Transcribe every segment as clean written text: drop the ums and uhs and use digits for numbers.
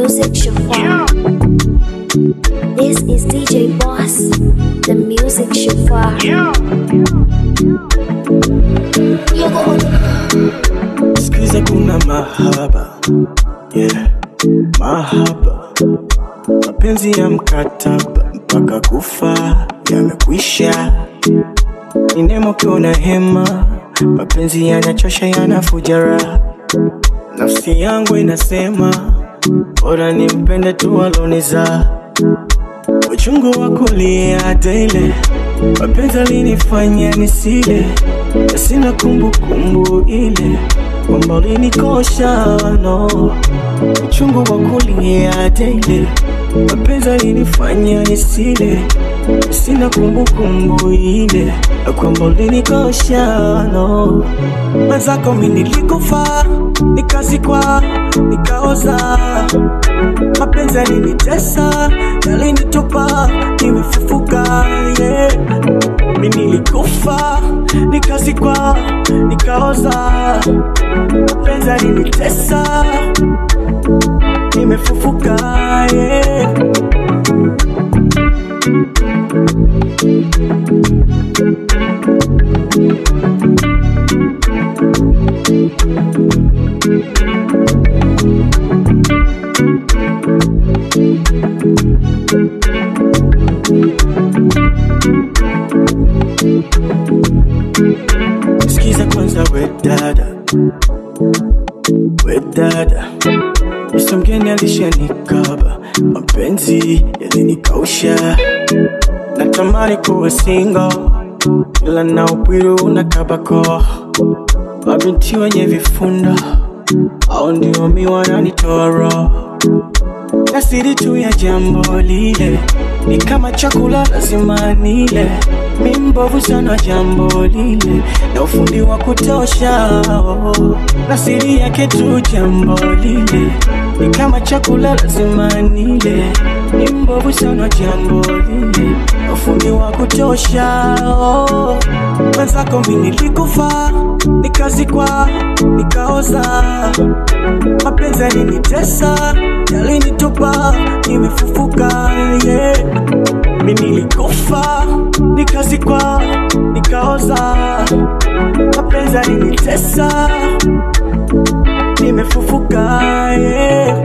music chauffeur. This is DJ Boss, the music chauffeur. Sikiza kuna mahaba, yeah, mahaba. Mapenzi ya mkataba mpaka kufa yamekwisha. Ni nemo kiona hema, mapenzi yanachosha yanafuja raha. Nafsi yangu inasema bora nimpende tu aloniza. Uchungu wa kulia daily, mapenzi alinifanya nisile. Sina kumbukumbu ile kwamba ulinikosha, no. Uchungu wa kulia daily, mapenzi alinifanya nisile. Sina kumbukumbu ile kwamba ulinikosha, no. Mwenzako mimi nilikufa, nikazikwa, nikaoza. Mapenzi yalinitesa, yalinitupa, nimefufuka, yeah. Mimi nilikufa, nikazikwa, nikaoza. Mapenzi yalinitesa, nimefufuka, yeah. Sikiza kwanza we dada, Yesu mgeni alishanikaba, mapenzi yalinikausha. Natamani kuwa single, ila na upwiru unakabako. Mabinti wenye vifunda, hao ndio mi wananitoa roho. Na siri tu ya jambo lile, ni kama chakula lazima nile. Mi mbovu sana jambo lile, na ufundi wa kutosha, oh. Na siri yake tu jambo lile, ni kama chakula lazima nile. Mi mbovu sana jambo lile, na ufundi wa kutosha, oh. Mwenzako mimi nilikufa, nikazikwa, nikaoza. Mapenzi yalinitesa, yalinitupa, nimefufuka, yeah. Mimi nilikufa, nikazikwa, nikaoza. Mapenzi yalinitesa, nimefufuka, yeah.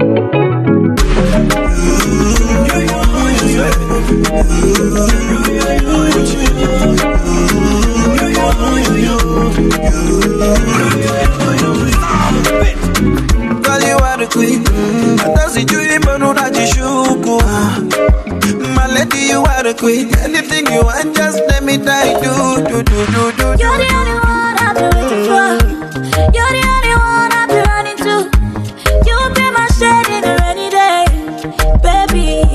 Girl, you are the queen. Hata sijui mbona unajishuku. My lady, you are the queen. Anything you want, just let me die. Do. You're the only one I've been waiting for. You're the only one I've been running to. You'll be my shade in a rainy day, baby.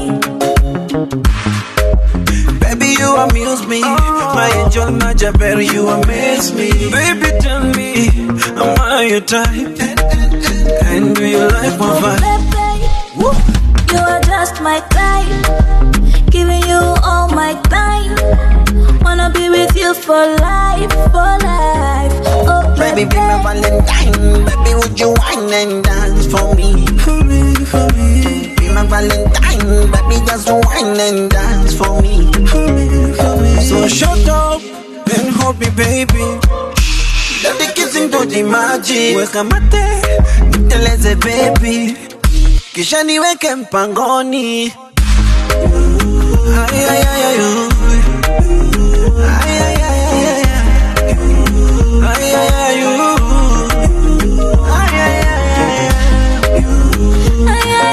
Baby, you amuse me. My angel, my Jabber, you amaze me. Baby, tell me, am I your type? And do you like my vibe? Baby, you are just my type. Giving you all my time. Wanna be with you for life, for life. Oh, baby, be my Valentine. Baby, would you wine and dance for me? For me. Be my Valentine. Baby, just wine and dance for me. For me. So shut up and hold me, baby. Let the kissing do the magic. Weka mate, niteleze baby. Kisha niweke mpangoni. Ay, ay, ay, ay, ay. Ay, ay, ay, ay, ay. Ay, ay, ay, ay. Ay, ay, ay, ay. ay, ay,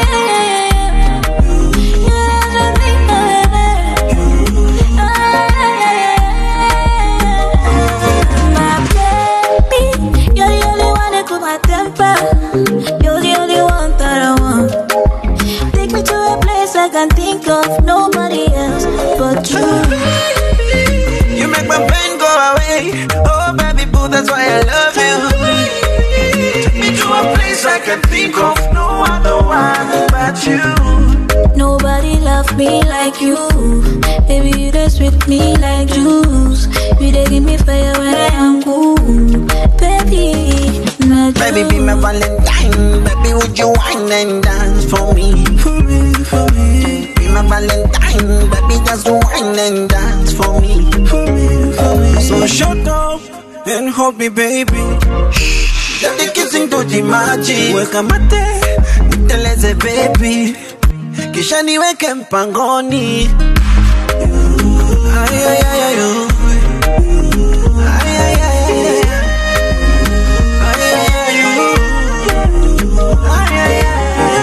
you're the only one that cool my temper. You're the only one that I want. Take me to a place I can't think of nobody else but you. You make my pain go away. Oh baby boo, that's why I love you. Take me to a place I can think of no other one but you. Nobody love me like you. Baby, you just with me like juice. You dey give me fire when I am cool. Baby, not Baby, be my Valentine. Baby, would you wine and dance for me? For me, for me. Be my Valentine. Baby, just wine and dance for me. For me, for me. So shut up and hold me, baby. Let the kissing do the magic. Weka mate, niteleze baby. Kisha niweke mpangoni. Ay, ay, ay, ay, ay. Ay, ay, ay, ay. Ay, ay, ay, ay. Ay, ay, ay.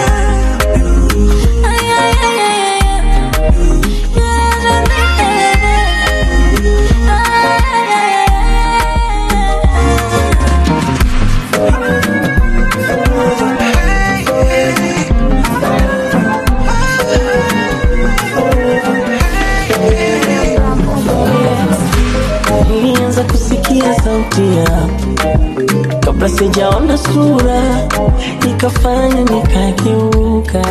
Nilianza kusikia sauti yako kabla sijaona sura, ikafanya nikageuka,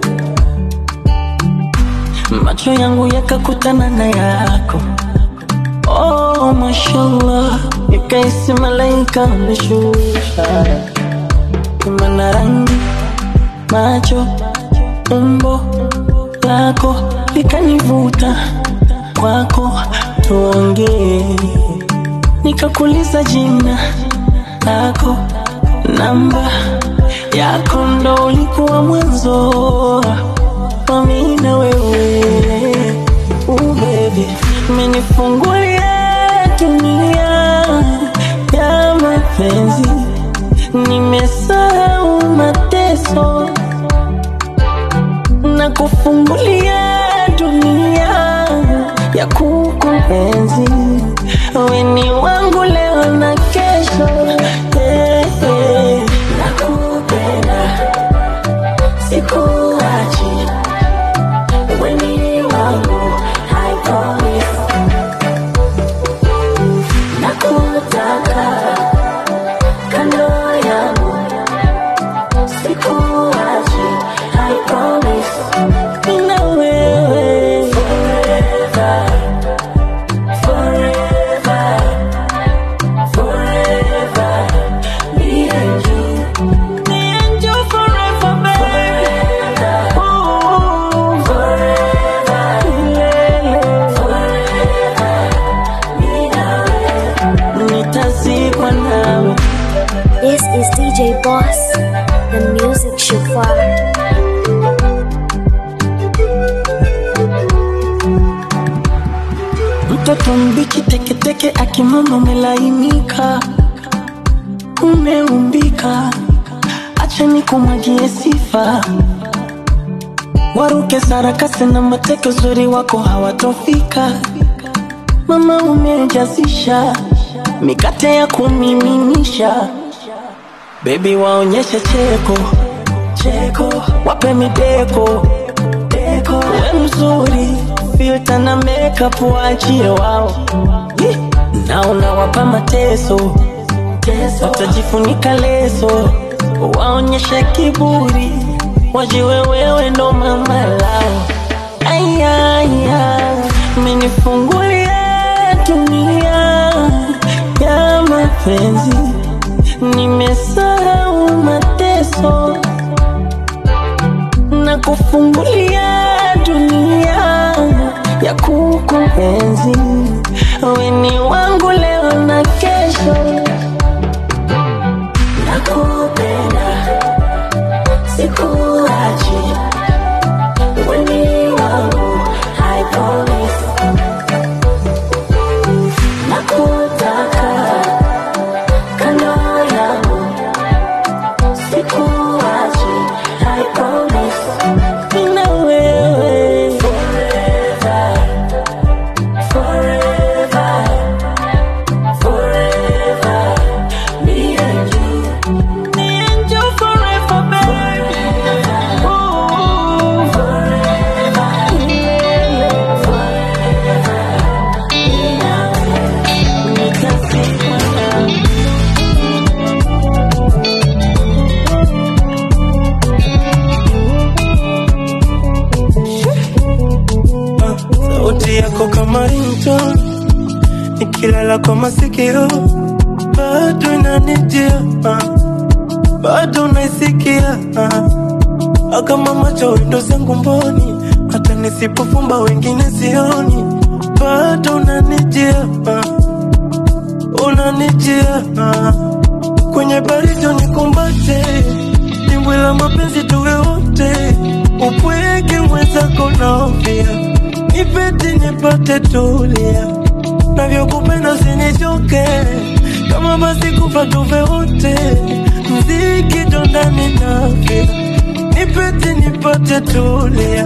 macho yangu yakakutana na yako. Oh, mashallah, nikaisi malaika ameshusha. Imana rangi, macho, umbo lako likanivuta kwako, tuongee. Nikakuuliza jina lako, namba yako, ndo ulikuwa mwanzo wa mimi na wewe. Baby, umenifungulia dunia ya mapenzi, nimesahau mateso na kufungulia dunia ya kukuenzi. Wewe ni wangu leo na kesho, nakupenda, sikuachi. Wewe ni wangu, I promise. Nakutaka kando yangu, sikuachi, I promise. Na wewe forever, forever, forever. Me and you forever, baby. Oh, forever, forever. Me nawe, nitazikwa nawe. This is DJ Boss, the music chauffeur. Mtoto mbichi teke teke akimama umelainika, umeumbika, acha nikumwagie sifa. Waruke sarakasi na mateke, uzuri wako hawatofika. Mama umejazisha mikate ya kumiminisha. Baby waonyeshe cheko, cheko, wape mideko, deko. We mzuri, filter na makeup waachie wao. Na unawapa mateso, watajifunika leso. Waonyeshe kiburi, wajiwe wewe ndo mama lao. Ayaya, umenifungulia dunia ya mapenzi, nimesahau mateso na kufungulia dunia ya kukuenzi. Wewe ni wangu leo na kesho, nakupenda, sikuachi. Wewe ni wangu, I promise. Nakutaka kando yangu, sikuachi, I promise. Na wewe forever, forever, forever. Me and you forever, baby. Oh, forever, forever. Nitazikwa nawe. Sauti yako kama ringtone, nikilala kwa masikio bado inanijia. bado naisikia. Kama macho ndo zangu mboni, hata nisipofumba wengine sioni. Bado unanijia, unanijia. Kwenye baridi nikumbate, dimbwi la mapenzi tuwe wote. Upweke mwenzako naofia, nipete nipate tulia. Navyokupenda usinichoke, kama basi kufa tufe wote. Mziki ndo ndani nafia, nipete nipate tulia.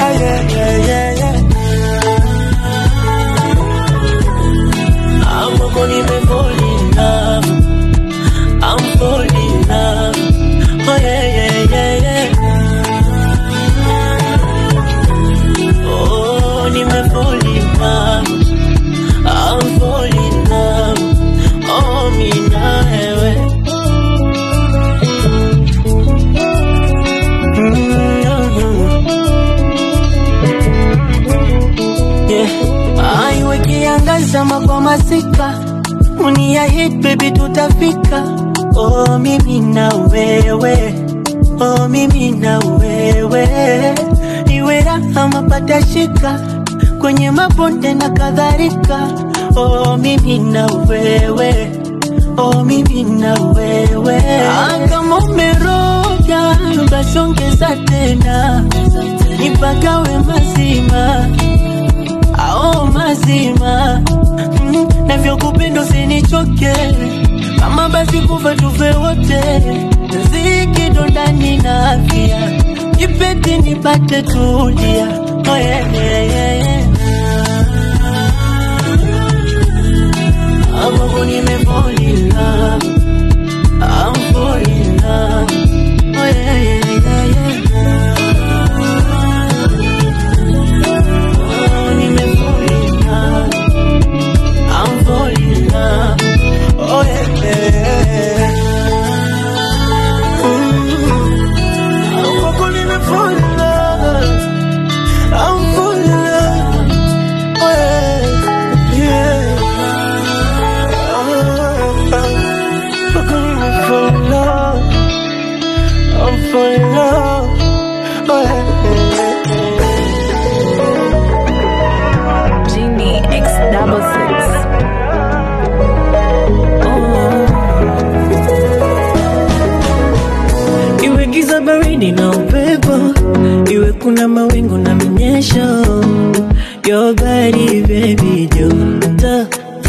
I'm gonna fall in love, I'm falling in love. Oh yeah. Oh, nime fall in love, I'm falling in love. Oh, me na ewe. Aiwe kiangaza kwa masika, unia hit baby tutafika. Oh mimi na wewe, oh mimi na wewe. Iwe raha mapata shika, kwenye mabonde na kadhalika. Oh mimi na wewe, oh mimi na wewe. Kama umeroga basi ongeza tena, nipagawe mazima, oh mazima. Navyokupenda usinichoke, kama basi kufa tufe wote. Mziki ndo ndani na afya, nipete nipate tulia. Oh yeah. I'm gonna fall in love, I'm falling in love. Oh yeah. Oh yeah. I'm gonna fall in love, I'm falling in love. Oh yeah. I'm gonna fall in love, I'm falling in love. Oh yeah. Genie X66. Giza baridi na upepo, iwe kuna mawingu na mnyesho. Your body baby joto.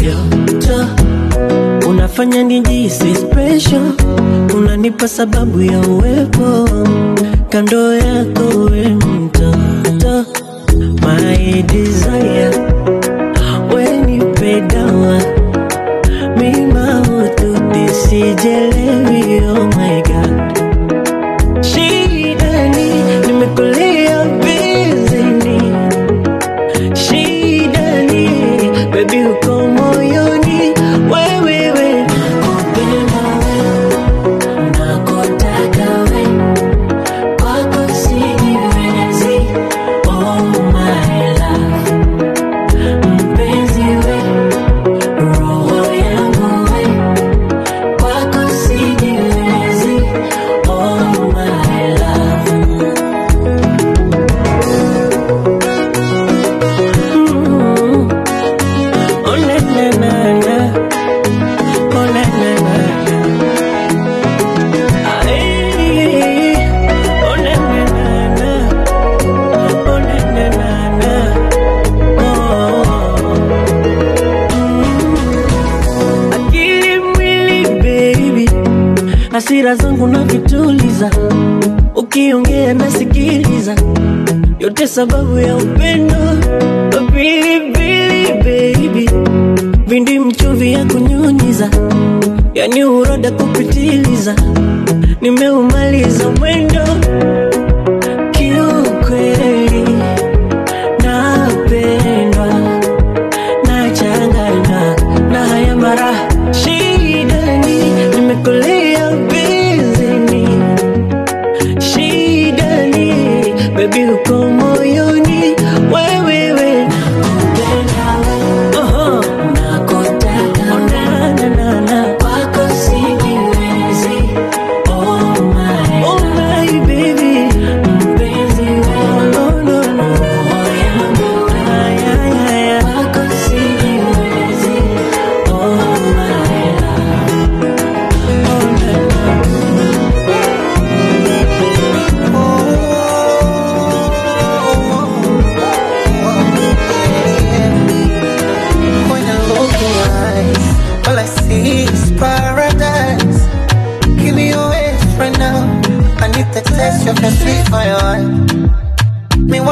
Unafanya nijisi special, unanipa sababu ya uwepo. Kando yako we mtoto, my desire. When you pay down, mima utu nisijelewi. Oh my God, nimekulia bizini, shidani, baby uko moyoni, wewe nakupenda wewe, nakutaka wewe, kwako sijiwezi. Oh my love, mpenzi wewe, roho yangu wewe, kwako sijiwezi. Oh my love. Hasira zangu na vituliza, ukiongea nasikiliza, yote sababu ya upendo. Pilipili baby, vindi mchuvi ya kunyunyiza, yani uroda kupitiliza. Nimeumaliza mwendo, kiukweli napendwa, nachanganywa na haya mara. Shidani, nimekulia bizini, shidani, baby uko moyoni, wewe nakupenda wewe, nakutaka kwako sijiwezi. Oh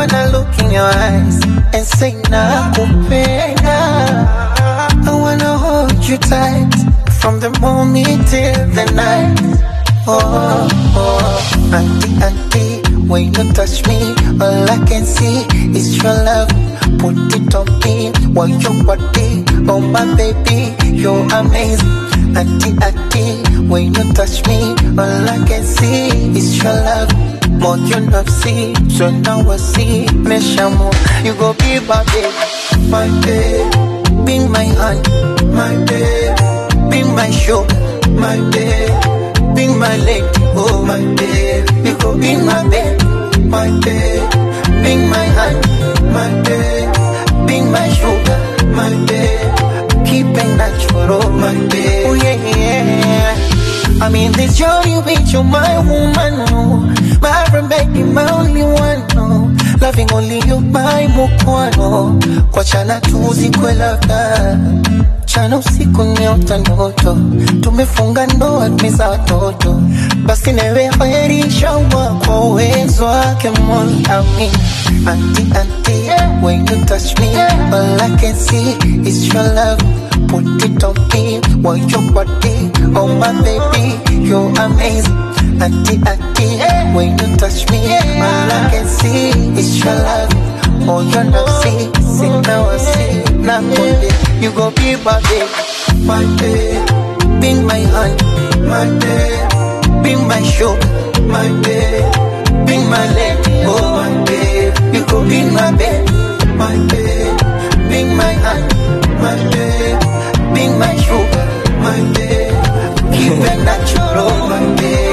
wanna look in your eyes and say nakupenda. I wanna hold you tight from the morning till the night. Oh, oh, auntie, auntie, when you touch me, all I can see is your love. Put it on me, want your body, oh my baby, you're amazing. Auntie, auntie, when you touch me, all I can see is your love. More you not see, so now I see. Meshamo, you go be my baby, my baby. Be my hand, my baby. Be my shoulder, my baby. Be my leg, oh my baby. You go be my baby, my baby. Be my hand, my baby. Be my shoulder, my baby. Keep it natural, my baby. Oh yeah, yeah. I'm in this journey with you, my woman, oh. My baby, my only one, oh. Loving only you, my mukwano. Kwa chana tuzi kwe labda. Chana usiku nyota ndoto. Tumefunga ndoa tumeza watoto. Basi newe khairisha kwa uwezo wake Mola, amin. Auntie, auntie, when you touch me, all I can see is your love. Put it on me, want your body, oh my baby, you're amazing. Auntie, auntie, when you touch me, all I can see is your love. Oh, you're not see now I see. Now you go be my baby, my baby. Be my hand, my baby. Be my shoulder, my baby. Be my leg, oh my baby. You go be my baby, my baby. Be my hand, my baby. Be my sugar, my baby. Keep it natural, my baby.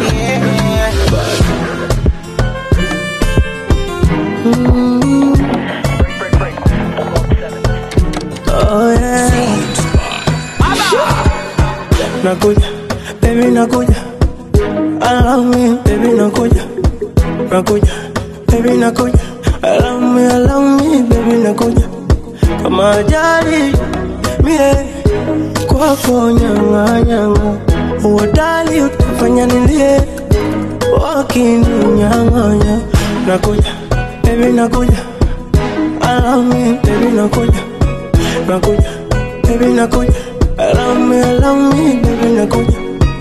Oh yeah. Nakuja, baby nakuja. Allow me, baby nakuja. Nakuja, baby nakuja. Allow me, baby nakuja. Kama ajali, mie kwako nyanga nyanga. Uodali utafanya nilie, wakini nyanga nyanga. Nakuja, baby nakuja. Allow me, baby nakuja. Nakuja, baby nakuja. Allow me, baby nakuja.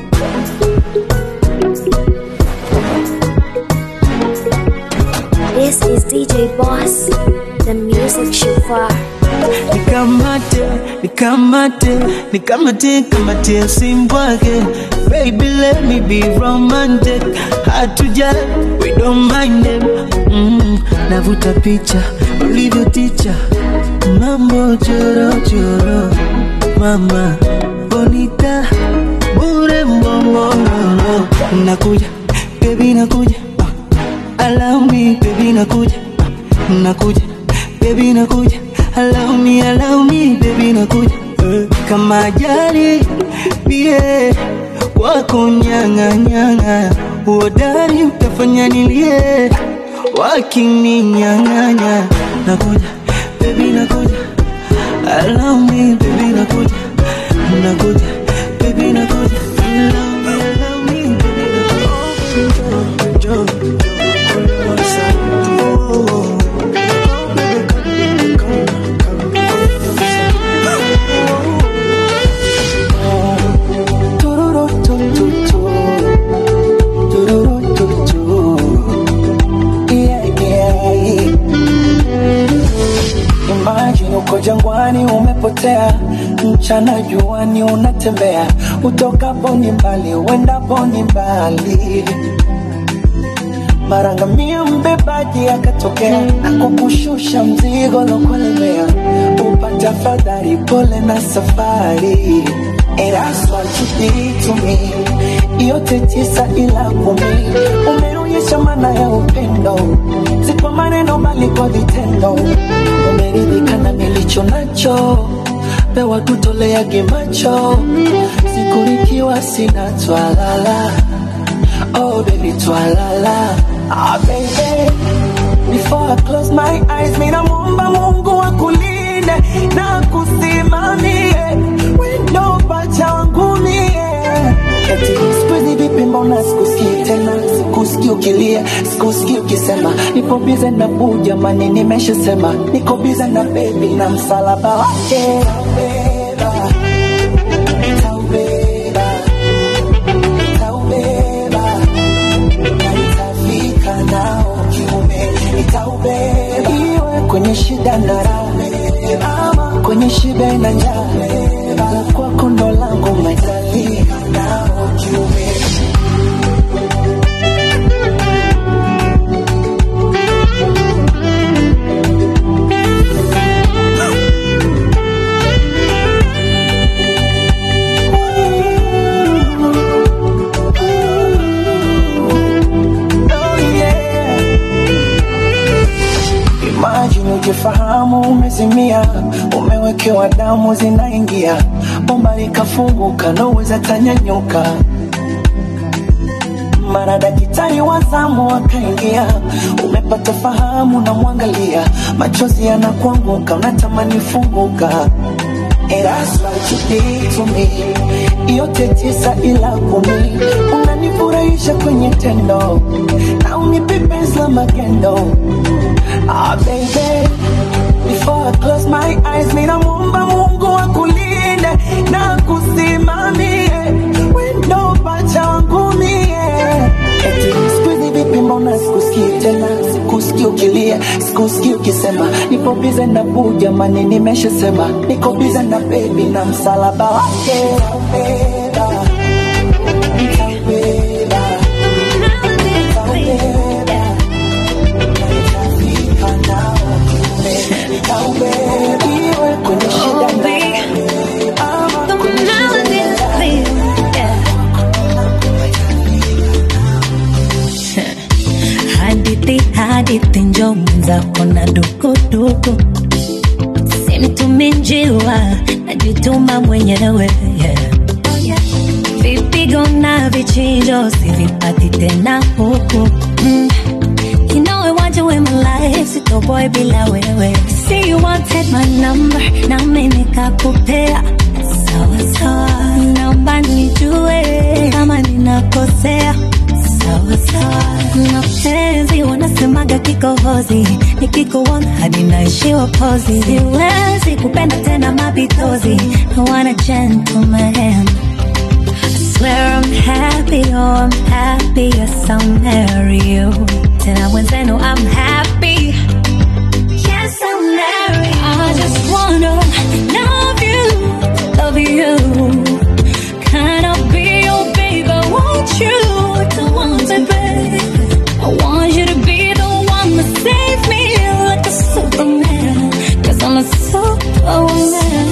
This is DJ Boss, the music chauffeur. Nikamate simbwake. Baby, let me be romantic. Hard to judge, we don't mind them. Navuta picha, ulivyo teacher. Mambo choro choro. Mama, bonita, bure mbongo. Nakuja, baby nakuja. Allow me, baby nakuja. Nakuja, baby nakuja. Allow me, baby nakuja. Kama ajali, bie wako nyanga nyanga. Uodari utafanya nilie, wakini nyanga nyanga. Nakuja, baby nakuja. Allow me, baby nakuja. Nakuja, baby nakuja. Allow me, baby nakuja. Imagine uko jangwani umepotea, mchana juani unatembea, utokapo ni mbali, uendapo ni mbali. Marangamia mbebaji akatokea, akukushusha mzigo lokulemea, upata fadhari pole na safari. And that's what you did to me. Yote tisa ila 10. Umeonyesha maana ya upendo, si kwa maneno bali kwa vitendo. Umeridhika na nilicho nacho, pewa kutolea gemacho. Sikurikiwa sina twalala, oh baby twalala. Ah baby, before I close my eyes, mina muomba Mungu akulinde na kusimamie, wendo pacha wangu mie. Eti sikuizi vipi mbona sikusikii tena, sikusikii sikusikii ukilia, sikusikii ukisema nipo bize na boo, jamani nimeshasema niko bize na baby na msalaba wake. Kwenye shida na raha, kwenye shida na njaa, kwa kondo langu umetalika nao kiume. Ujifahamu umezimia, umewekewa damu zinaingia, bomba likafunguka naweza tanyanyuka. Mara daktari wa zamu akaingia, umepata fahamu na mwangalia, machozi yanakuanguka unatamani funguka. And that's what you did to me. Yote 9 ila 10, unanifurahisha kwenye tendo na unipe penzi la magendo. Ah baby, before I close my eyes, mina muomba Mungu akulinde na kusimamie, wendo pacha wangu mie. Eti sikuizi vipi mbona sikusikii tena, sikusikii ukilia, sikusikii ukisema nipo bize na boo, jamani nimeshasema niko bize na baby na msalaba wake. Hadithi njo mwenzako na dukuduku, simtumi njiwa, najituma mwenyewe. Vipigo na vichinjo sivipati tena huku. You know I want you in my life, sito boy bila wewe. See you wanted my number, na mimi nikakupea. Sawa sawa, naomba nijue kama ninakosea. Sawa sawa, mapenzi wanasemaga kikohozi, nikikuona hadi naishiwa pozi. Siwezi kupenda tena mapitozi, I want a gentleman. I swear I'm happy, oh I'm happy, yes I'll marry you. Tena mwenzenu I'm happy, yes I'll marry you. I just wanna love you, can I be your baby, won't you? I want you to be the one to save me like a Superman, 'cause I'm a Superwoman.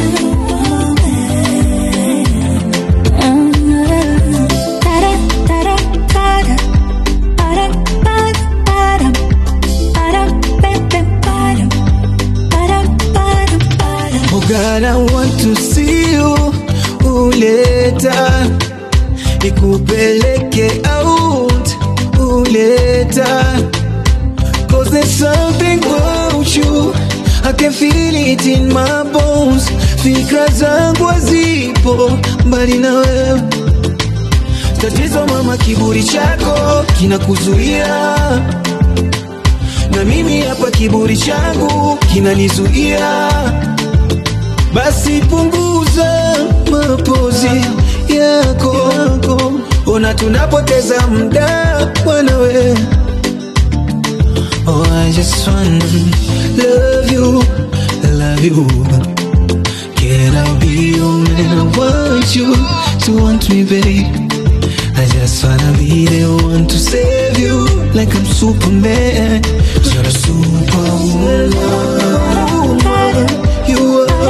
Oh God, I want to see you uleta, nikupeleke out uleta, 'cause there's something about you, I can feel it in my bones. Fikra zangu hazipo mbali na wewe. Tatizo mama, kiburi chako kinakuzuia, na mimi hapa kiburi changu kinanizuia. Basi punguza mapozi yako, ona tunapoteza muda bwana we. Oh I just wanna love you, love you. Can I be your man? I want you to want me, babe. I just wanna be the one to save you like I'm Superman. You're a superwoman. You are.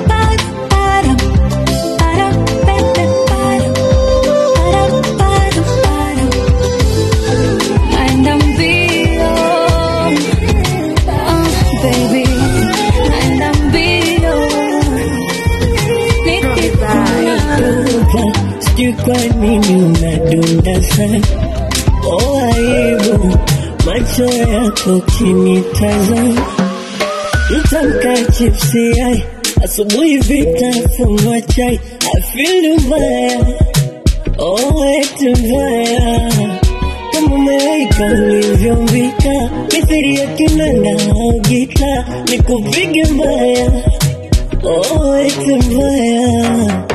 Kwa nini unadunda sana? Oh aibu, macho yako kinitazama. Nitamka chipsi yai, asubuhi vitafunwa chai. I feel mbaya, oh eti mbaya. kama malaika ulivyombika, mithili ya kinanda au gita, nikupige mbaya, oh eti mbaya.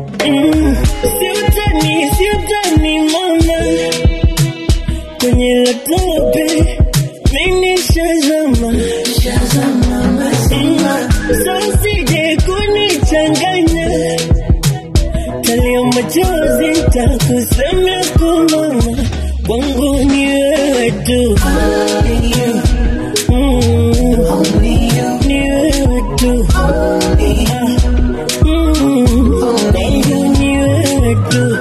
Siutani mama, kwenye latope mimi shazama. So usije kunichanganya, talia machozi takusemea kwa mama, kwangu ni wewe tu, ni wewe tu, ni wewe tu.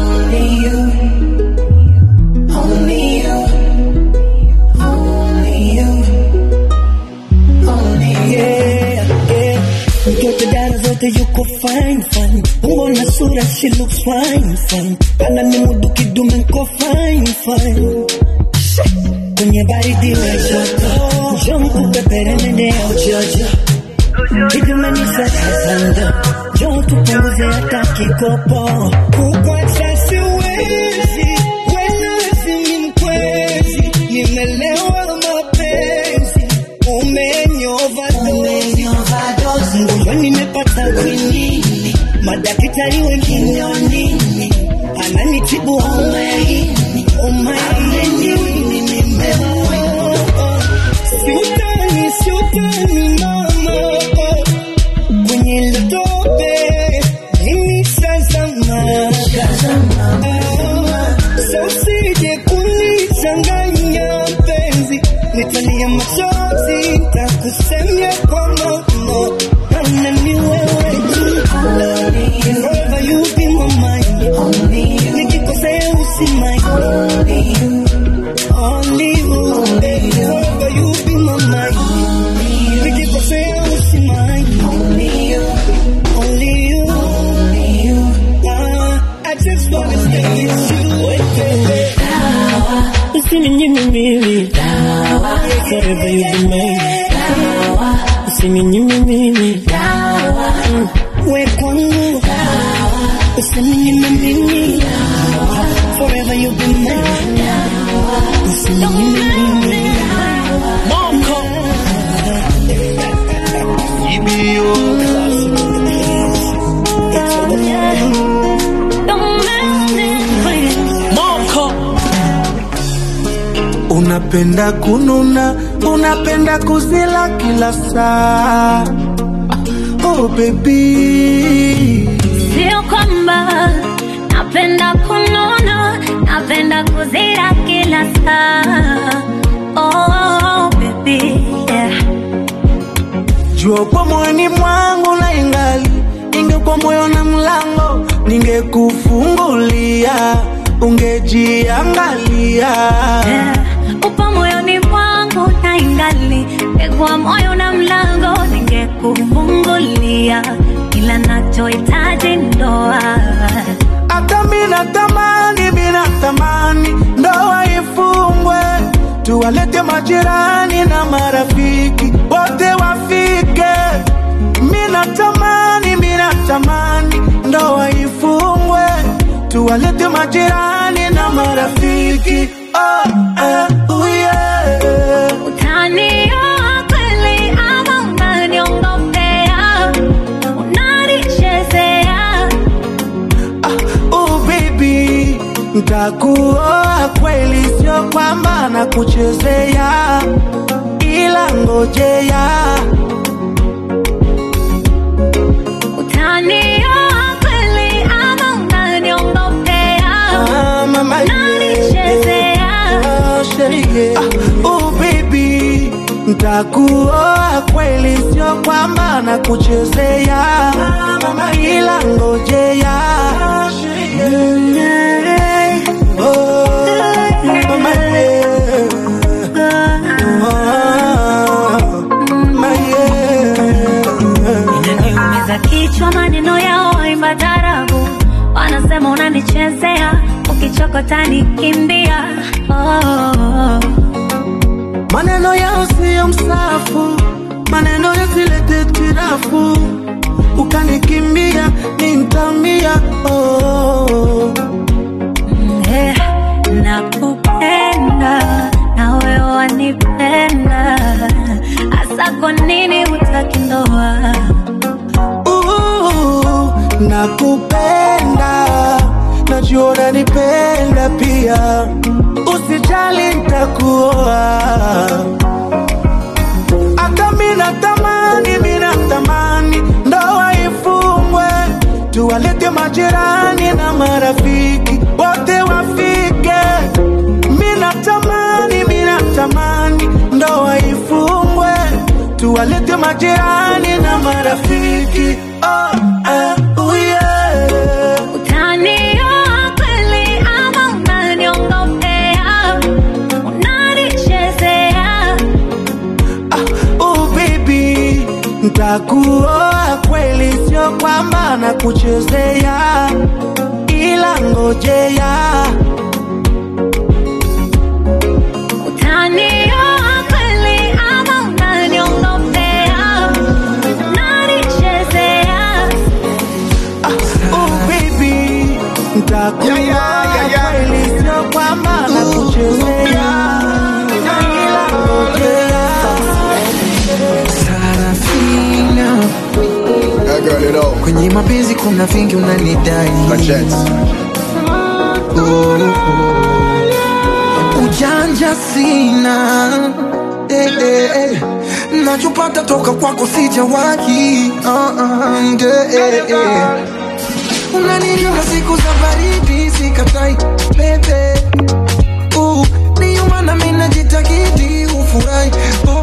Yuko fine fine, uona sura she looks fine fine, kana ni mudu kidume nko fine fine. Kwenye baridi wa joto, njoo mkupepere nende ya ujojo, kidume ni sasa zanda, njoo tupunguze hata kikopo. Kukwacha siwezi, wenazi ni mkwezi, nimelewa mapenzi, umenyovadozi. Mgonjwa nimepata kwinini, madakitari wengine wanini, ananitibu umaini, umaini nimewa. Siutani mama, kwenye latope mimi shazama. So usije kunichanganya penzi, nitalia machozi takusemea kwa mama. Forever you be my mind, nikikosea usimai. Only you, baby. Forever you be my mind, nikikosea usimai. Only you. I just wanna stay with you, baby. Usininyime mimi, forever you be mine. Usininyime mimi, we kwangu. Usininyime mimi, forever you be mine. Usininyime mimi, Moko. Ibio Moko. Unapenda kununa, unapenda kuzila kila saa. Oh baby, sio kwamba napenda kununa, napenda kuzila kila saa. Oh baby, yeah. jua kwa moyoni mwangu na ingali, ingekuwa moyo na mlango, ningekufungulia, ungejiangalia. Yeah. Upo moyoni mwangu na ingali, ingekuwa moyo na mlango, ningekufungulia, ila nachohitaji ndoa. Hata mina tamani ndoa ifungwe, tuwalete majirani na marafiki wote wafike. Mina tamani ndoa ifungwe, tuwalete majirani na marafiki. Oh yeah. Utanioa kweli ama unaniongopea, unanichezea? Oh baby, nitakuoa kweli, sio kwamba nakuchezea, ila ngojea. Utanioa kweli ama unaniongopea, unanichezea? Oh baby, nitakuoa kweli, sio kwamba nakuchezea, ila ngojea. Inaniumiza kichwa maneno yao waimba tarabu, wanasema unanichezea, ukichokota nikimbia. Maneno yao siyo msafu, maneno yasilete tirafu, ukanikimbia nintamia. Nakupenda kwa nini hutaki ndoa? Nakupenda, najua unanipenda pia, usijali nitakuoa. Hata mina tamani ndoa ifungwe, tuwalete majirani na marafiki wote wafike. Mina tamani ndoa ifungwe, tuwalete majirani na marafiki. Utanioa kweli ama unaniongopea? Unanichezea? Baby, nitakuoa kweli, sio kwamba nakuchezea, ila ngojea. Utanioa kweli ama unaniongopea? Unanichezea? Baby, nitakuoa kweli, sio kwamba nakuchezea, ila ngojea. Sarafina, kwenye mapenzi kuna vingi unanidai. Ujanja sina, nachopata toka kwako sijawahi. Unanilinda siku za baridi, sikatai bebe. Niyo maana mimi najitakidi ufurahi.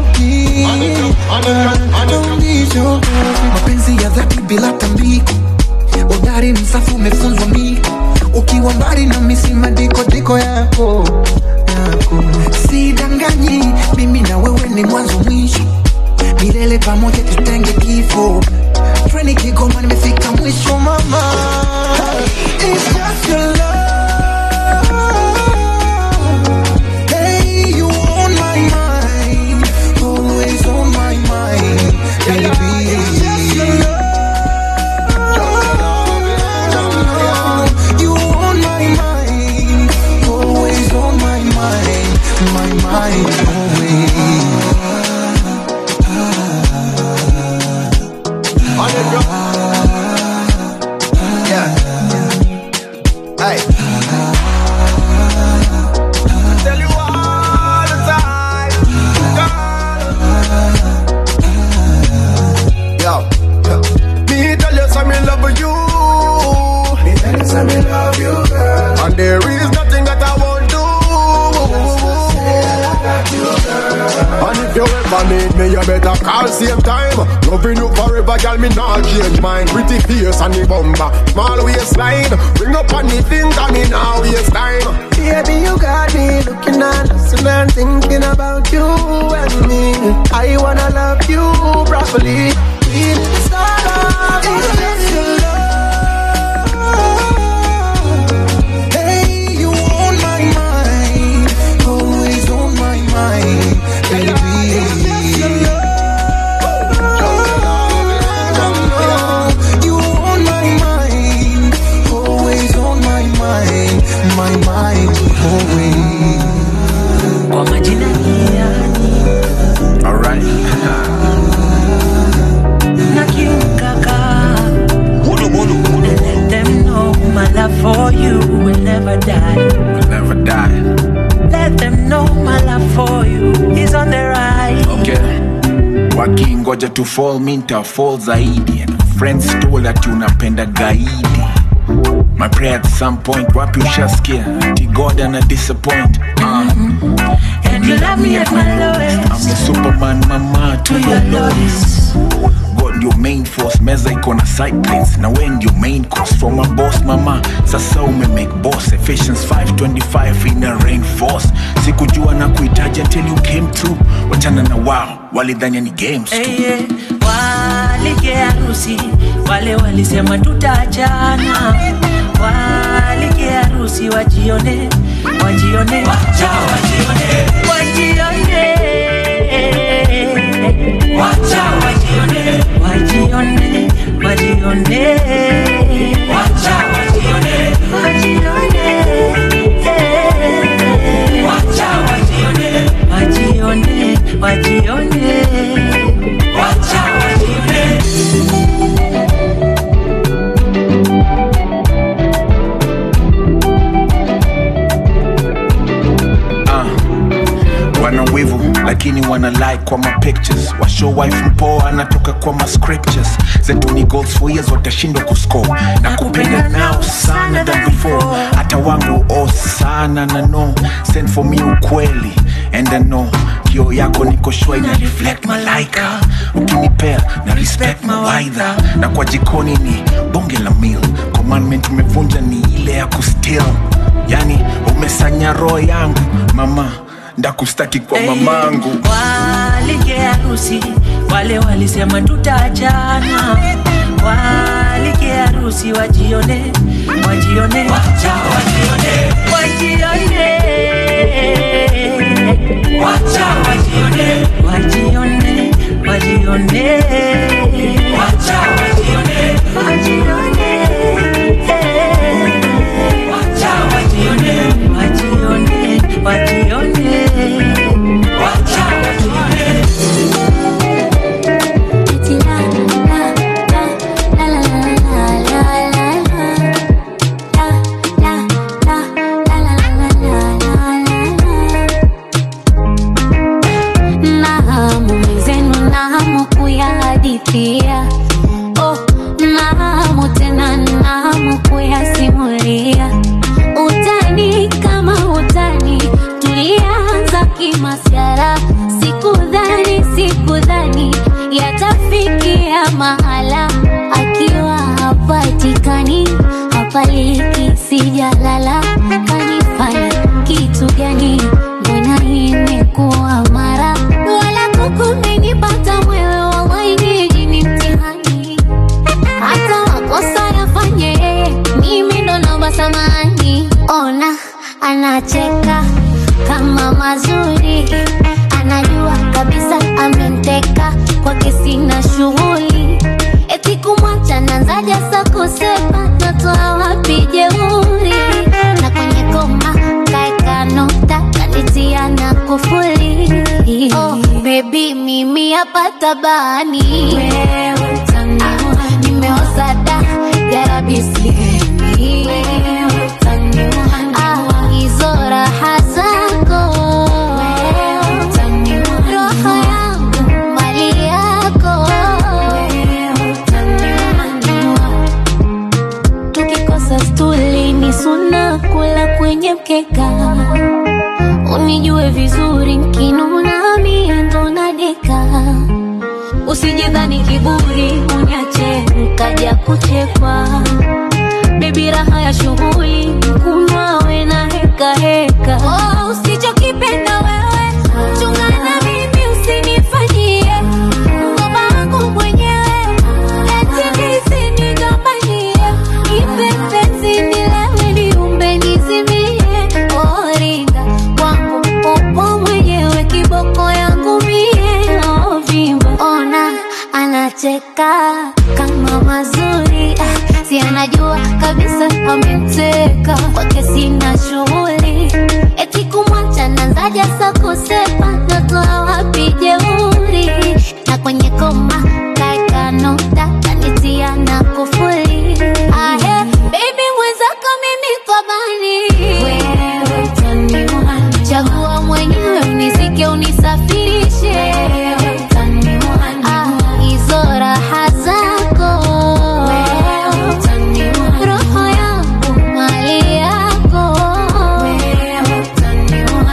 Mapenzi ya dhati bila tambiko, udari msafu umefunzwa mi. Ukiwa mbali na misima diko yako. Sidanganyi, mimi na wewe ni mwanzo mwisho, milele pamoja tutenge kifo. Treni kigoma nimefika mwisho mama. It's just your love. Hey, you on my mind, always on my mind, baby. It's just your love. You on my mind, always on my mind, my mind always. Yeah. Hey. Tell you all the time, girl. Yo. Me tell you some me love you. Me tell you some me love you, girl. And there is nothing that I won't do. And if you ever need me, you better call same time. Loving you forever, girl, me not change mine. Pretty face and the bumper, small waistline. Bring up on the finger, me now waste time. Baby, you got me looking and listening and thinking about you and me. I wanna love you properly. It's not love, it's just your love. Hey, you on my mind, always on my mind, baby. It's just your love. You on my mind, always on my mind, my mind always. Kwa majina yani, alright. na kiukaka. Let them know my love for you will never die. Will never die. Let them know my love for you is on the rise. Okay. Wakingoja to fall, minta fall zaidi. And friends told that you unapenda gaidi. My prayer at some point, wapi ushasikia ati God ana disappoint. And you love me at my lowest. I'm your Superman mama to your lowest. God your main force, meza iko na side plates. Na when your main course from a boss mama. Sasa ume make boss, Ephesians 5:25 in a rainforce. Sikujua na kuitaja until you came to. Wachana na wao, walidhania ni games tu. Hey, walike harusi, wale walisema tutaachana. Walike harusi wajione, wajione, wacha wajione, wajione, wacha wajione, wajione, wajione, wacha wajione, wajione, wacha wajione, wajione, wajione. like kwa ma pictures. Washow wife mpoa anatoka kwa ma scriptures. Zetu ni goals for years watashindwa kuscore. Na kupenda now sana than before. Hata wangu sana na no. Send for me ukweli and I know kio yako niko sure ina reflect malaika. Ukinipea na respect mawaidha. Na kwa jikoni ni bonge la meal. Commandment umevunja ni ile ya kustill. Yani umesanya roho yangu mama, ndakustaki kwa mamangu. Walike harusi wale walisema tutaachana. Walike harusi wajione, wajione, wacha wajione, wajione, wacha wajione, wajione, wajione, wacha wajione, wajione, wacha wajione, wajione, wajione, wacha wajione. Nahamu tena nahamu kuyasimulia. Utani kama utani tulianza kimasyara. Sikudhani yatafikia mahala. Akiwa hapatikani hapaliki sijalala. Kanifanya kitu gani mbona imekuwa mara. Wala kukumenipata mwewe wawaini jini mtihani. Hata wakosa yafanye mimi ndo naomba samani. Ona anacheka kama mazuri. Anajua kabisa ameniteka kwake sina shughuli. Eti kumwacha nanzaja sa kusema natoa wapi jeuri. Na kwenye koma kaeka nota kanitia na kufuli. Oh baby mimi hapa tabani. Wewe utaniua nimeosada garabisi. Wewe utaniua hizo raha zako. Wewe utaniua roho yangu mali yako. Wewe utaniua tukikosa stuli ni suna kula kwenye mkeka. Unijue vizuri nkinuna miendo na deka. Usijidhani kiburi uniache nkaja kuchekwa. Baby raha ya shughuli mkunwa we na heka heka. Oh usichokipenda wewe chungana mimi usinifanyie. Ngoma wangu mwenyewe eti nisi nigombanie. Ipepenzi nilewe niumbe nizimie. Oh ringa wangu upo mwenyewe kiboko yangu mie. Oh vimba ona anacheka kama mazuri. Si anajua kabisa ameniteka kwake sina shughuli. Eti kumwacha nanzaja sa kusema natoa wapi jeuri. Na kwenye koma kaeka nota kanitia na kufuli. Ahe baby mwenzako mimi kwa bani. Wewe utaniua chagua mwenyewe unizike unisafirishe. Wewe utaniua hizo raha zako. Wewe utaniua roho yangu mali yako. Wewe utaniua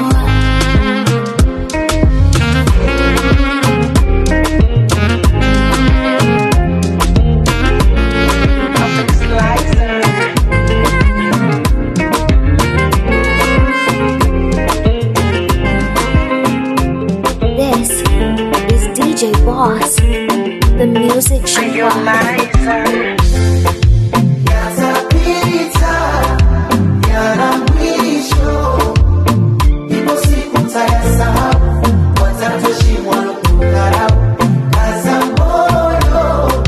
This is DJ Boss, the music show. Yatapita yana mwisho. Ipo siku mtayasahau. Watatoshimwa na kudharau. Kaza moyo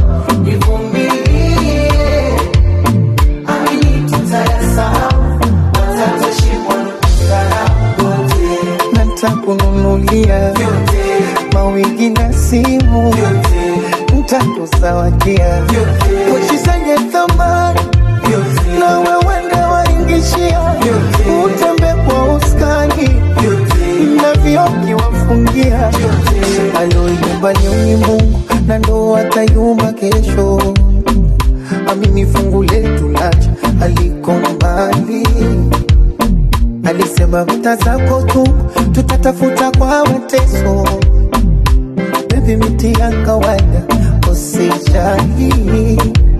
nivumilie. Amini tutayasahau. Watatoshimwa na kudharau. Nitakununulia mawigi na simu. Nitakuzawadia pochi zenye thamani. Na wewe ndo waingishia. Utembe kwa uskani na vioki wafungia. Aloyumba ni Mungu na ndo atayumba kesho. Amini fungu letu lacha aliko mbali. Alisema vita zako tu tutatafuta kwa mateso. Baby miti ya kawaida usijali.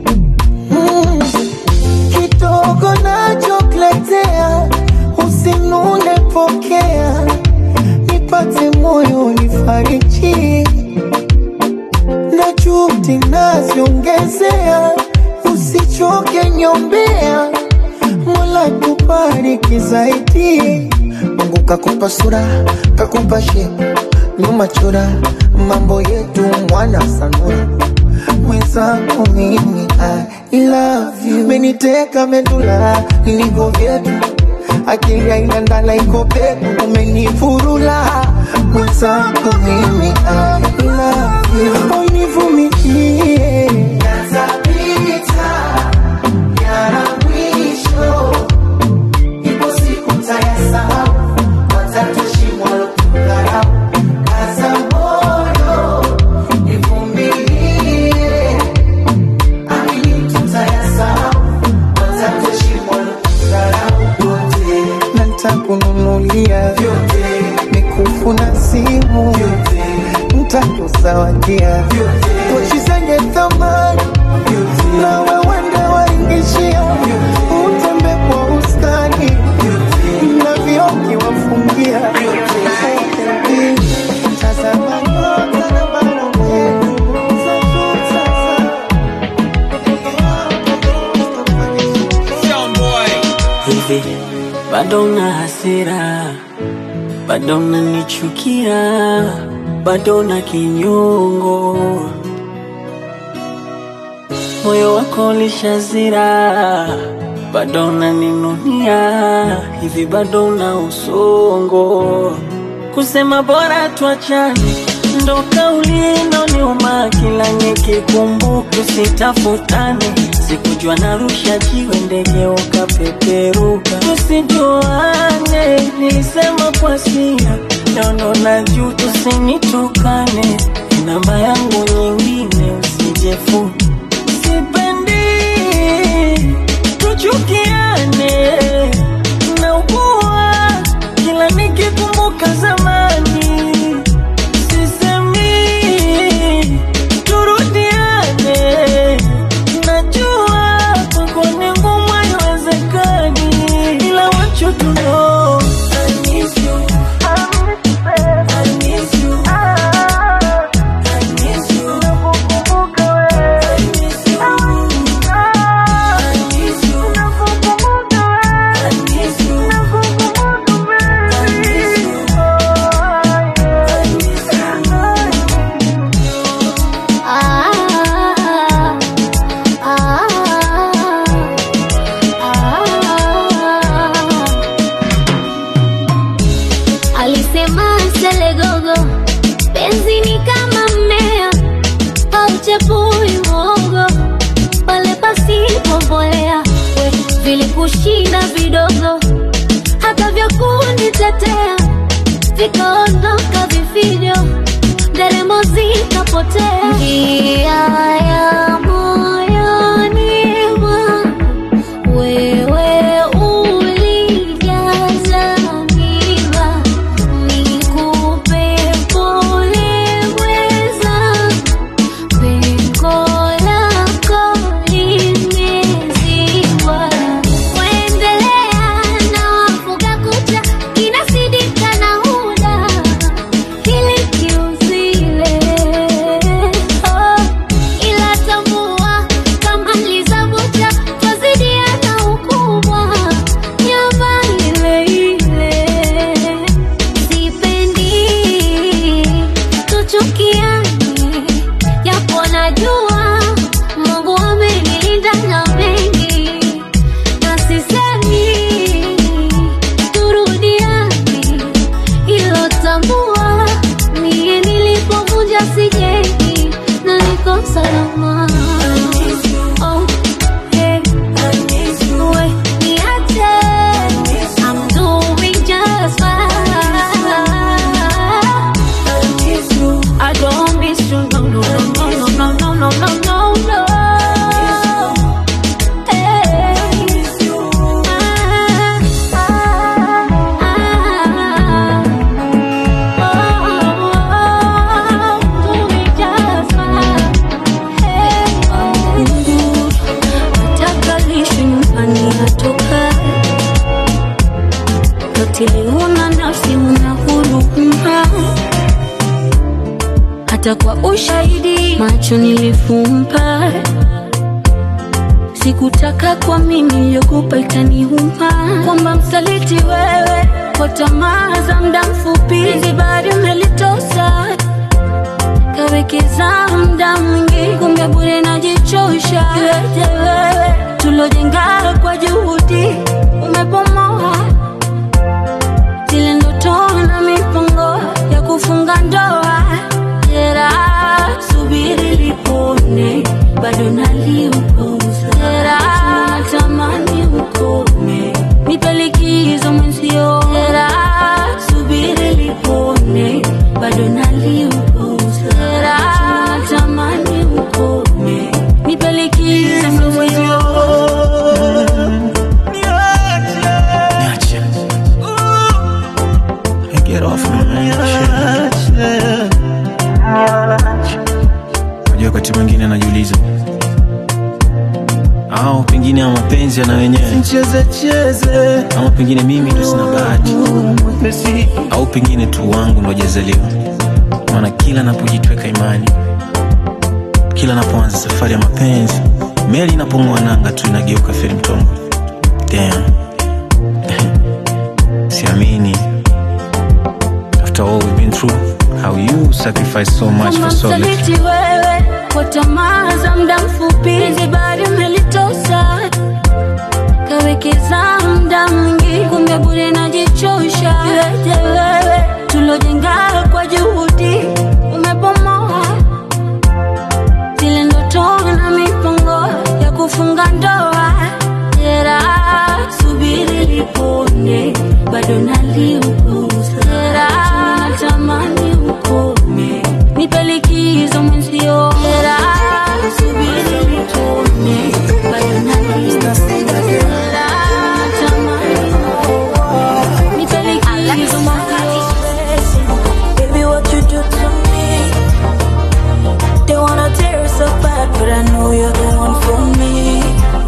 Kidogo nachokuletea usinune pokea. Nipate moyo nifariji. Na juhudi naziongezea. Usichoke nyombea. Mola kubariki zaidi. Mungu kakupa sura, kakupa shepu, nyuma chora, mambo yetu mwana sanura. Mwenzangu mimi I love you. Meniteka medula, niligo vyetu. Akili haina ndala iko peku, umenifurula. Mwenzangu mimi I love you. Univumilie yatapita, yana mwisho. Ipo siku tayasahau, watatushimwa lukukarau. Kaza moyo, nivumilie. Amini tutayasahau, watatushimwa lukukarau. Yote nitakununulia, vyote mikufu na simu, vyote nitakuzawadia, pochi zenye thamani, na wewe ndio waingishia. Utembe kwa ustani, na vioki wafungia. Tazama nyota na marumbenu. Hivi bado una hasira, bado unanichukia, bado una kinyongo, moyo wako ulishazira, bado unaninunia. Hivi bado una usongo, kusema bora tuachane ndo kauli inoniuma. Kila nikikumbuka usitafutane, sikujua narusha jiwe ndege ukapeperuka. Tusijuane, nilisema kwa sira, leo najua. Usinitukane, namba yangu nyingine usijefu. Sipendi tuchukiane, naugua kila nikikumbuka zamani. Sisemi turudiane, najua kwako ni ngumu haiwezekani, ila want you to know I miss you. I miss you. I miss you. Nakukumbuka wewe. I miss you. I miss you. Nakukumbuka wewe. I miss you. Nakukumbuka wewe. I miss you. I miss Alisema selegogo, penzi ni kama mmea, hauchepui mwogo, pale pasipo mbolea. We vilikushinda vidogo, hata vya kunitetea, vikaondoka vifijo, nderemo zikapotea. Njia ya moyoni mwangu, wewe ulijaza miba. Nikupe pole mweza, pengo lako limezibwa. Waendelea na wafuga kucha, kinasidika na huda, hili kiuzile. Ila tambua kama nilizabucha, twazidiana ukubwa, nyama ile ile. Sipendi tuchukiane, japo najua Mungu amenilinda na mengi. Na sisemi turudiane, ilo tambua mie nilipovunja sijengi, na niko salama. Oh, hey. We, niache. I'm doing just fine. I miss you. hata kwa ushahidi macho nilifumba. Sikutaka kwa mimi niliyokupa itaniuma, kwamba msaliti wewe kwa tamaa za muda mfupi, zibari umelitosa kawekeza muda mwingi, kumbe bure najichosha. Iweje wewe tulojenga kwa juhudi umepomoa zile ndoto na mipango ya kufunga ndoa. Jera subiri lipone, bado naliupuza. Jera natamani ukome, nipe likizo mwenzio. Jera subiri lipone, bado naliupuza. Jera natamani ukome, nipe likizo mwenzio. Get off my shit. Unajua wakati mwingine najiuliza, au pengine ya mapenzi yana wenyewe, ama pengine mimi ndo sina bahati, au pengine tu wangu ndo hajazaliwa. Maana kila napojitweka imani, kila napoanza safari ya mapenzi, meli inapong'oa nanga tu inageuka feri mtongo. Damn. Siamini. After all we've been through, how you sacrifice so much for so little. Msaliti wewe kwa tamaa za muda mfupi, zibari umelitosa kawekeza muda mwingi, kumbe bure najichosha. Iweje wewe tulojenga kwa juhudi umepomoa zile ndoto na mipango ya kufunga ndoa. Jera subiri lipone, bado naliupuza. Jera natamani ukome, nipe likizo mwenzio. Jera subiri lipone, bado naliupuza. Jera natamani ukome, nipe likizo mwenzio. Baby, what you do to me? They wanna tear us apart, but I know you're the one for me.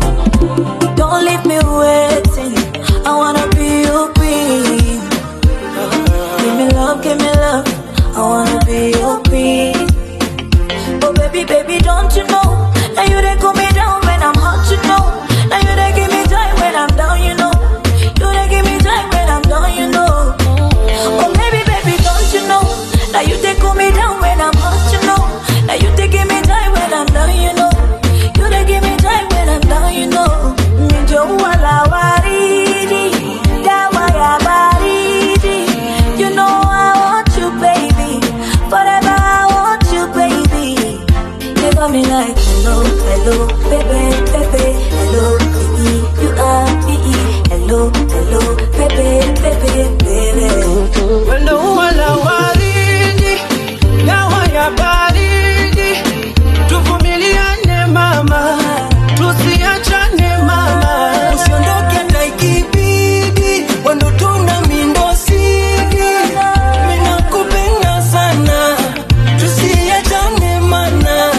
Don't leave me waiting, I wanna be your queen. Give me love, I wanna be your queen. Oh baby, baby, don't you know? Now you they cool me down when I'm hot, you know. Now you they give me time when I'm down, you know. You they give me time when I'm down, you know. Oh baby, baby, don't you know? Now you they cool me down when I'm hot, you know. Now you they give me time when I'm down, you know. You they give me time when I'm down, you know. Wala waridi, dawa ya baridi. You know I want you, baby. Forever I want you, baby. You got me like hello, hello, baby, baby. Hello, baby, you are me. Hello, hello, baby, baby, baby. Wala waridi, dawa ya baridi. Tuvumiliane mama, tusiachane mama. Usiondoke hata ikibidi, wando tuna mindosidi. Mimi nakupenda sana, tusiachane mana.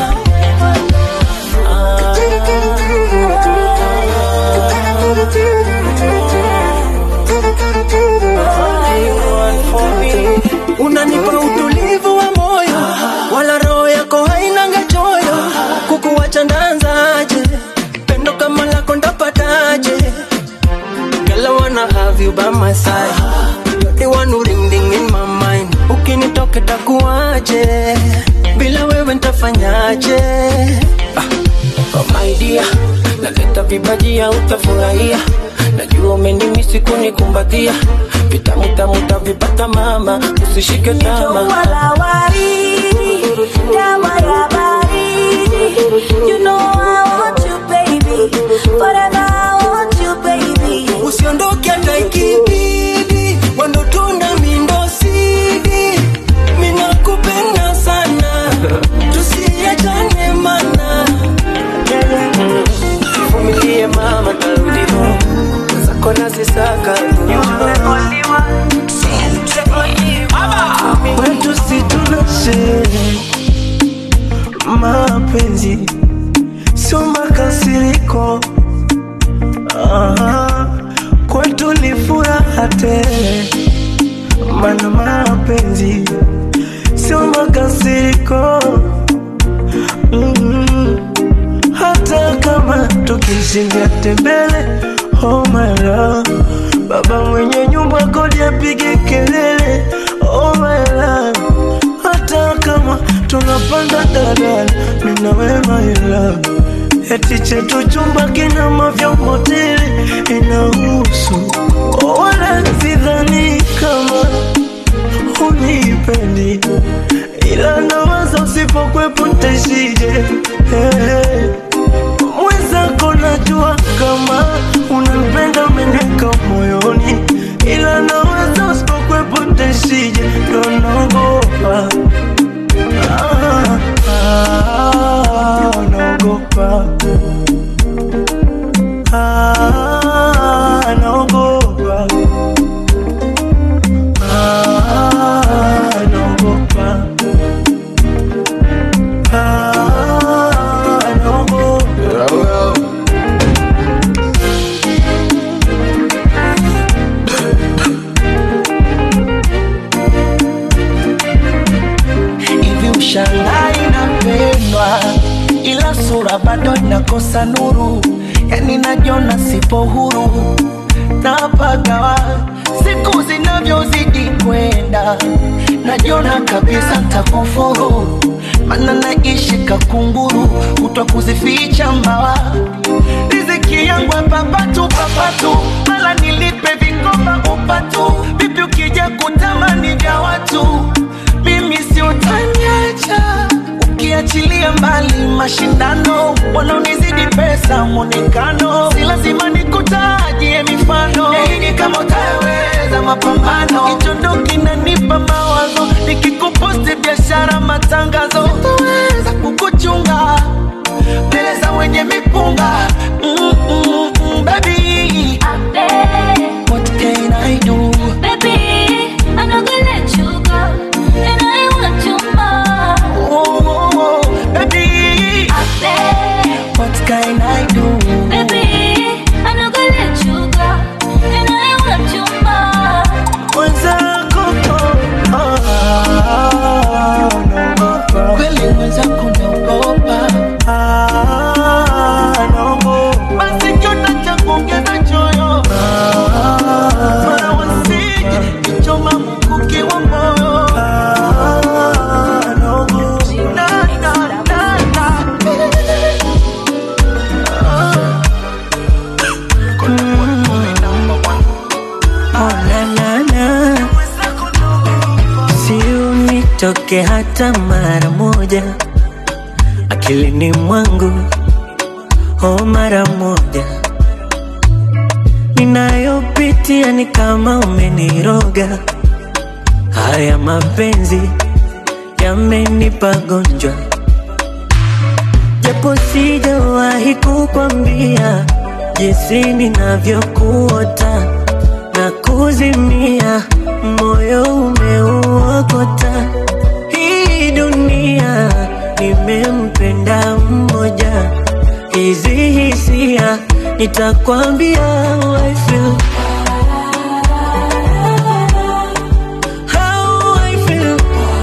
Unanipa utulivu wa moyo, wala roho yako hainanga choyo. Kukuacha ndanzaje, pendo kama lako ndapataje. Girl, I wanna have you by my side. You're the one who ring in my mind. Ukinitoka takuaje, bila wewe nitafanyaje? Oh my dear, naleta vibajia utafurahia. Najua umenimisi kunikumbatia. Vitamu tamu tavipata mama, usishike tama. Wala waridi, dawa ya baridi. You know I want you, baby. Forever I want you, baby. Usiondoke hata ikibidi, wando tuna mindosidi. Mimi nakupenda sana, tusiachane mana. Vumilie mama, tarudi home. Zako nazisaka Kwetu si tunashe mapenzi, sio makasiriko. Kwetu ni furaha tele, maana mapenzi sio makasiriko. usiniate mbele, oh my love. Baba mwenye nyumba kodi apige kelele, oh my love. Hata kama tunapanda dadala, mimi na wewe my love. Eti chetu chumba kina mavyombo tele, inahusu wala sidhani kama unipendi, ila nawaza usipokwepo ntaishije. Mwenzako najua kama unanipenda, umeniweka moyoni, ila nawaza usipokwepo ntaishije. Ndo naogopa, naogopa, naogopa, naogopa, Shanghai napendwa, ila sura bado inakosa nuru. Yani najiona sipo huru, napagawa siku zinavyozidi kwenda. Najiona kabisa nitakufuru, maana naishi kakunguru, kutwa kuzificha mbawa. Riziki yangu papatu papatu, mala nilipe vikoba upatu. Vipi ukija kutamani vya watu, mimi si utaniacha. Ukiachilia mbali mashindano, wanaonizidi pesa mwonekano, si lazima nikutajie mifano. Nini kama utaweza mapambano, kichondo kinanipa mawazo. Nikikuposti biashara matangazo, sitaweza kukuchunga mbele za wenye mipunga. Baby, what can I do? Baby, I'm not gonna let you go, and I want you more. Oh, oh, oh, baby, what can I do? Baby, I'm not gonna let you go, and I want you more. mwenzako, naogopa, Kweli mwenzako naogopa, naogopa, basi kiota cha kuongeza choyo, mara wasije kichoma mkuki wa moyo. Toke hata mara moja akilini mwangu, oh mara moja. Ninayopitia ni kama umeniroga, haya mapenzi yamenipa gonjwa. Japo sijawahi kukwambia jinsi ninavyokuota na kuzimia, moyo umeuokota. Hii dunia nimempenda mmoja, hizi hisia nitakwambia how I feel, how I feel.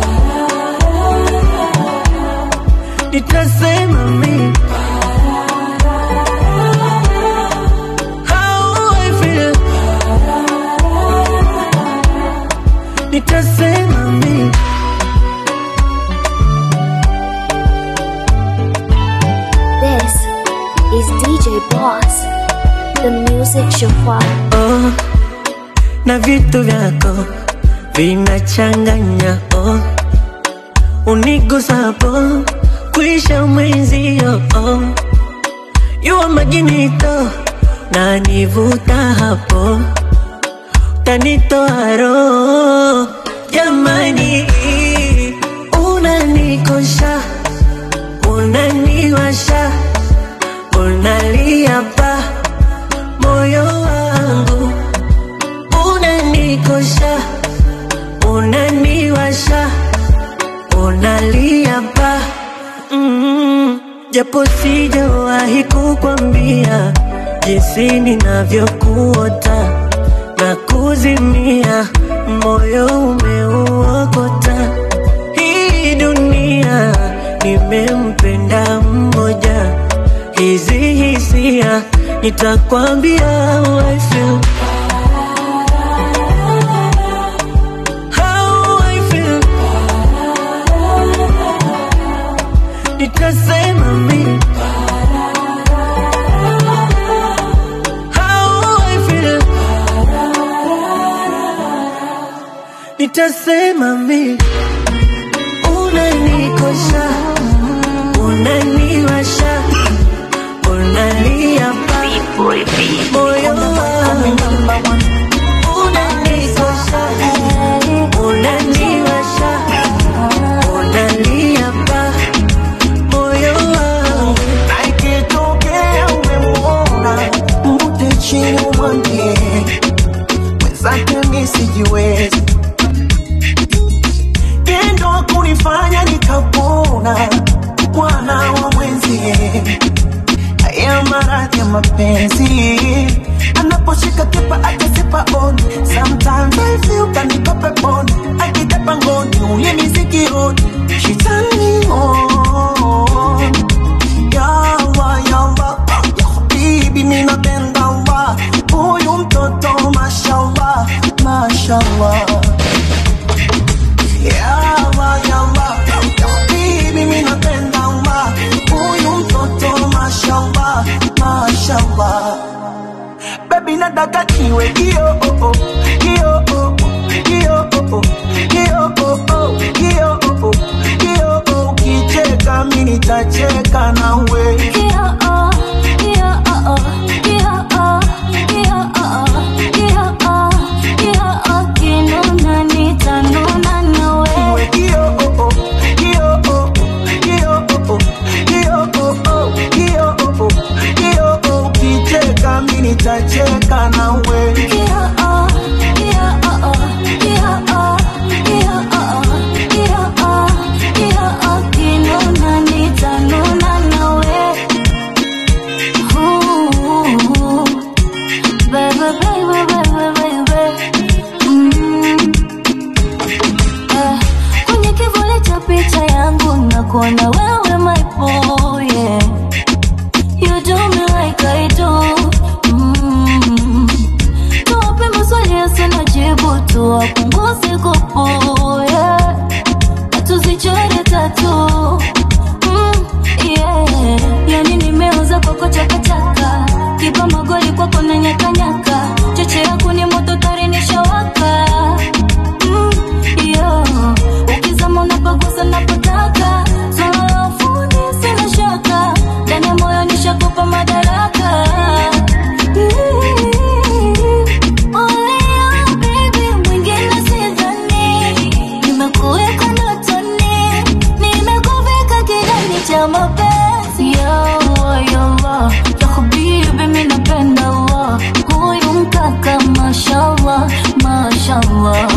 Nitasema mimi how I feel, nitasema mimi. This is DJ Boss, the music chauffeur. Oh, na vitu vyako vinachanganya. Oh, unigusapo kuisha mwenzio. Oh, yuwa maginito na nivuta hapo, tanitoa roho. Jamani, unanikosha, unaniwasha, unalia pa moyo wangu. Unanikosha, unaniwasha, unalia pa japo sijawahi kukwambia jinsi ninavyokuota na kuzimia, moyo umeuokota. Hii dunia nimempenda mmoja, hizi hisia nitakwambia how I feel. How I feel. Nitasema mimi how I feel. Nitasema mimi unanikosha, unaniwasha, unalia moyo wangu, unanikosha, unaniwasha, unalia moyo wangu. Na ikitokea umemuona, mvute chini umwambie mwenzake mimi sijiwezi. Tendo kunifanya nikapona bwana wa mwenzie. Haya maradhi ya mapenzi, anaposhika kipa akisipa on. Sometimes I feel kanikope on, akitapa ngoni ulimi sikioni. She turn me on. Yawa yawa, bibi mimi napenda wa huyu mtoto mashallah, mashallah. Yawa yawa, bibi mimi napenda wa huyu mtoto mashallah, mashallah. Baby nataka kiwe kio oh oh, kio oh oh, kio oh oh, kio oh oh, kio oh oh, kio oh. Kicheka mimi nitacheka nawe. Kio oh, kio oh oh, kio oh, kio oh oh, kio oh, kio oh. Kinuna nitanuna nawe. Kio oh oh, kio oh oh, kio oh oh, kio oh oh, kio oh oh, kio oh. Kicheka mimi nitacheka nawe. Kio oh, kio oh oh, kio oh, kio oh oh, kio oh, kio oh. Kinuna nitanuna nawe. Ooh, baby, baby, baby, baby. Kwenye kivuli cha picha yangu nakuona wewe my boy, yeah. You do me like I do. Tuwape maswali yasina jibu, tuwapunguze kupo, yeah. Tuzichore tatu, yeah. Yani nimeuza kwako chakachaka, kipa magoli kwako na nyaka nyaka. Cheche yako ni moto tari nishawaka, yeah. Ukizama unapagusa napotaka, swala fundi sina shaka. Ndani ya moyo nishakupa madaraka. Only you baby, mwingine sidhani. Nimekuweka ndotoni, nimekuvika kidani cha mapenzi. Yawa yawa, ya habibi mimi napenda wa huyu mkaka mashallah, mashallah.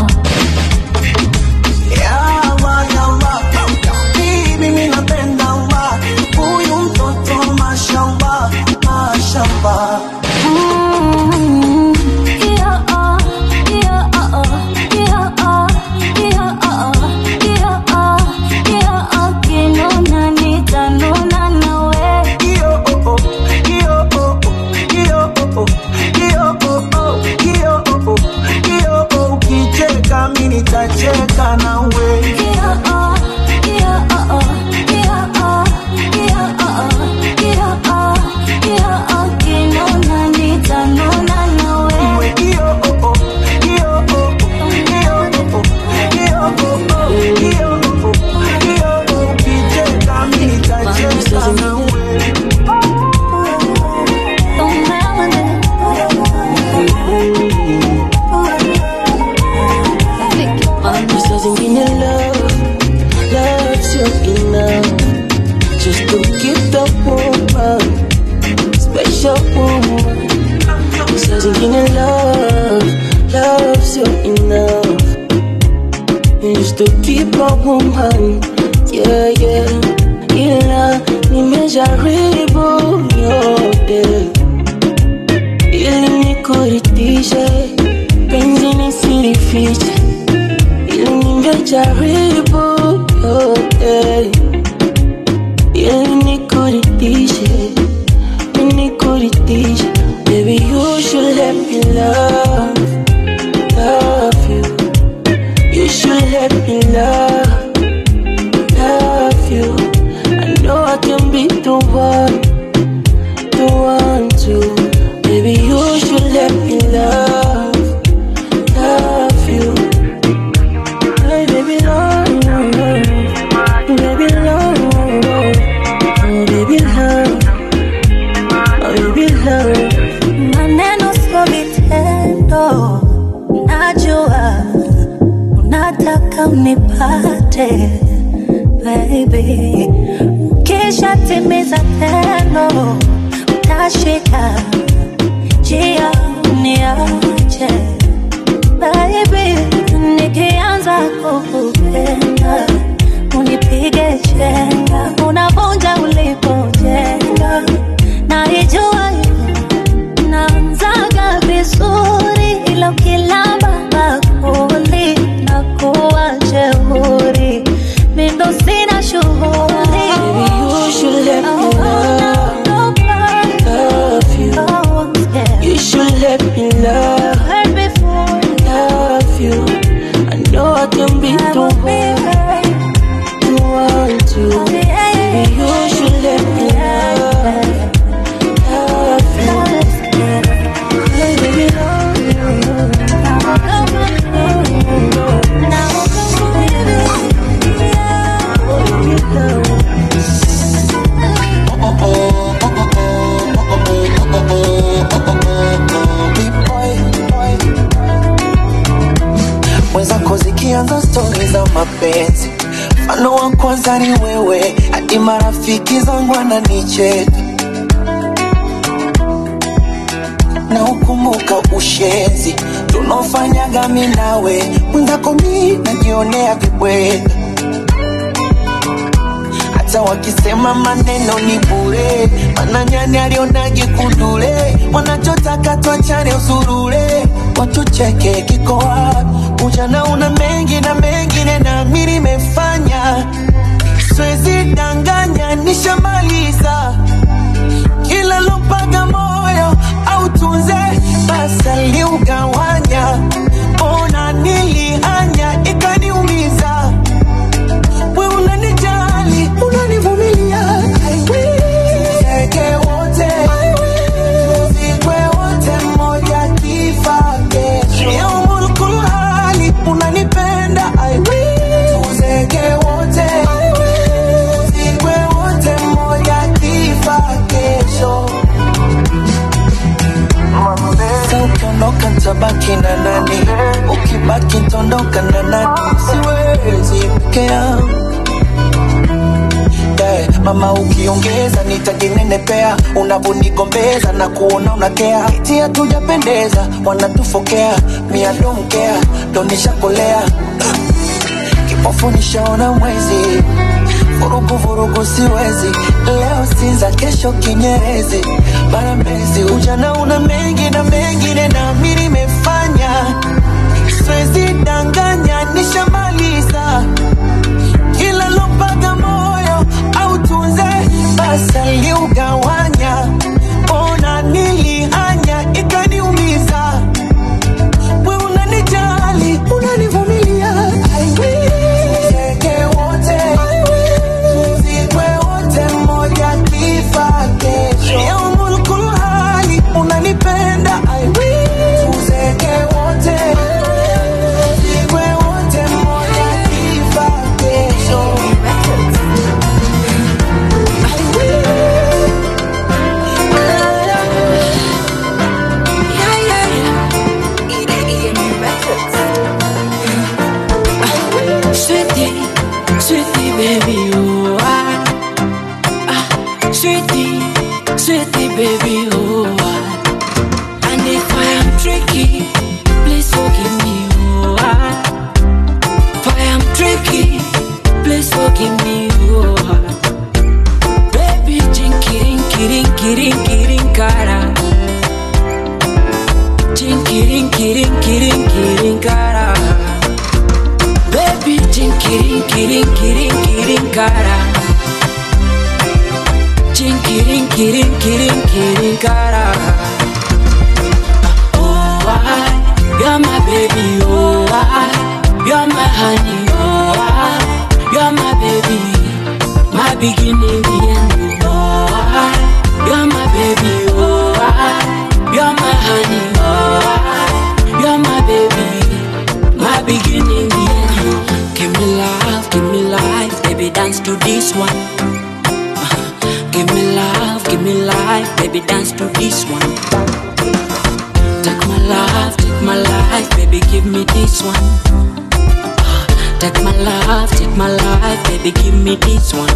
Yawa yawa, bibi mimi napenda wa huyu mtoto mashallah, mashallah. Nitacheka nawe. To keep a woman, yeah, yeah. Ila nimejaribu yote ili nikuridhishe, penzi nisilifiche. Ili nimejaribu yote ili nikuridhishe, niache baby, kisha timiza tendo utashika njia niache baby, nikianza kukupenda unipige chenga, unavunja ulipojenga, naijua naanzaga vizuri, ila ukilamba bakuli nakuwa jeuri, mindo sina shughuli. Baby, you should let me love you. You should let me love you. I know I can be the one to want you. Baby, you should let me love you. Mwenzako zikianza stori za mapenzi, mfano wa kwanza ni wewe, hadi marafiki zangu wananicheka. Na ukumbuka ushenzi tunaofanyaga mimi nawe, mwenzako mimi najionea vibweka. Hata wakisema maneno ni bure, maana nyani alionage kundule, wanachotaka tuachane usurule, watucheke kiko wapi? Ujana una mengi na mengine na mimi nimefanya, siwezi danganya nishamaliza, kila lopaga moyo au tunze basa liugawanya, ona nilihanya ikaniumiza, we unanijali unanivumilia, I will tuzeke wote, I will tuzikwe wote mmoja kifake, ya umulkul hali unanipenda, I will tuzeke wote, I will tuzikwe wote mmoja kifake show. Ukiondoka nitabaki na nani? Ukibaki nitaondoka na nani? Siwezi peke yangu. Mama ukiongeza nitajinenepea, unavonigombeza na kuona unakea, eti hatujapendeza wanatufokea, mia don't care, ndo nishakolea, kipofu nishaona mwezi, vurugu vurugu siwezi, leo Sinza kesho Kinyerezi, Barambezi. Ujana una mengi na mengine na mimi nimefanya, siwezi danganya nishamaliza, kila lopaga moyo au tunze basa liugawanya, ona nilihanya ikaniumiza, we unanijali unanivumilia, I will tuzeke wote, I will tuzikwe wote mmoja kifake, ya umulkul hali unanipenda, I will tuzeke wote, tuzikwe wote mmoja kifake show. Sweetie, baby, oh sweetie, baby, oh and if I am tricky, please forgive me, oh if I am tricky, please forgive me, oh baby, jinkirin, kirin, kirin, kirin, kara, jinkirin, kirin, kirin, kirin, kara, baby, jinkirin, kirin, kirin, kirin, kara, kirin, kirin, kirin, kirin, kara. Oh, you're my baby, oh, you're my honey, oh, you're my baby, my beginning, the end, oh, you're my baby, oh, you're my honey, oh, you're my baby, my beginning, the end. Give me life, baby, dance to this one. Give me life, baby, dance to this one. Take my life, baby, give me this one. Take my life, baby, give me this one.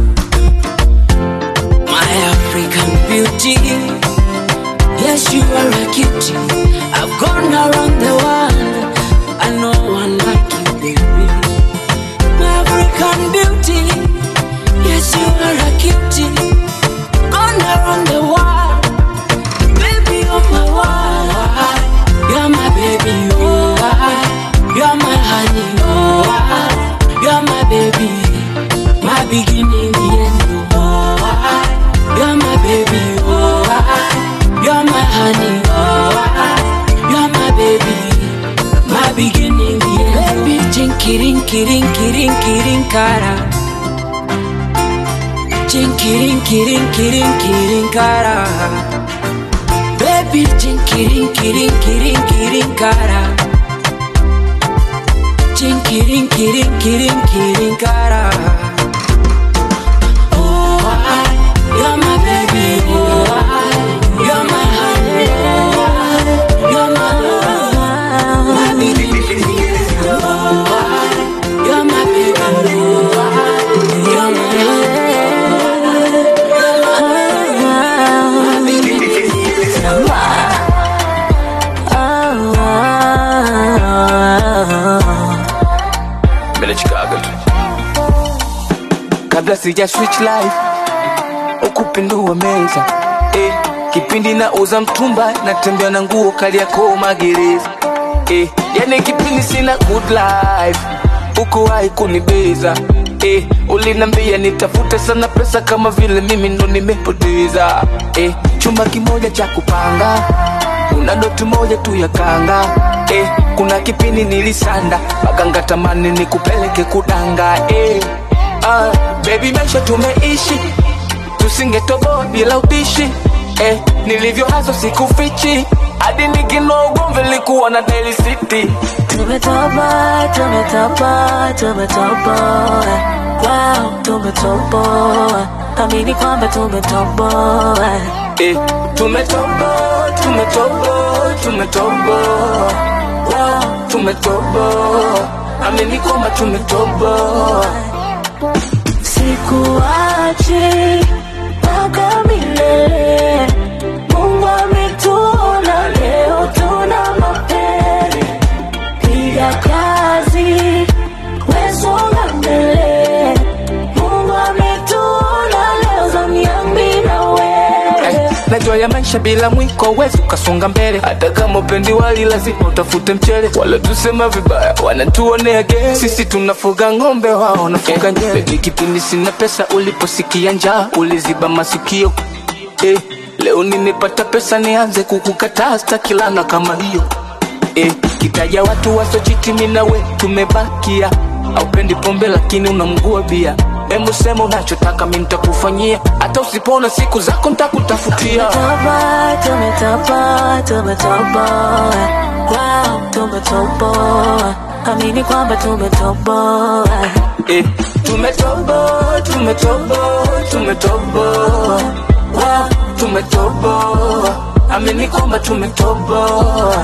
My African beauty, yes, you are a cutie. I've gone around the world, I know one like you, baby. My African beauty, yes, you are a cutie. Gone around the world, baby, you're my world. You're my baby, you're my honey, you're my baby, my beginning, the end. You're my baby, you're my honey, you're my baby, my beginning, the end. Baby, jinkirin, kirin, kirin, kirin, kara. Jinkirin, kirin, kirin, kirin, kara. Baby, jinkirin, kirin, kirin, kirin, kara. Jinkirin, kirin, kirin, kirin, kara. You're my baby, you're my honey, you're my baby, you're my baby, you're my kabla sija switch life ukupindua meza kipindi na uza mtumba natembea na nguo kali yako magereza yani kipindi sina good life uko hai kunibeza ulinambia nitafute sana pesa kama vile mimi ndo nimepoteza chumba kimoja cha kupanga una doti moja tu ya kanga kuna kipindi nilisanda maganga tamani nikupeleke kudanga baby maisha tumeishi tusingetoboa bila ubishi nilivyo hazo sikufichi hadi nikino ugomvi likuwa na Daily City. Tumetoboa, wow, tumetoboa, amini kwamba tumetoboa. Tumetoboa, wow, tumetoboa, amini kwamba tumetoboa. Sikuachi mpaka milele, Mungu ametuona leo tuna mapele. Piga kazi, wesonga mbele, Mungu ametuona leo zamu yangu na wewe. Najua ya maisha bila mwiko wezi ukasonga mbele, hata kama upendi wali lazima utafute mchele. Wala tusema vibaya wanatuonea gere, sisi tunafuga ngombe wao wanafuga nyele. Kipindi sina pesa uliposikia njaa uliziba masikio, leo nimepata pesa nianze kukukataa stakilana kama hiyo. Kitaja watu wasochiti mina we tumebakia, aupendi pombe lakini unamgua bia. Emu sema unachotaka mimi nitakufanyia, hata usipona siku zako nitakutafutia. Tumetoboa, wow, tumetoboa, amini kwamba tumetoboa. Tumetoboa, wow, tumetoboa, amini kwamba tumetoboa.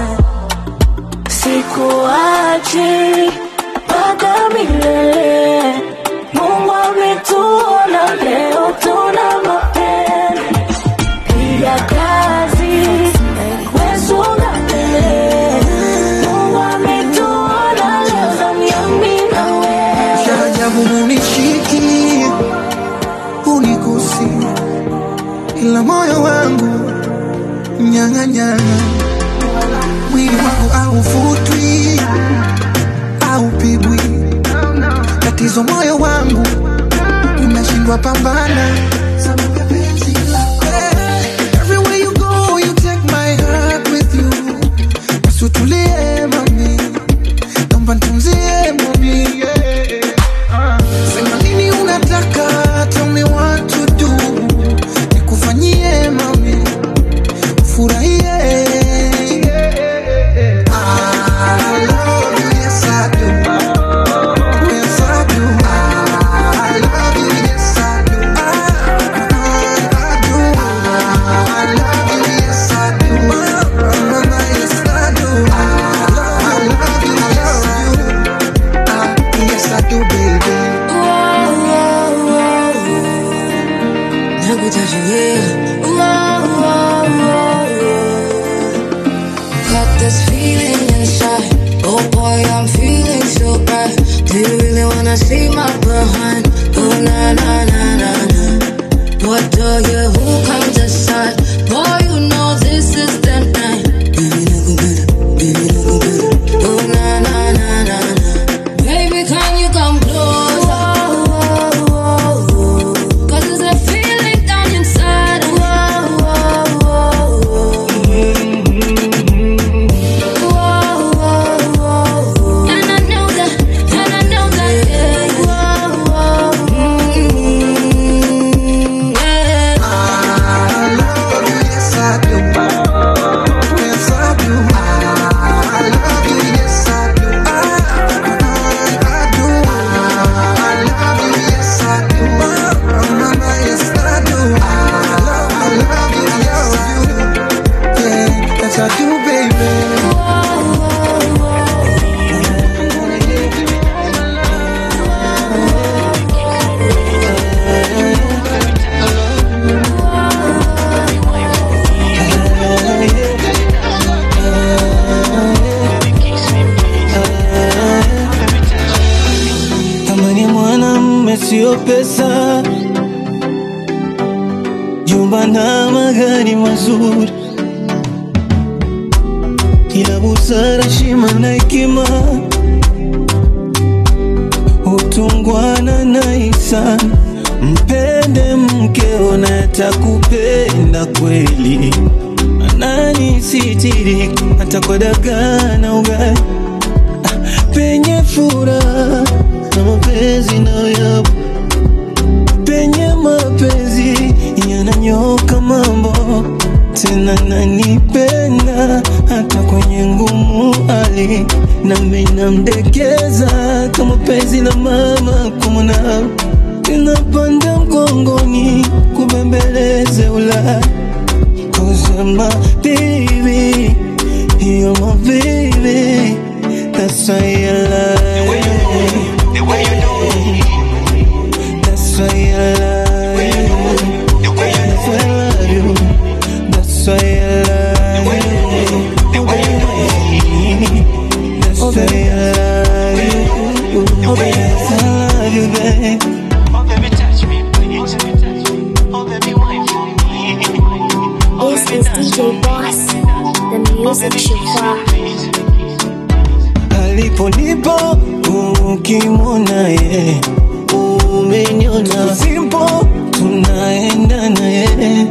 Sikuachi mpaka milele, Mungu ametuona leo tuna mapele. Piga kazi, wesonga mbele, Mungu ametuona leo zamu yangu na wewe. Shajabu unishiki, unigusi, ila moyo wangu nyang'anyana. Mwili wangu haufutwi, haupigwi, tatizo moyo wangu unashindwa pambana. Everywhere you go you take my heart with you. Usutulie mami, naomba nitunzie mami. Sema nini unataka, tell me what to do, nikufanyie mami, ufurahie. me touch you here. Got this feeling inside. Oh boy, I'm feeling so bad. Do you really wanna see my behind? Oh na na na na na. What do you? Who comes aside? Boy, you know this is the night. Baby, look good. Baby, look good. Oh na na na na na. Baby, can you come closer? Cause there's a feeling down inside. And I know that, yeah. Sio pesa, jumba na magari mazuri, ila busara, heshima na hekima, utungwana na ihsani. Mpende mkeo na atakupenda kweli, ananisitiri hata kwa dagaa na ugali. Penye furaha na mapenzi na yapo, penye mapenzi yananyoka mambo. Tena nanipenda hata kwenye ngumu hali, nami namdekeza kama penzi la mama kumona. Ninapanda mgongoni kubembeleze ula, cause my baby, you're my baby. That's why I love you. The way you do. That's why I love you. The way you do. That's why I love you. That's why I love you. The way you do. That's why I love you. Oh baby, I love you, babe. Oh baby, touch me, please. Oh baby, wine for me. This is DJ Boss, the music chauffeur. Aliponipo ukimwona ye umeniona, simpo tunaenda naye.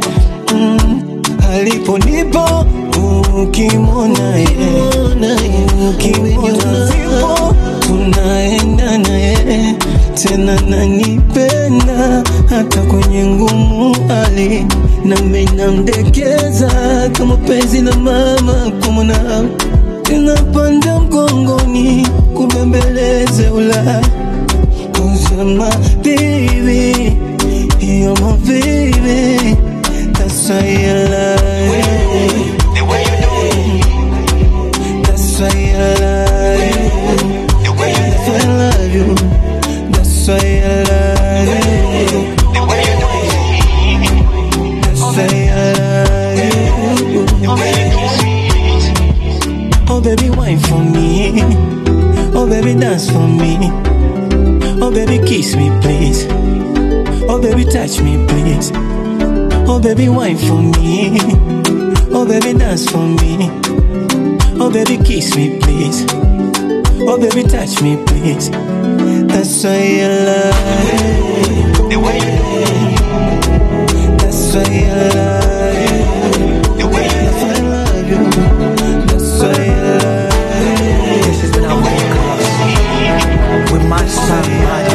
Aliponipo ukimwona ye ukimwona, simpo tunaenda naye. Tena nanipenda hata kwenye ngumu hali, nami namdekeza kama penzi la mama kumona. Ninapanda mgongoni kubembeleze ula, cause my baby, you're my baby. That's why I love you. The way you do. That's why I love you. The way you do. That's why I love you. That's why I love you. The way you do. That's why I love you. The way you do. Oh baby, wine for me. Oh baby, dance for me. Oh baby, kiss me please. Oh baby, touch me please. Oh baby, wine for me. Oh baby, dance for me. Oh baby, kiss me please. Oh baby, touch me please. That's why I love you. The way you do. That's why I love you. The way you do. I love you. That's why I love you. This is the number one with my son.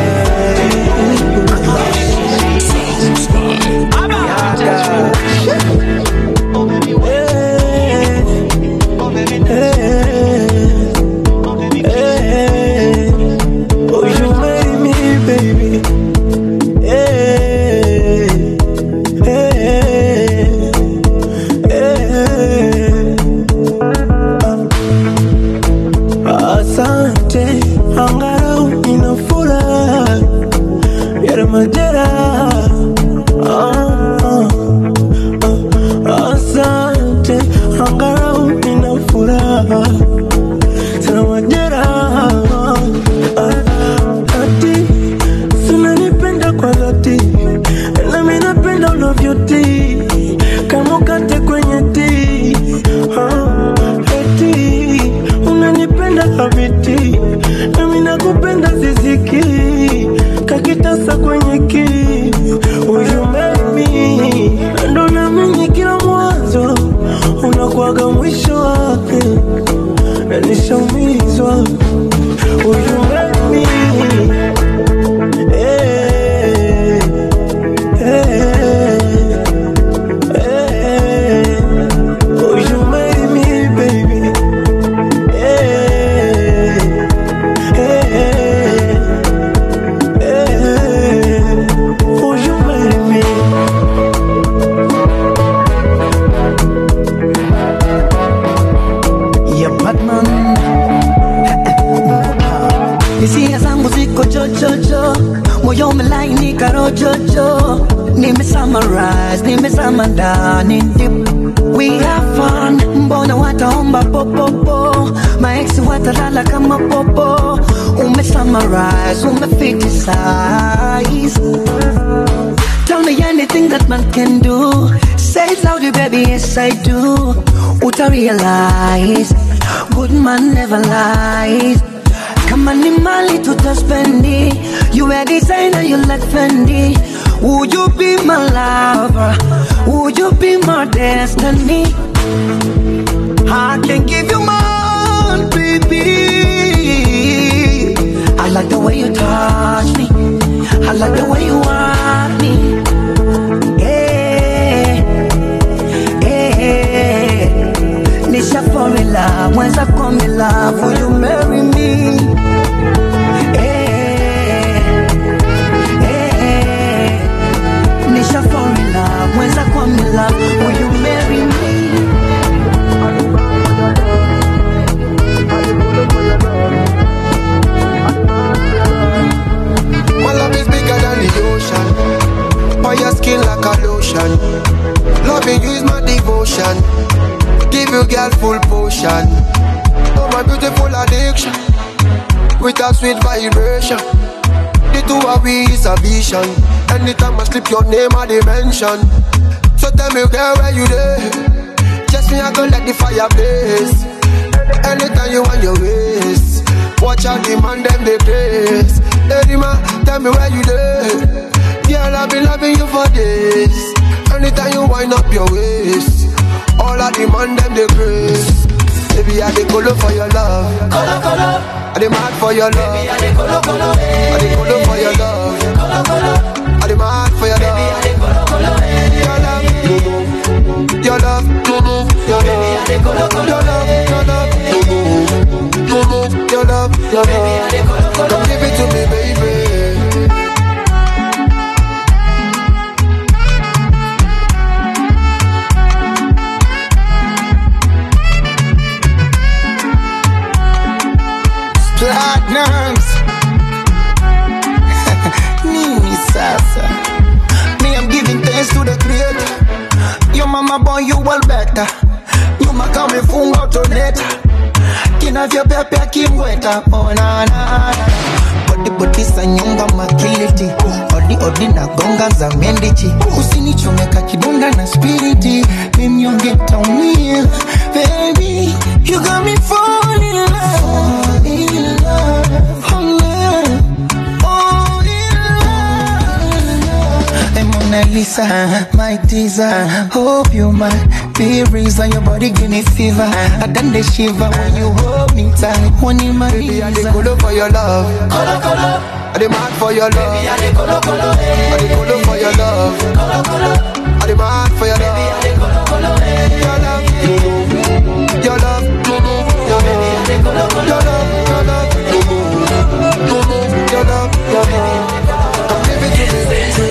Oh baby, hey, oh baby, hey, oh baby, hey, oh you made me, baby, hey, hey, hey. Asante, angalau inafura, yara majera. cutie, kama ukate kwenye tea. Eti unanipenda habiti, nami nakupenda ziziki, kakitasa kwenye ki. Will you marry me? Ndo naamini kila mwanzo unakuwaga mwisho wake, na nishaumizwa. Will you marry me? Hey, hey, hey. Will you marry me, baby? Hey, hey, hey. Will you marry me? Yeah, Batman. Hisia zangu ziko chochocho, moyo umelainika rojojo. Nimesama ndani deep. We have fun, mbona wataomba popopo, maeksi watalala kama popo. Umesummarize, umefitisize. Tell me anything that man can do. Say it loudly, baby, yes I do. Uta realize, good man never lies. Kama ni mali tutaspendi, you a designer, you like Fendi. Would you be my lover? Would you be my destiny? I can give you more, baby. I like the way you touch me, I like the way you want me. Hey, hey, nisha fall in love, once I come in love, will you marry me? Nisha fall in love, once I come in love, will you marry me? My love is bigger than the ocean, on your skin like a lotion. Loving you is my devotion, give you girl full potion. Oh my beautiful addiction, with a sweet vibration. The two of we is a vision. Anytime I slip your name I dimension. So tell me girl where you there? Just me I go let the fire blaze. Anytime you want your ways, watch out the man them they grace. Hey man, tell me where you there? Girl I've been loving you for days. Anytime you wind up your waist, all of the man them they grace. Baby I dey colo for your love, colo colo. I dey mad for your love, baby I dey colo colo. I dey colo for your love, colo colo. I dey mad for your love, baby I dey colo colo. Your love, your love, your love, baby I dey colo colo. Your love, your love, your love, your love, baby I dey colo colo. Come give it to me, baby. Platinums Nini sasa. Me I'm giving thanks to the creator. Your mama boy you all better. Nyuma kama funga utoneta, kinavyo pepe kimweta. Oh na na body sa nyumba makiliti. Odi na gonga za mendichi. Usinichomeka kidonda na spiriti. Mimi ongeta umia. Baby you got me falling in love. Mona Lisa, my teaser. Hope you might be reason your body give me fever. I done the shiver when you hold me tight. One in my baby, I dey colo for your love, colo colo. I dey mad for your love, baby, I dey colo colo. I dey colo for your love, colo colo. I dey mad for your love, baby, I dey colo colo. Your love, your love, your love, baby, I dey colo colo. Your love, your love, your love, your love. Come give it to me, baby.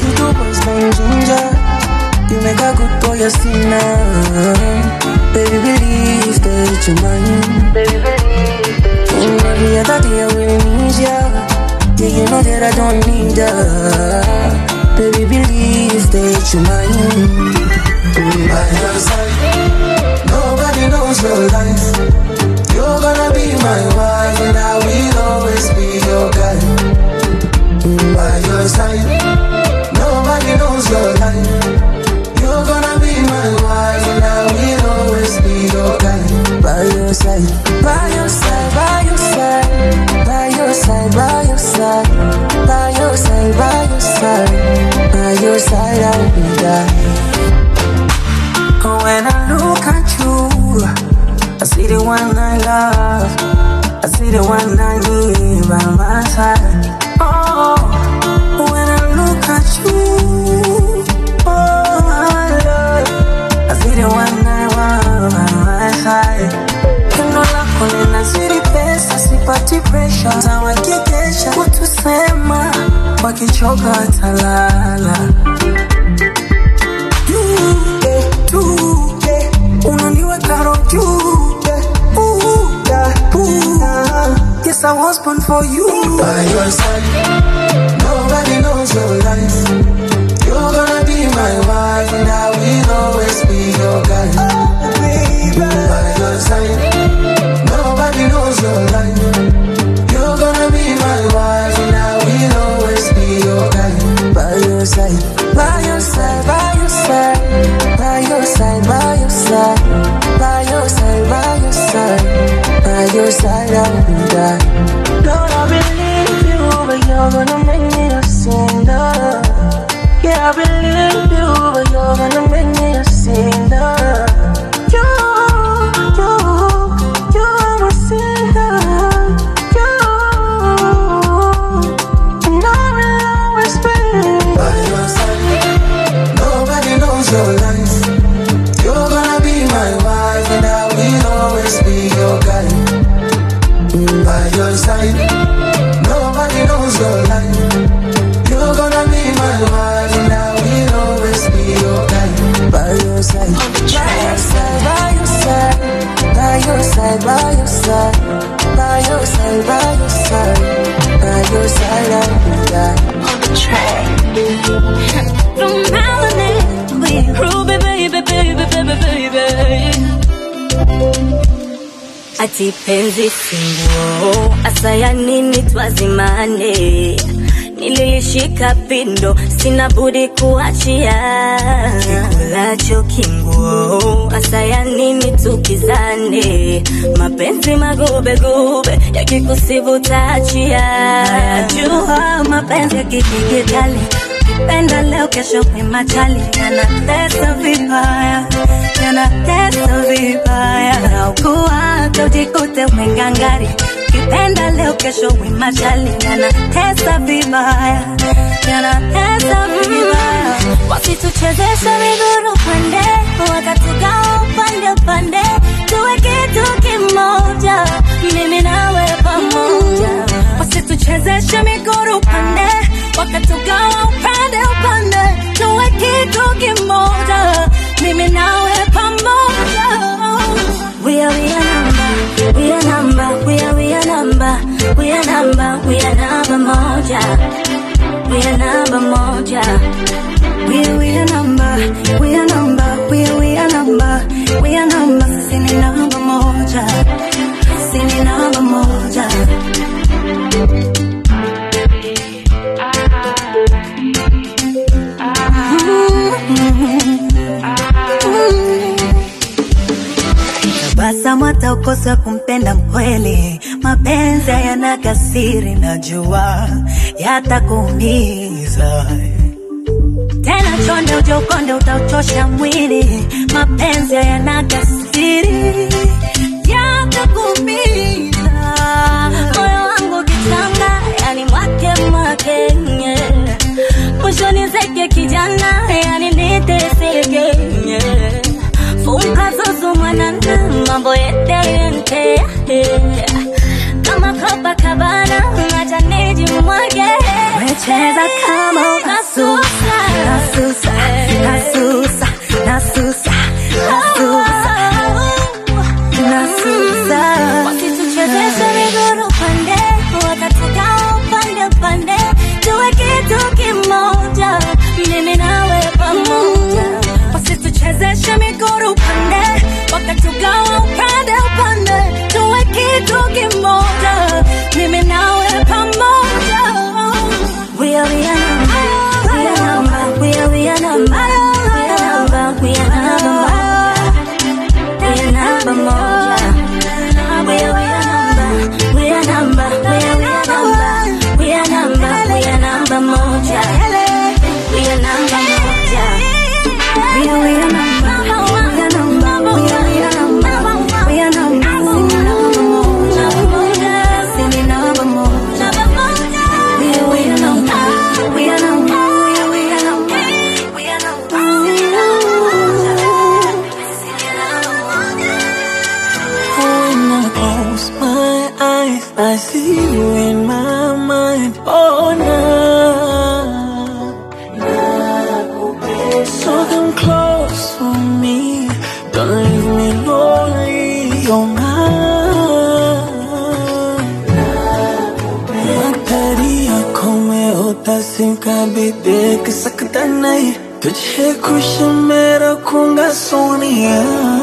You make a good boy a sinner. Baby believe that you're mine. Baby believe that every other day I will need ya. Yeah, you know that I don't need ya. Baby believe that you're mine. By your side, nobody knows your life. You're gonna be my wife, and I will always be your guy. By your side, nobody knows your life. your side I will die. When I look at you, I see the one I love, I see the one I need by my side. Oh, when I look at you, oh my love, I see the one I want by my side. Kendo lako linazidi pesa, sipati pressure, tawakikesha kutusema, wakichoka talala. Unaniweka roho juu, yes, I was born for you. By your side, nobody knows your life. You're gonna be my wife, and I will always be your guy. By your side, nobody knows your life. You're gonna be my wife, and I will always be your guy. By your side, by your side, by your side, by your side, by your side, by your side, by your side, by your side, I will die. Lord, I believe you, but you're gonna make me a sinner. Yeah, I believe you, but you're gonna make me a sinner. You're a sinner. And I will always be by your side. Nobody knows your life. You're gonna be my wife, and I will always be your guy. By your side, nobody knows your life. You're gonna be my wife, and I will always be your guy. By your side, by your side, by your side, by your side, by your side, by your side, by your side, by your side, I will die. On the track. From now on in, we Ruby, baby, baby, baby, baby. Ati penzi singo, asaya nini twazimane. Nililishika pindo, sina budi kuachia. Kikulacho kinguo, asaya nini tukizane. Mapenzi magube gube, yakikusibu taachia. Jua mapenzi ya kikigitali, penda leo kesho machali. Yanatesa vibaya, yanatesa vibaya. Naugua ujikute umengangari, kipenda leo kesho machali. Yanatesa vibaya, yanatesa vibaya. Wasituchezesha miguru pande, wakatugawa upande upande. Tuwe kitu kimoja, mimi nawe pamoja. Wasituchezesha miguru pande, wakatugawa upande upande. Tuwe kitu kimoja, mimi nawe pamoja. We are number, we are number, we are number, we are number, we are number moja, we are number moja. We are number, we are number, we are number, we are number. Sini number moja, sini number moja. Basa mwata ukosa kumpenda mkweli. Mapenzi yana kasiri, najua yatakuumiza. Tena chonde uje ukonde, utauchosha mwili. Mapenzi yana kasiri, yatakuumiza. Moyo wangu kitanga, yani mwake nye. Mwishoni zeke kijana, yani niteseke nye. Funka zuzu mwanana, mambo yente. Kama Copacabana, acha nijimwage. Wecheza kama unasusa, nasusa, nasusa, nasusa, nasusa, nasusa. Wasituchezesha miguru pande, wakatugawa upande upande. Tuwe kitu kimoja, mimi nawe pamoja. Wasituchezesha miguru pande, wakatugawa upande upande. Tuwe kitu kimoja, mimi nawe pamoja. We are number, we are number, we are number, we are number moja. We are number, we are number moja. We are number कभी देख सकता नहीं, तुझे खुश मैं रखूंगा सोनिया।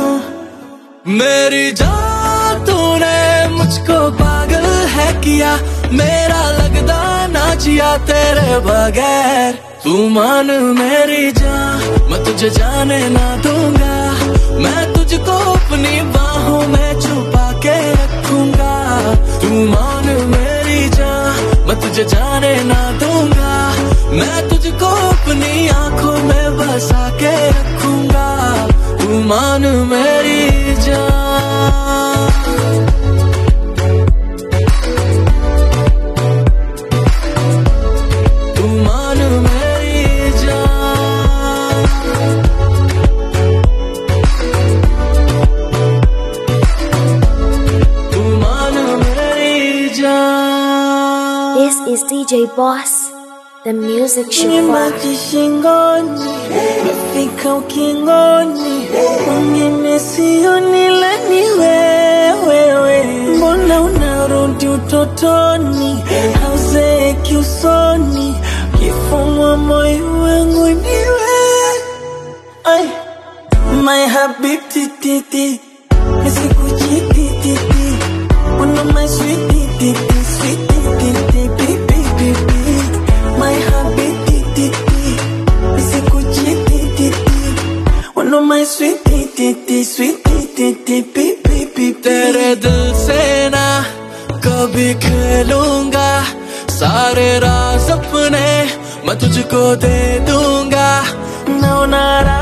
मेरी जान तूने मुझको पागल है किया, मेरा लगदा ना जिया तेरे बगैर। तू मान मेरी जान, मैं तुझे जाने ना दूंगा, मैं तुझको अपनी बाहों में छुपा के रखूंगा। तू मान मेरी जान, मैं तुझे जाने ना दूंगा, मैं तुझको अपनी आंखों में बसा के रखूंगा। तू मान मेरी जान। तू मान मेरी जान। तू मान मेरी जान। This is DJ Boss, the music Nimebaki shingoni, nifika ukingoni, mwingine sioni ila ni wewe. Mbona unarudi utotoni, hauzeeki usoni, kifungwa moyo wangu ni wewe. Ay, my habibti titi, nisikuchiti titi, una my sweet titi, sweet titi, baby. My happy nisikuchiti, one of my sweet baby. तेरे दिल से ना कभी खेलूंगा, सारे राज अपने मैं तुझको दे दूंगा। Naonara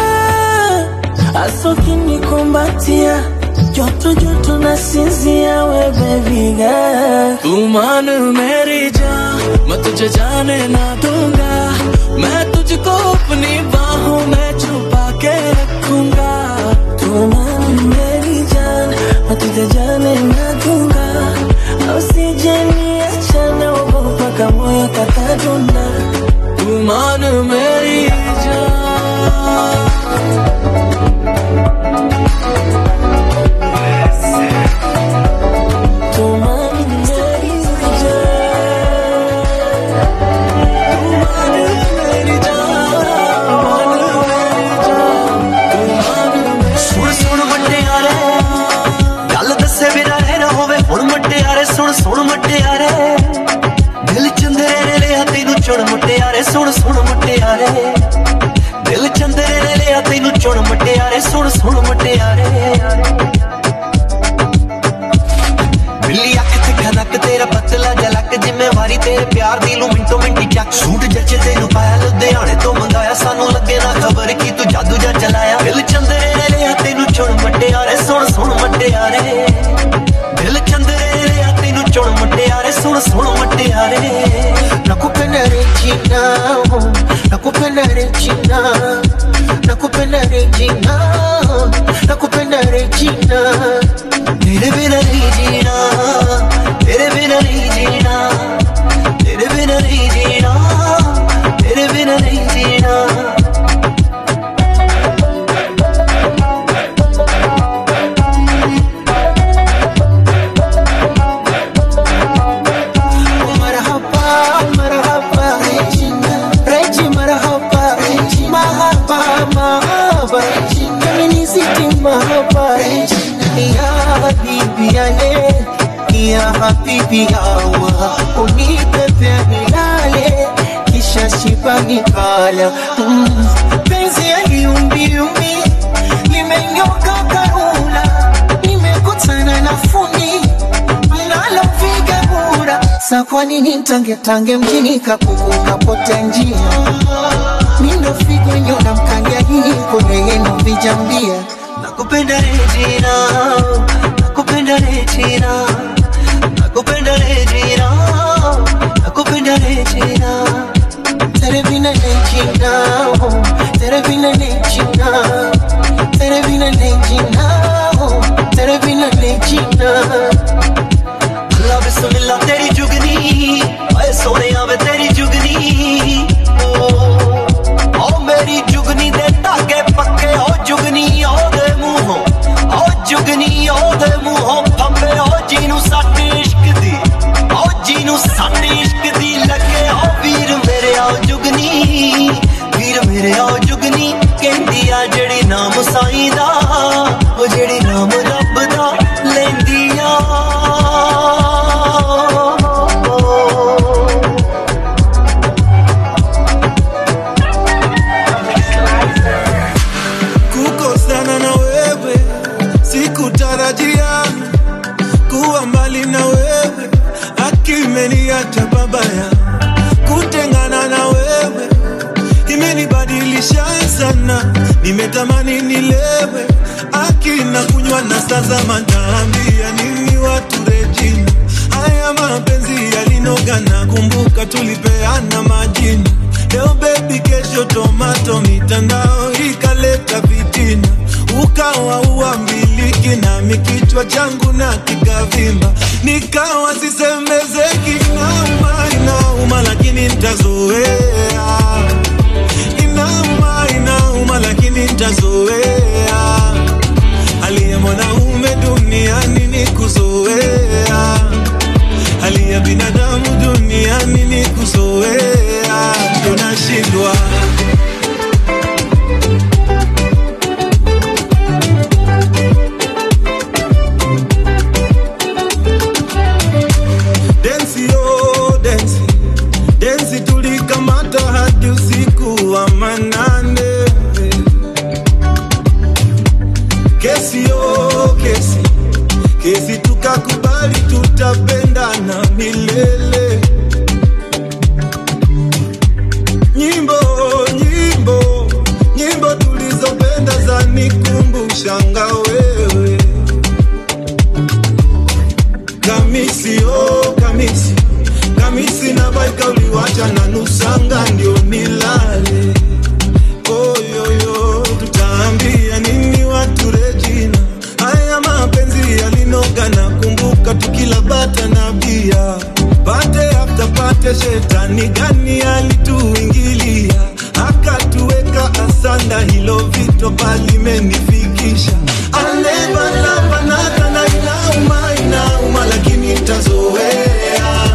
asoki nikumbatia, joto joto nasinzia we baby girl. तू मान मेरी जान, मैं तुझे जाने ना दूंगा, मैं तुझको अपनी बाहों में छुपा के रखूंगा। तू मान मेरी जान, मैं तुझे जाने ना दूंगा, usijeniacha naogopa kama moyo katadunda। तू मान मेरी जान। सुन मुटियारे, दिल चंदरे ने लिया तेनू चुन मुटियारे, सुन मुटियारे, दिल चंदरे ने लिया तेनू चुन मुटियारे, सुन मुटियारे। बिल्ली अख ते खनक तेरा पतला झलक, जिम्मेवारी तेरे प्यार दी लू मिंटो मिंटी चक। सूट जचे तेनू पाया लुधियाने तो मंगाया, सानू लगे ना खबर की तू जादू जा चलाया। दिल चंदरे ने लिया तेनू चुन मुटियारे, सुन मुटियारे, दिल चंदरे चुन मुटियारे, सुन मुटियारे। Nakupenda Regina, nakupenda Regina, nakupenda Regina, nakupenda Regina, तेरे बिना नहीं जीना, तेरे बिना नहीं जीना, तेरे बिना नहीं जीना, तेरे बिना नहीं जीना। Ya habibi yawa, unipe pia nilale, kisha shiba nikala. Penzi ya yumbi limenyoka karula, nimekutana na fundi mnalopiga kura. Sa kwa nini tange mjini kapuku kapote njia, mindo figo nyona mkandia hii kone yenu vijambia. Nakupenda Regina, nakupenda Regina, nakupenda Regina, nakupenda Regina. Tere bina Regina, tere bina Regina, tere bina Regina, tere bina Regina. अल्लाह बिस्मिल्लाह तेरी जुगनी, ऐ सोने आवे तेरी जुगनी। ओ मेरी जुगनी दे धागे पक्के, ओ जुगनी ओ दे मुंहों, ओ जुगनी ओ दे मुंहों फंबे, ओ जीनू साडी इश्क दी, ओ जीनू साडी इश्क दी लगे। ओ वीर मेरे आओ जुगनी मेरे आओ जुगनी कहती आ जड़ी नाम साईं दा ओ जड़ी नाम रब दा लेंदी आ kukosana na wewe sikutarajia kuwa mbali na wewe akimeniacha babaya kutengana na wewe imenibadilisha sana nimetamani nilewe akina kunywa na sasa manaambia nini watu Regina haya mapenzi yalinoga na kumbuka tulipeana majina leo baby kesho tomato mitandao ikaleta vitina ukawa uambiliki na mikichwa changu na kikavimba nikawa sisemezeki inauma lakini nitazoea inauma lakini nitazoea hali ya mwanaume duniani ni kuzoea hali ya binadamu duniani ni kuzoea tunashindwa densi tulikamata hadi usiku wa manane kesi tukakubali tutapendana milele nyimbo tulizopenda zanikumbusha wewe kamisi na baika uliwacha na nusanga ndio nilale oyoyo tutaambia nini watu Regina haya mapenzi yalinoga na kumbuka tukila bata na bia pate after pate shetani gani alituingilia akatuweka asanda hilo vito palimenifikisha aleva lava nata na inauma lakini nitazoea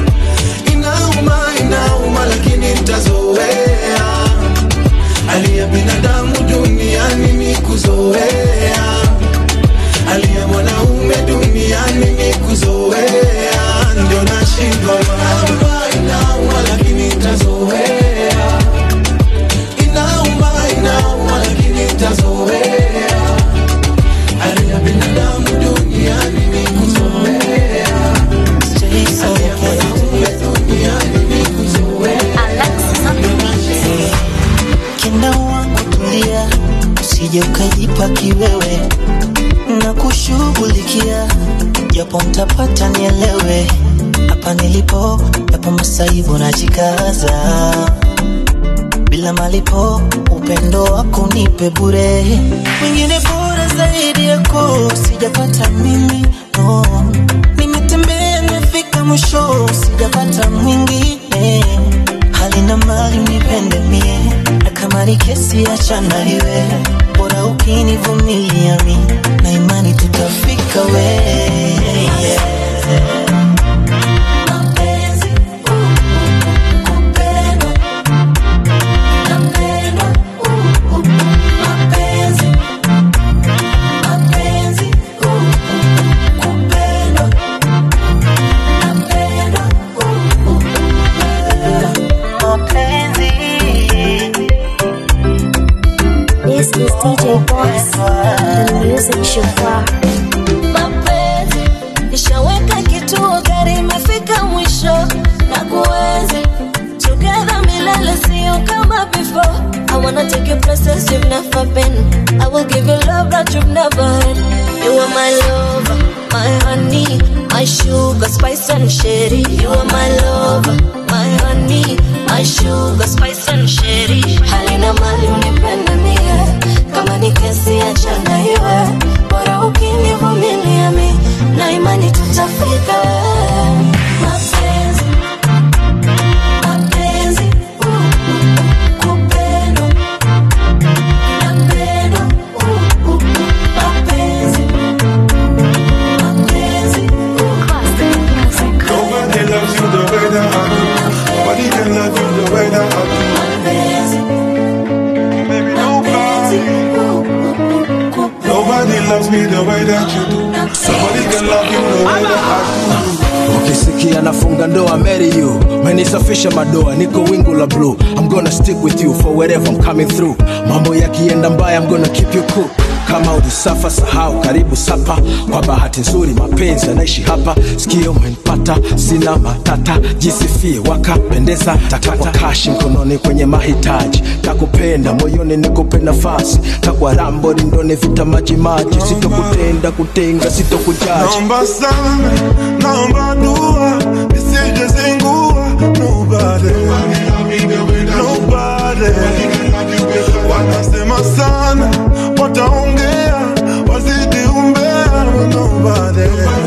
inauma lakini nitazoea hali ya binadamu duniani ni kuzoea hali ya mwanaume duniani ni kuzoea ndio nashindwa inauma lakini nitazoea inauma lakini nitazoea hali ya binadamu duniani ni kuzoea hali ya mwanaume duniani ni kuzoea Kina wangu tulia usije ukajipa kiwewe na kushughulikia japo mtapata nielewe hapa nilipo yapo masaibu najikaza bila malipo upendo wako nipe bure mwingine bora zaidi yako sijapata mimi no nimetembea nimefika mwisho sijapata mwingine hali na mali unipende mie na kama ni kesi achana iwe bora ukinivumilia mi na imani tutafika we This is DJ Boss, the music chauffeur. Mapenzi ishaweka kituo, gari imefika mwisho na kuenzi together milele, sio kama before. I wanna take you places you've never been. I will give you love that you've never had. You are my lover, my honey, my sugar, spice and sherry. You are my lover, my honey, my sugar, spice and sherry. Halina mali unipenda mie, kama ni kesi achana iwe, bora ukinivumilia mi na imani tutafika. Mapenzi, mapenzi, kupenda, napenda, mapenzi, mapenzi, nobody loves you the way that I do. Nobody can love you the way that I do. loves me the way that you do. Nobody can love you the way that I do. Ukisikia nafunga ndoa marry you, menisafisha madoa niko wingu la blue. I'm gonna stick with you for wherever I'm coming through. Mambo yakienda mbaya I'm gonna keep you cool. Kama ulisafa sahau karibu sapa. Kwa bahati nzuri mapenzi yanaishi hapa. Sikio umenipata sina matata. Jisifie wakapendeza takata kashi mkononi kwenye mahitaji. Takupenda moyoni nikupe nafasi. Takwa rambo rindoni vita maji maji. Sitokutenda kutenga sitokujaji. Naomba sana, naomba dua, nisije zingua. Nobody, nobody. Wanasema sana, wataongea, wazidi umbea. Nobody,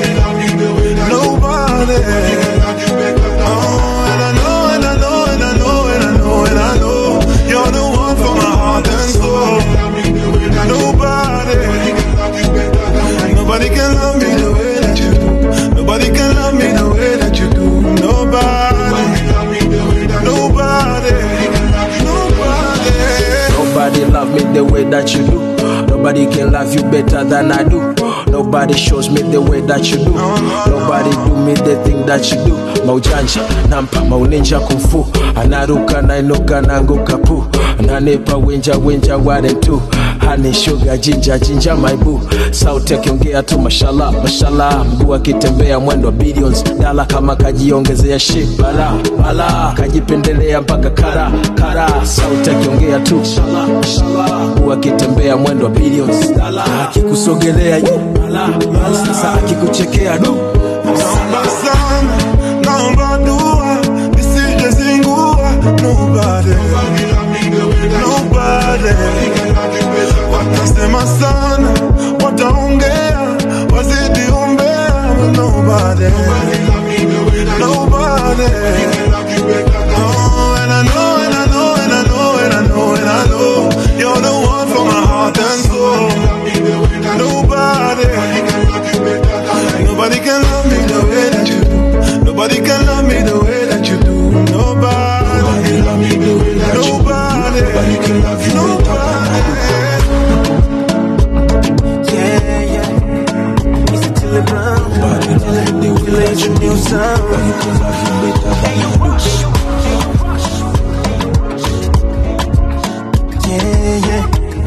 nobody. Oh, and I know, and I know, and I know, and I know, and I know, you're the one for my heart and soul. Nobody, nobody can love me the way that you do. Nobody can love me the way that you do. Nobody, nobody, nobody. Nobody love me the way that you do. Nobody can love you better than I do. Nobody shows me the way that you do. Nobody do me the thing that you do. Maujanja, nampa, mauninja kumfu. Anaruka, nainuka, nanguka pu. Ananipa winja, winja, ware tu. Honey, sugar, ginger, ginger, my boo. Sauti akiongea tu mashallah, mashallah. Mguu akitembea mwendo billions. Dala kama kajiongezea shit, bala, bala. Kajipendelea mpaka kara, kara. Sauti akiongea tu mashallah, mashallah. Mguu akitembea mwendo billions. Dala akikusogelea yu, bala, bala. Sasa akikuchekea du. Naomba sana, naomba dua, nisije zingua. Nobody, nobody. Watasema sana, wataongea, wazidi umbea. Nobody, nobody. Oh, and I know, and I know, and I know, and I know, and I know, you're the one for my heart and soul. Nobody, nobody can love me the way that you do. Nobody can love me the way that you do. Nobody, love me the way that you do. Nobody can love you. Nobody. Yeah, yeah. It's a Tilly Brown. Nobody love me the way that you do. Nobody can love you better than you do. Yeah, yeah.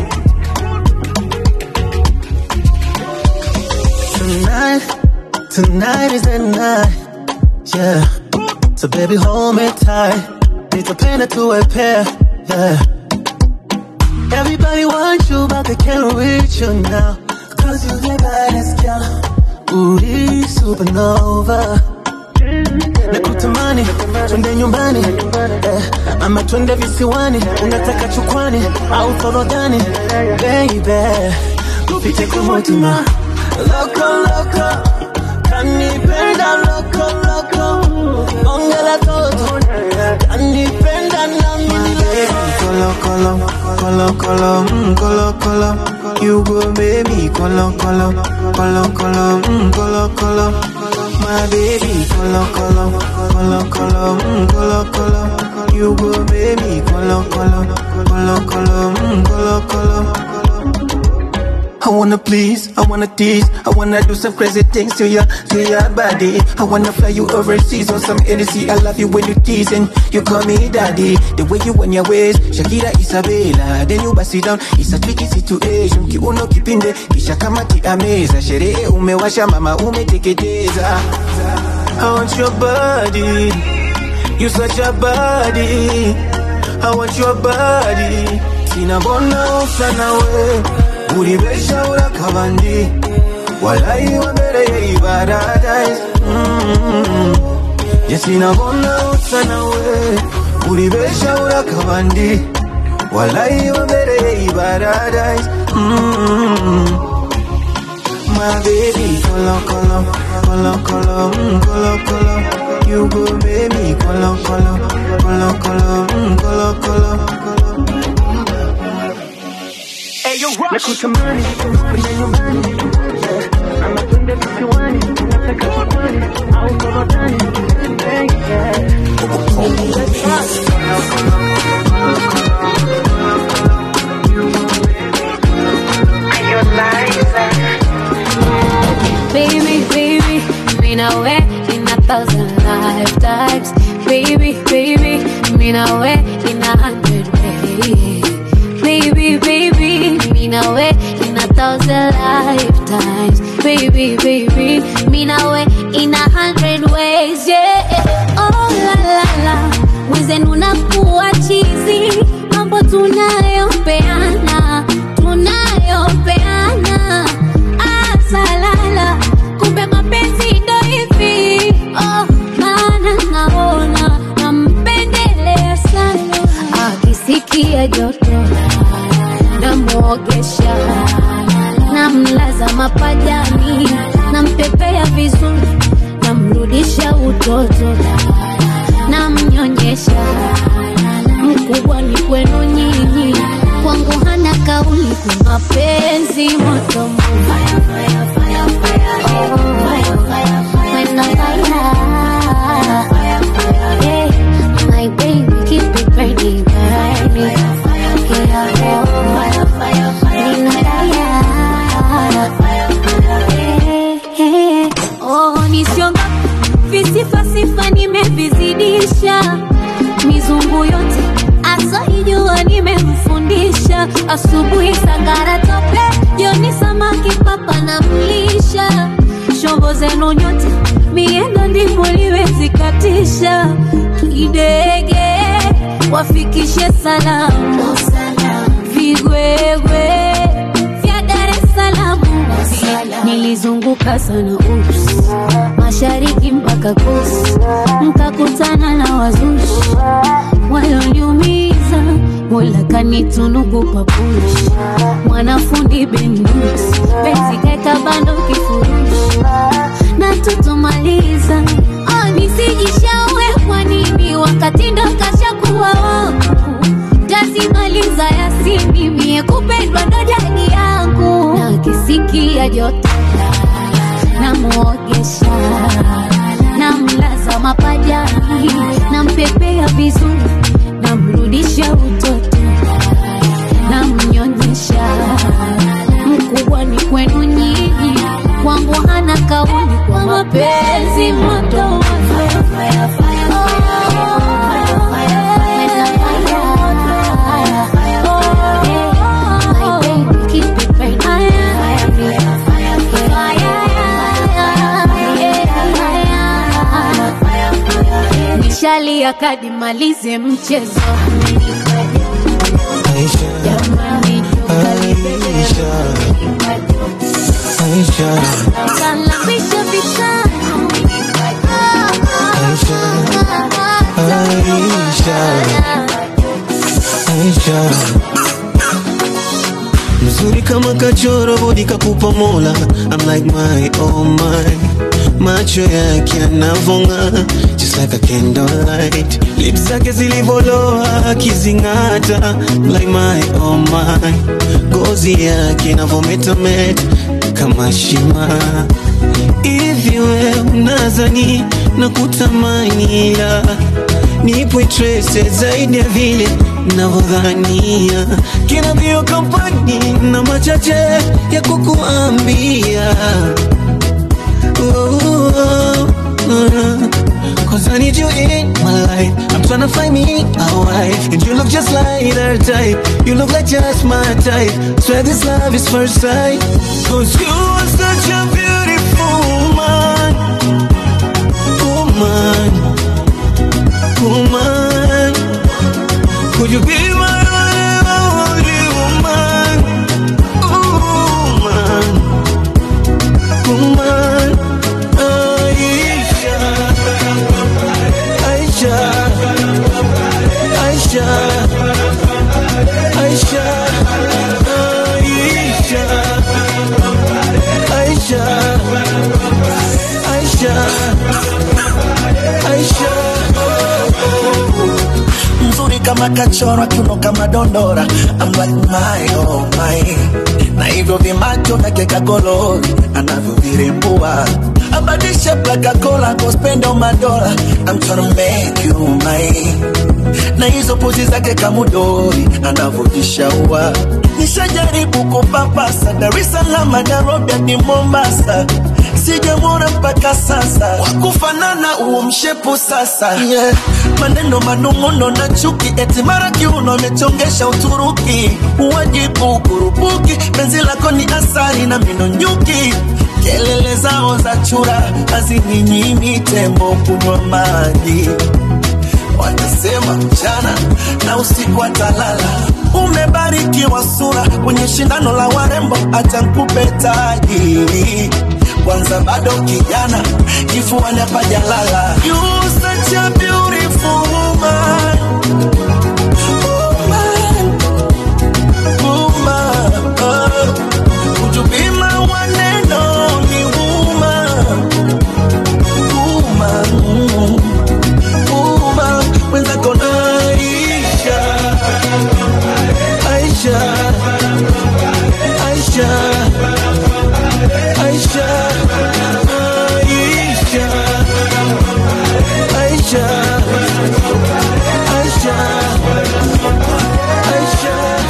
Tonight is the night, yeah. So baby hold me tight. Need a pen to a pair, yeah. Everybody wants you but they can't reach you now. Cause you the baddest girl. Ooh, this supernova. Nakutamani, twende nyumbani, ama twende visiwani. Unataka chukwani, au forodhani, baby. Tupite kwa motima. Loco, loco. Kanipenda loco, loco. Ongela toto. Kanipenda na mimi Colo, colo, colo, colo, colo, colo. You go baby, colo, colo, colo, colo, colo, colo. My baby, colo, colo, colo, colo, colo, colo. You go baby, colo, colo, colo, colo, colo, colo. I wanna please, I wanna tease, I wanna do some crazy things to your body. I wanna fly you overseas on some NC. I love you when you tease and you call me daddy. The way you on your waist, Shakira Isabella. Then you bust it down, it's a tricky situation. Kiuno kipinde, kisha kama tiameza. Sherehe umewasha mama umeteketeza. I want your body, you such a body. I want your body, sina bona usana we. Uribesha urakabandi, walai wambere ibaradais. Yes, inabona usana we. Uribesha urakabandi, walai wambere ibaradais. My baby, colo, colo, colo, colo, colo, colo. You go baby, colo, colo, colo, colo, colo, colo. Hey, you rush. Nakutamani, kwenye nyumbani. Ama twende visiwani. Nataka chukwani, au forodhani. Are you a liar? 1,000 lifetimes. Baby, baby, me now in 100 ways, yeah. Oh la la la, wenzenu unakuwa chizi, mambo tunayopeana, tunayopeana. Asalala, kumbe mapenzi ndo hivi. Oh, maana naona nampendelea sana. Akisikia joto namuogesha, namlaza mapajani, nampepea vizuri, namrudisha utoto, namnyonyesha. Mkubwa ni kwenu nyinyi, kwangu hana kauli, kwa mapenzi moto moto. My baby, keep it burning, burning. Oh, nisionga visifa sifa nimevizidisha, mizungu yote asoijua nimemfundisha. Asubuhi sangara tope, jioni samaki papa na mlisha. Shombo zenu nyote miendo ndivyo liwezikatisha. Kidege wafikishe salamu, vigwegwe vya Dar es Salaam. Nilizunguka sana ups, mashariki mpaka kus, mkakutana na wazushi walioniumiza. Mola kanitunuku papushi, mwanafundi bendux, penzi kaeka bando kifurushi, na tutomaliza. Oh, nisijishaue kwa nini wakati ndo kashakuwa wangu. Tazimaliza Yasini, mie kupendwa ndo jadi yangu. Na kisikia joto namuogesha, namlaza mapajani, nampepea vizuri, namrudisha utoto, namnyonyesha. Mkubwa ni kwenu nyinyi, kwangu hana kauli, kwa mapenzi moto. Nishali ya kadi malize mchezo. Jamani Aisha, Aisha, kalambisha vitano. Aisha, Aisha, mzuri kama kachoro, bodi kakupa Mola. I'm like my, oh my, macho yake yanavonga, just like a candlelight. Lips zake zilivoloa kizingata, like my, oh my, gozi yake inavometameta kama shima. Hivi we unazani na kutamani, ila nipo interese zaidi ya vile navodhania. Kina bio kampani na machache ya kukuambia. Cause I need you in my life. I'm tryna find me a wife, and you look just like her type. You look like just my type. Swear this love is first sight. Cause you are such a beautiful woman. Woman, woman. Could you be my only woman? Woman, woman. Aisha, Aisha, Aisha, Aisha, Aisha, Aisha. Mzuri kama kachora, kiuno kama dondora. I'm like my, oh my, na hivyo vimacho vyake kagolori anavyovirembua. Body shape like a cola, go spend all my dollar. I'm tryna make you mine. Na hizo pozi zake kamudori anavojishaua. Nishajaribu kupapasa Dar es Salaam, Nairobi hadi Mombasa, sijamwona mpaka sasa. Wakufanana uo mshepu sasa. Yeah, maneno manung'uno na chuki, eti mara kiuno amechongesha Uturuki. Uwajibu kurupuki, penzi lako ni asali na mino nyuki. Kelele zao za chura hazininyimi tembo kunywa maji. Watasema mchana na usiku atalala. Umebarikiwa sura kwenye shindano la warembo, acha nikupe taji. Kwanza bado kijana, kifuani hapa jalala. You such a beautiful woman, woman, would you be my one and only woman, woman, woman. Whenza kona Aisha, Aisha, Aisha, Aisha, Aisha, Aisha, Aisha,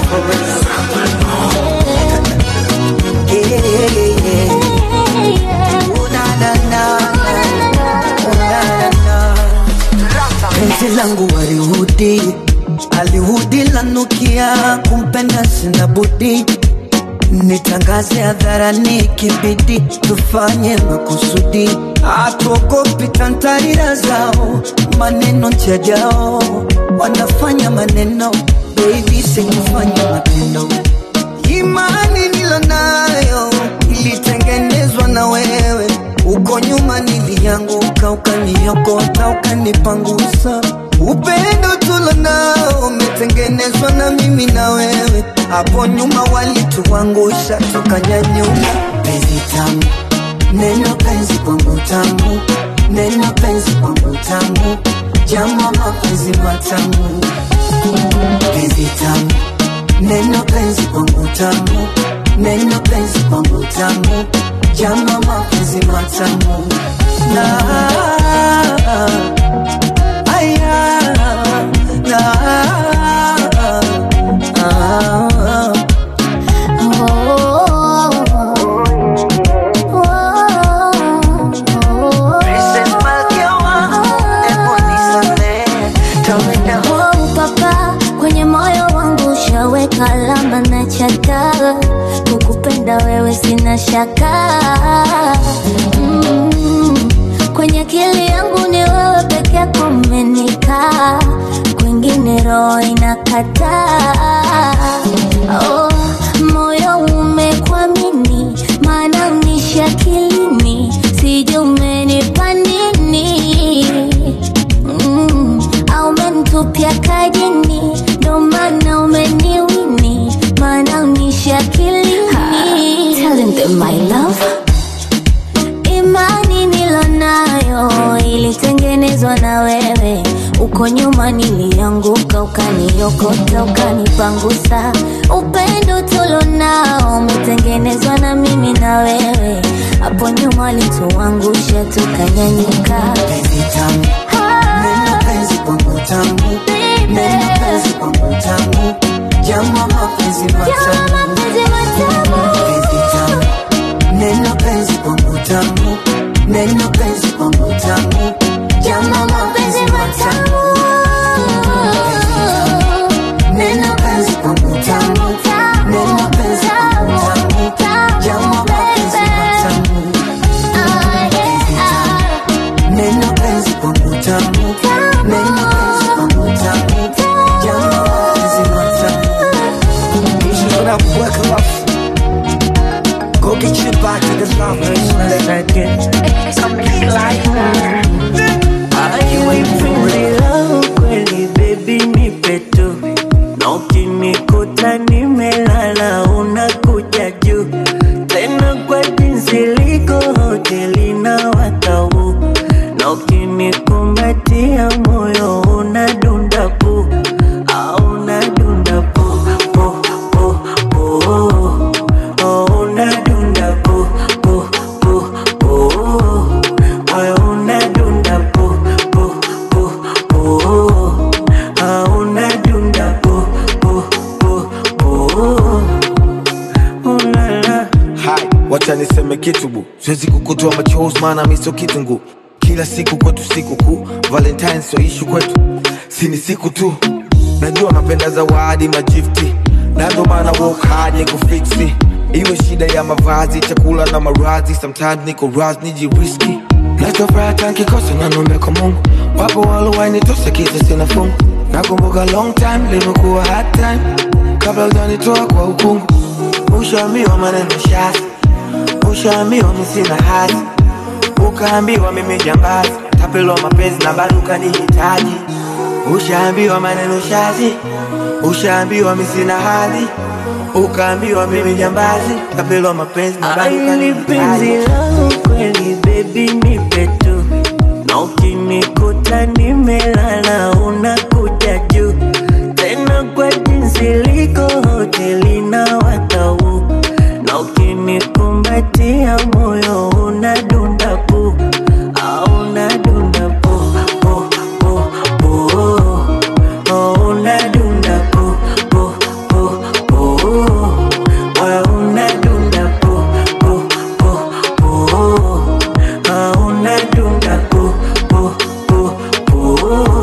penzi langu alihudi lanukia, kumpenda sina budi, nitangaze hadharani kibidi, tufanye makusudi, hatuogopi tantarira zao, maneno chajao, wanafanya maneno, baby sikufanya matendo. Imani nilonayo ilitengenezwa na wewe, uko nyuma nilianguka, ukaniokota, ukanipangusa. Upendo tulonao umetengenezwa na mimi na wewe, hapo nyuma walituangusha, tukanyanyuka. Penzi tamu, neno penzi kwangu tamu, neno penzi kwangu tamu, jamaa mapenzi matamu. Penzi tamu, neno penzi kwangu tamu, neno penzi kwangu tamu, jamaa mapenzi matamu. Kwenye moyo wangu ushaweka alama na chaka, kukupenda wewe sina shaka. Kwenye akili yangu ni wewe peke yako umenikaa, kwingine roho inakataa. Moyo umekuamini, maana unishi akilini, sijui umenipa nini. Au umenitupia kajini, ndo maana umeniwini, maana unishi akilini. Telling them my love, imani nilonayo ilitengenezwa na wewe, uko nyuma nilianguka, ukaniokota, ukanipangusa. Upendo tulonao umetengenezwa na mimi na wewe, hapo nyuma walituangusha, tukanyanyuka. Penzi tamu, neno penzi kwangu tamu, neno penzi kwangu tamu, jamaa mapenzi matamu. Penzi tamu, neno penzi kwangu tamu, neno penzi kwangu tamu, jamaa mapenzi matamu. Neno penzi kwangu tamu, neno penzi kwangu tamu, jamaa mapenzi matamu. Neno penzi kwangu tamu, neno penzi kwangu tamu, jamaa mapenzi matamu. When I work off, go get your back to the lovers again. Kweli baby nipe tu, na ukinikuta nimelala unakuja juu, tena kwa jinsi liko hoteli na watau, na ukinikumbatia moyo unadunda pu, unadunda pu, pu, pu, pu, unadunda pu, pu, pu, pu, unadunda pu, pu, pu, pu, unadunda pu, pu, pu, pu, ulala. Hai, wacha niseme kitu bu, siwezi kukutoa machozi maana mimi sio kitungu. Kila siku kwetu siku kuu, Valentine so issue kwetu. sini siku tu. Najua napenda zawadi majifti, na ndo maana work hard nikufixi. Iwe shida ya mavazi, chakula na maradhi, sometimes niko raz nijiriski. Nachofuraha tankikosa na nombe kwa Mungu, wapo walowainitosa kisa sina fungu. Nakumbuka long time, limekuwa hard time, kabla ujanitoa kwa ukungu. Ushaambiwa maneno shasi, ushaambiwa mimi sina hati, ukaambiwa mimi jambazi, tapelo mapenzi na bado ukanihitaji. Ushaambiwa maneno shasi, ushaambiwa mimi sina hati, ukaambiwa mimi jambazi, tapelo mapenzi na bado ukanihitaji. Penzi langu kweli baby nipe tu, na ukinikuta nimelala unakuja juu. Tena kwa jinsi liko hoteli na watau, na ukinikumbatia moyo unadunda pu, unadunda pu, pu, pu, pu, unadunda pu, pu, pu, pu, unadunda pu, pu, pu, pu, unadunda pu, pu, pu, pu.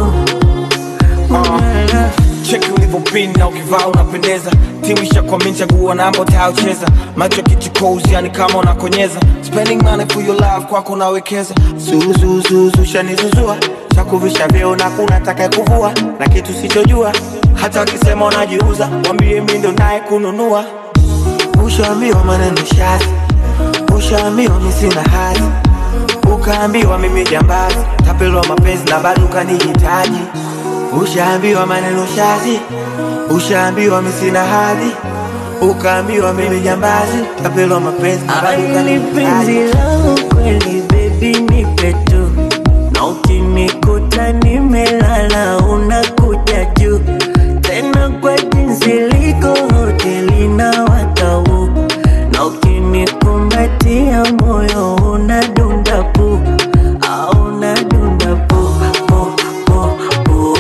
Cheki ulivyopin na ukivaa unapendeza, timu ishakwamini chaguo namba utaucheza. Macho kichukozi yani kama unakonyeza, spending money for your love kwako nawekeza. Suzuzuzu shanizuzua, chakuvisha vyeo na kuna taka kuvua, na kitu sichojua hata wakisema unajiuza, wambie mimi ndo naye kununua. Ushaambiwa maneno shasi, ushaambiwa mimi sina hati, ukaambiwa mimi jambazi, tapelo mapenzi na bado ukanihitaji. Ushaambiwa maneno shasi, ushaambiwa mimi sina hadhi, ukaambiwa mimi jambazi, tapelo mapenzi na bado ukanihitaji. Penzi langu kweli baby nipe tu, na ukinikuta nimelala unakuja juu. Tena kwa jinsi liko hoteli na watau, na ukinikumbatia moyo unadunda pu, unadunda pu, pu, pu, pu,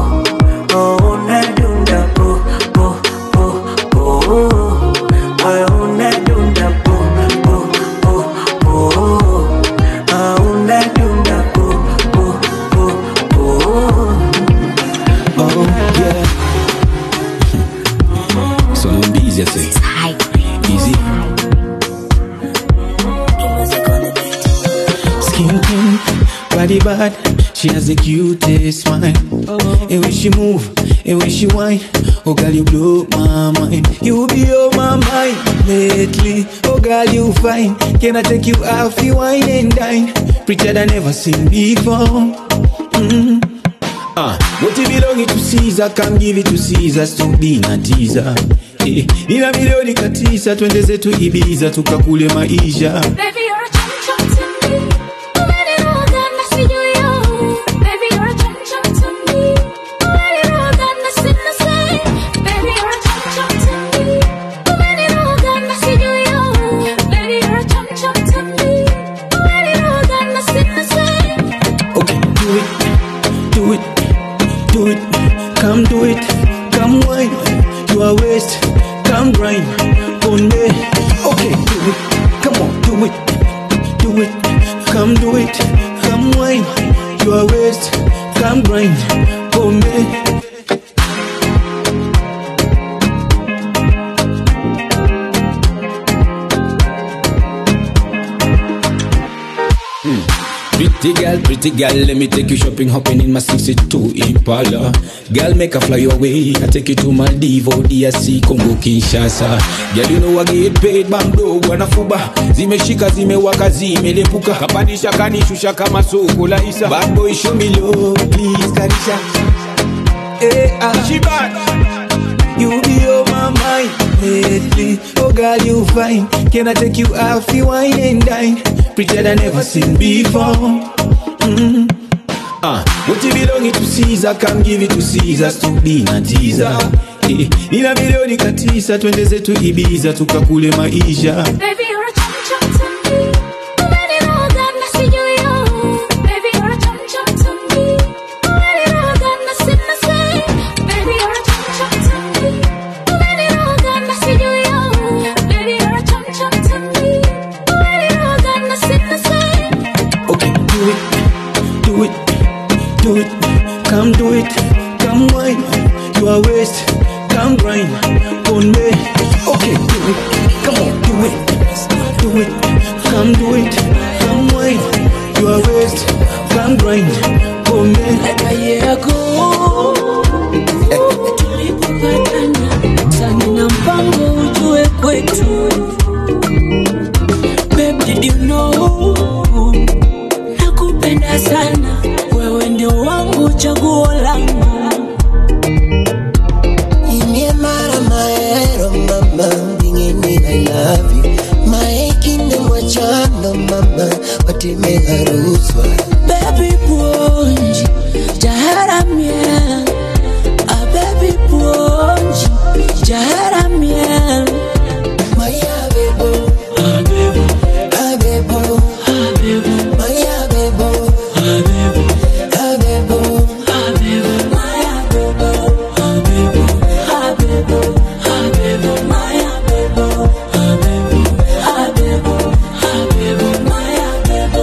unadunda pu, pu, pu, pu, unadunda pu, pu, pu, pu, unadunda pu, pu, pu, pu. Oh yeah. So I'm busy, I say. Easy. Skin pink, body bad, she has the cutest smile. And when she move, and when she whine, oh girl you blow my mind. You be on my mind lately, oh girl you fine. Can I take you out, you wine and dine? Prettier than never seen before. What you belong to Caesar, come give it to Caesar, stop being a teaser. Nina milioni katisa, twende zetu Ibiza, tukakule maisha. Baby, you're a chum chum to me. When it all done, I see you. Baby, you're a chum chum to me. When it all done, I see the same. Baby, you're a chum chum to me. When it all done, I see you. Baby, you're a chum chum to me. When it all done, I see the same. Okay, do it, do it, do it. Come do it, come wine. You are waste, come grind on me. Okay, do it, come on, do it, do it. Come do it, come wine. You are waste, come grind on me. Pretty girl, let me take you shopping, hopping in my 62 Impala. Girl, make a fly your way, I take you to Maldives, DRC, Congo, Kinshasa. Girl, you know I get paid, bamdo, wanafuba. Zimeshika, zimewaka, zimelepuka. Kapandisha, kanishusha, kama soko la isa. Bad boy, show me love, please, karisha. She bad. You be on my mind lately, oh girl you fine. Can I take you out, you wine and dine? Prettier than never seen before. What you belong to Caesar, come give it to Caesar, stop being a teaser. Nina milioni katisa, twende zetu Ibiza, tukakule maisha. Baby, you're a chum chum to me. When it all done, I see you. Baby, you're a chum chum to me. When it all done, I see the same. Baby, you're a chum chum to me. When it all done, I see you. Baby, you're a chum chum to me. When it all done, I see the same. Okay, do it, do it, do it. Come do it, ruswa. Baby Punji, Jaharamia. A baby Punji, Jaharamia. Maya bebo, abebo, abebo, abebo. Maya bebo, abebo, abebo, abebo. Maya bebo, abebo, abebo, abebo. Maya bebo, abebo, abebo, abebo. Maya bebo.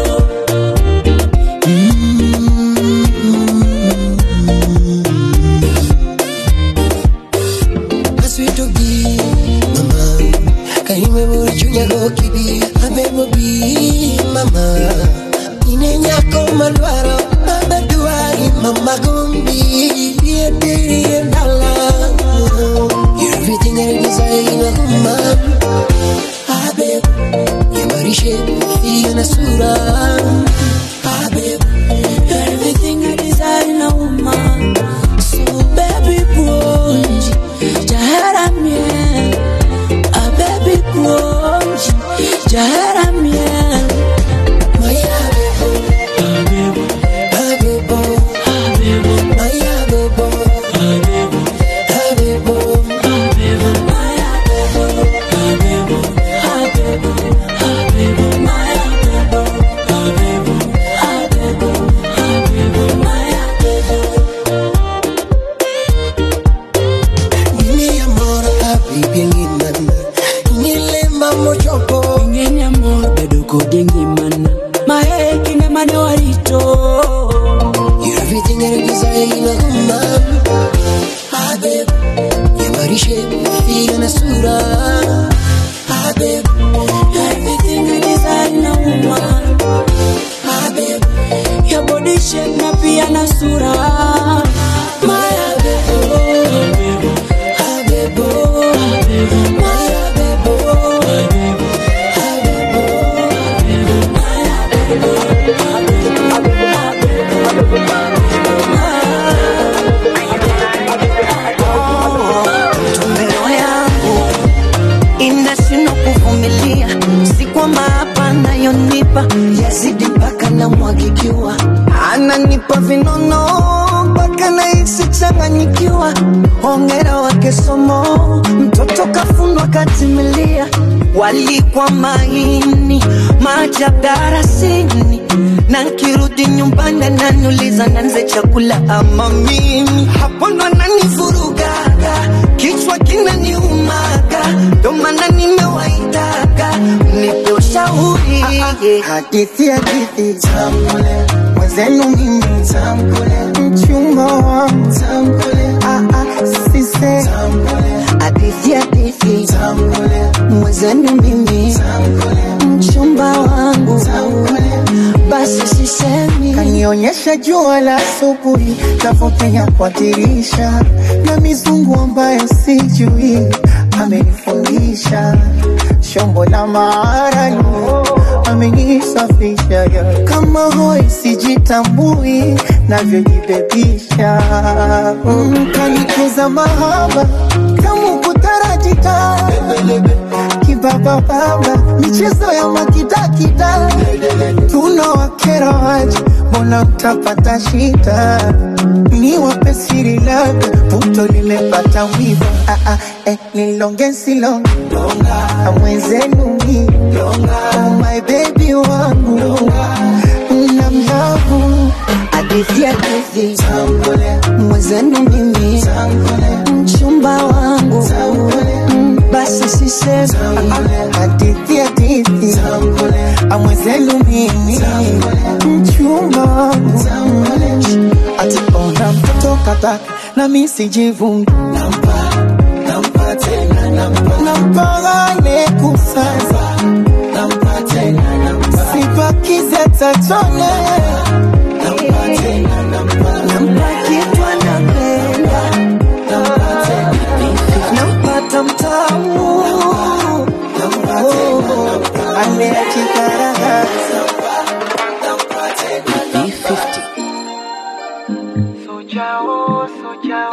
Sweet to be, mama. Can you remember Junior go kibi? Abebo be, mama. Inenya koma luaro, abaduari, mama gumbi. Be a day and dollar. You're everything I desire, woman. Abebo, you marishe, fiya nasura. Abebo, you're everything I desire, woman. So baby boy, Jaharamia, a baby Punji, Jaharamia. Maya bebo, abebo, abebo, abebo. Maya bebo, abebo, abebo, abebo. Maya bebo, abebo, abebo, abebo. Maya bebo, abebo, abebo, abebo. Maya bebo. Ini amor habibi ngimana, nilema mochoko. Ini amor beduko dengimana, maeki na manuarito. You're everything I desire in a woman. Habib, you marishe, fiya nasura. Habib, you're everything I desire in a woman. Habib, your body shape na pia nasura. Maya bebo, abebo, abebo, Maya bebo, abebo, abebo, abebo. Maya bebo, Tumero yangu inashindwa kuvumilia, si kwa maapa nayonipa yazidi mpaka namwagikiwa, ananipa vinono mpaka nahisi changanyikiwa. Hongera wake somo, mtoto kafundwa katimilia. Walikwa maini maajabu darasini, na nkirudi nyumbani ananiuliza nanze chakula ama mimi. Hapo ndo ananivurugaga, kichwa kinaniumaga, ndo maana nimewaitaga nipe ushauri. Hadithi hadithi tamkule, mwenzenu mimi tamkule, mchumba wangu tamkule, sise tamkule. Hadithi hadithi tamkule, mwenzenu mimi tamkule, mchumba wangu tamkule. Basi sisemi, kanionyesha jua la asubuhi kavopenya kwa dirisha, na mizungu ambayo sijui amenifundisha. Shombo la maarani amenisafisha, kama hoi sijitambui navyojibebisha. Kanikuza mahaba kama kutarajita, kibaba baba michezo ya makidakida. Tunawakera waje, mbona utapata shida? Ni wape siri labda, puto limepata wiva. Nilonge silonge, mwenzenu mi oh my baby wangu, namlavu. Hadithi hadithi mwenzenu mimi, mchumba wangu. Basi sisemi, hadithi hadithi mwenzenu mimi, mchumba wangu. Ati ona mtoto kataka na mimi sijivungi, nampa tena nampa kusasa, nampa tena sibakize tatone, nampa tena nampa kitwa napenda, nampa tena nampata mtamu, nampa tena ameachikaraga. B50 Sojao, sojao,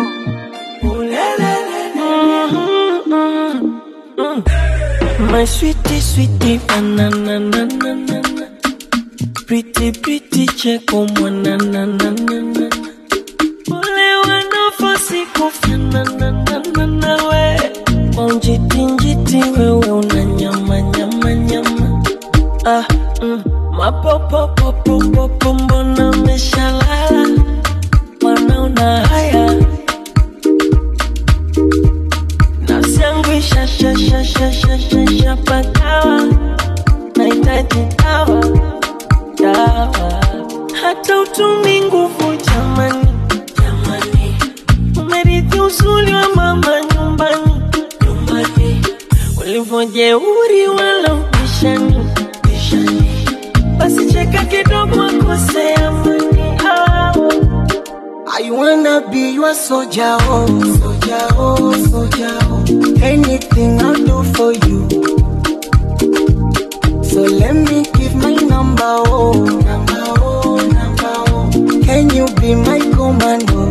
my sweetie, sweetie, banana, na na na na. Pretty cheko mwana na na na na. Ole wanafasi kufana na na na na we. Njiti wewe una nyama. Mapopo mbona meshalala. Wanaona haya. Nafsi yangu isha pakawa. Nahitaji dawa. Hata utumi nguvu jamani. Umerithi uzuri wa mama nyumbani. Ulivojeuri wala ubishani. Basi cheka kidogo akosea mani. I wanna be your soldier, soldier. Anything I'll do for you. So let me give my number, number. Can you be my commando?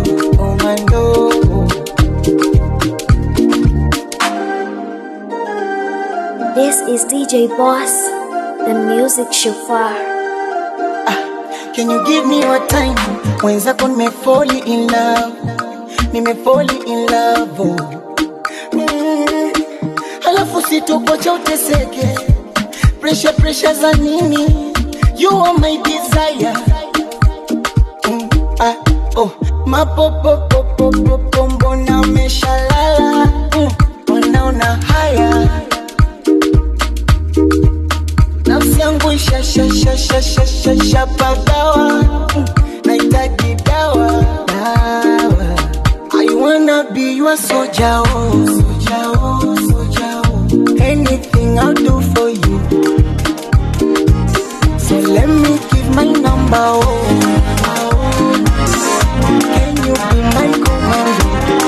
This is DJ Boss, the music chauffeur. Can you give me your time? Wenzako nimefall in love. Halafu sitokocha uteseke. Pressure za nini? You are my desire. Mapopo mbona meshalala. Wanaona haya. Nafsi yangu isha pagawa. Nahitaji dawa. I wanna be your soldier, soldier. Anything I'll do for you. So let me give my number, Can you be my commando?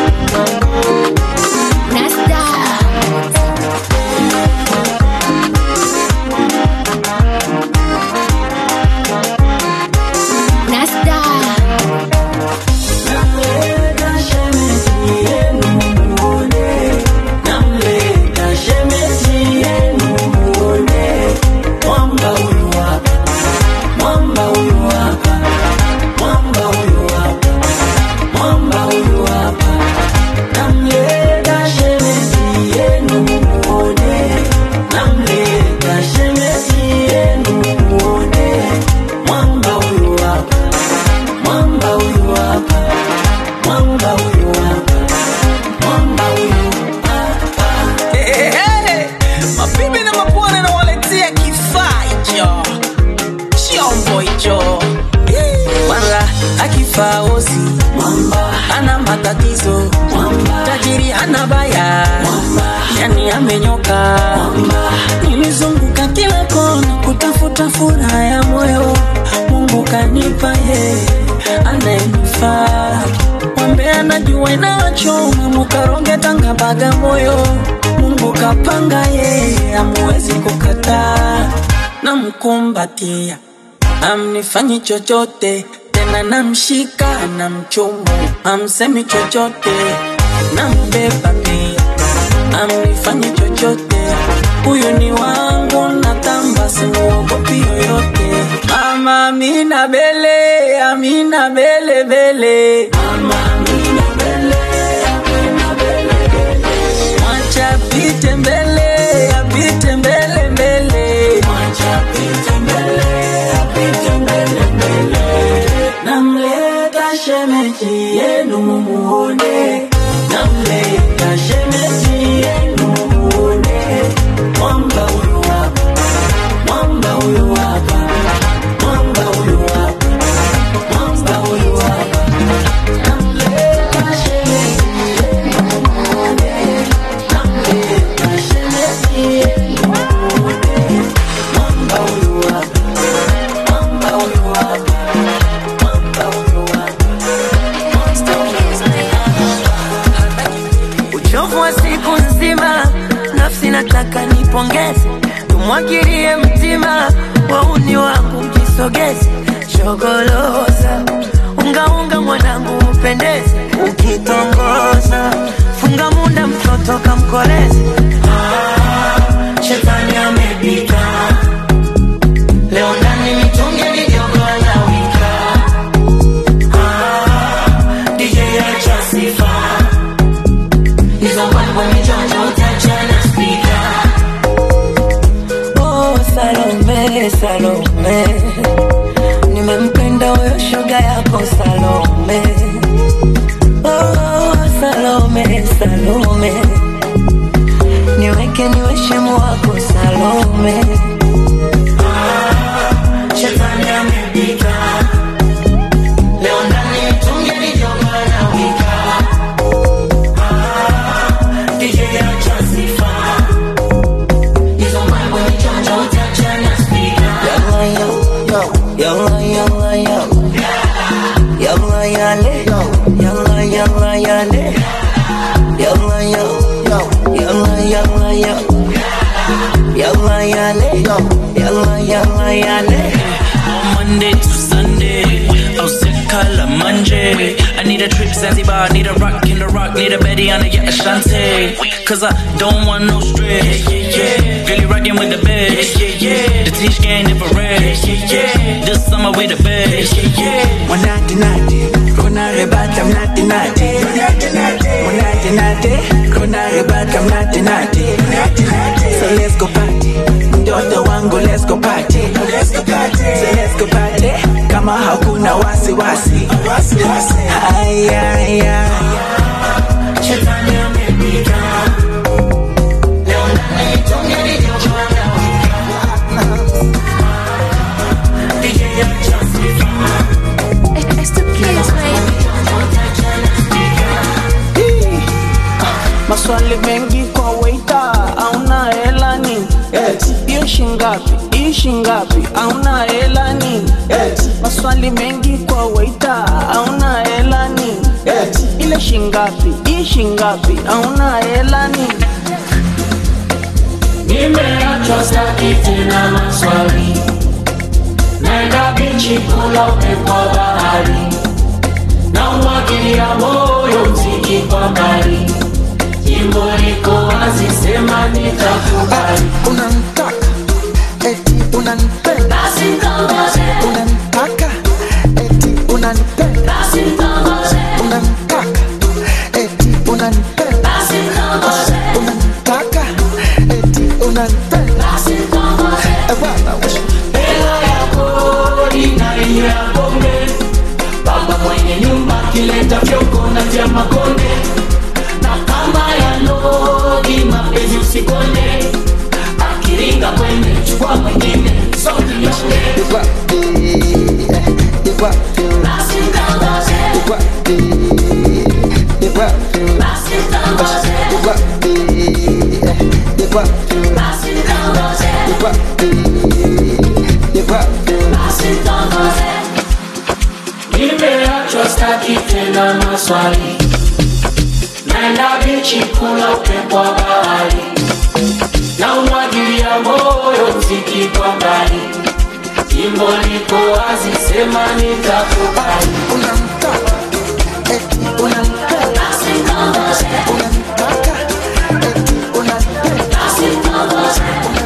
Ana matatizo tajiri ana baya yani amenyoka nilizunguka kila kona kutafuta furaha ya moyo Mungu kanipa ananifaa mwambe anajua inachoma mukaronge tanga baga moyo Mungu kapanga amuwezi kukataa na mkumbatia amnifanyi chochote tena namshika na mchumu amsemi chochote nambeba pia amnifanyi chochote huyu ni wangu natamba simuogopi yoyote Mama Amina bele bele Mama Amina bele mwacha pite mbele apite mbele mwacha pite mbele apite mbele namleta shemeji yenu mumuone namleta shemeji yenu mumuone mwamba huyu hapa mwamba huyu hapa mwamba huyu hapa mwamba huyu hapa namleta shemeji yenu mumuone namleta shemeji yenu mumuone mwamba huyu hapa mwamba huyu hapa uchovu wa siku nzima nafsi nataka nipongeze tumwagirie mtima wauni wangu mjisogeze shogoloza unga mwanangu upendeze ukitongoza funga muda mtoto kamkoleze shetani amepita leo ndani mitungi Salome, nimempenda huyo shoga yako Salome. Oh, Salome, Salome, niweke niwe shemu wako Salome. Shetani amepika leo ndani tunge nijoka na wika. DJ acha sifa hizo mambo ni chonjo utachana speaker. Yalla yalla yalla yale yalla yalla yale yalla yalla yalla yale. Monday to Sunday, I'll set Kalamanje. I need a trip Zanzibar, need a rock in the rock, need a Betty on the yacht Ashanti. Cause I don't want no stress. Really rockin' with the best. The Tish gang never rest. This summer we the best. One nighty, Kona rebata mnati nati. One nighty, Kona rebata mnati nati. So let's go party. Mtoto wangu let's go party. So let's go party. Kama hakuna wasi wasi. Ay ay ay. Shetani amepika leo ndani tunge nijoka na wika. DJ acha sifa. It's the kids, Maswali mengi kwa waiter, hauna hela nini? Hiyo shingapi, hauna hela nini? Maswali mengi kwa waiter, hauna hela nini? Ile shingapi, hauna hela nini? Nimeachwa staki tena maswali, naenda bichi kula upepo bahari, na umwagilia moyo mziki kwa mbali. Jimbo liko wazi, sema nitakubali. Unanitaka, eti unanipenda. Basi nitongoze. Unanitaka, eti unanipenda. Basi nitongoze. Unanitaka, eti unanipenda. Basi nitongoze. Unanitaka, eti unanipenda. Basi nitongoze. Hela yako inaingia ya bonge, baba mwenye nyumba kileta fyoko na tia makonde. Kama ya lodi mapenzi usikone, akiringa kwene chukua mwingine sauti yonge. Basi nitongoze. Basi nitongoze. Basi nitongoze. Basi nitongoze. Nimeachwa staki tena maswali, naenda bichi kula upepo wa bahari, na umwagilia moyo mziki kwa mbali. Jimbo liko wazi, sema nitakubali. Unanitaka, eti unanipenda. Basi nitongoze. Unanitaka, eti unanipenda. Basi nitongoze.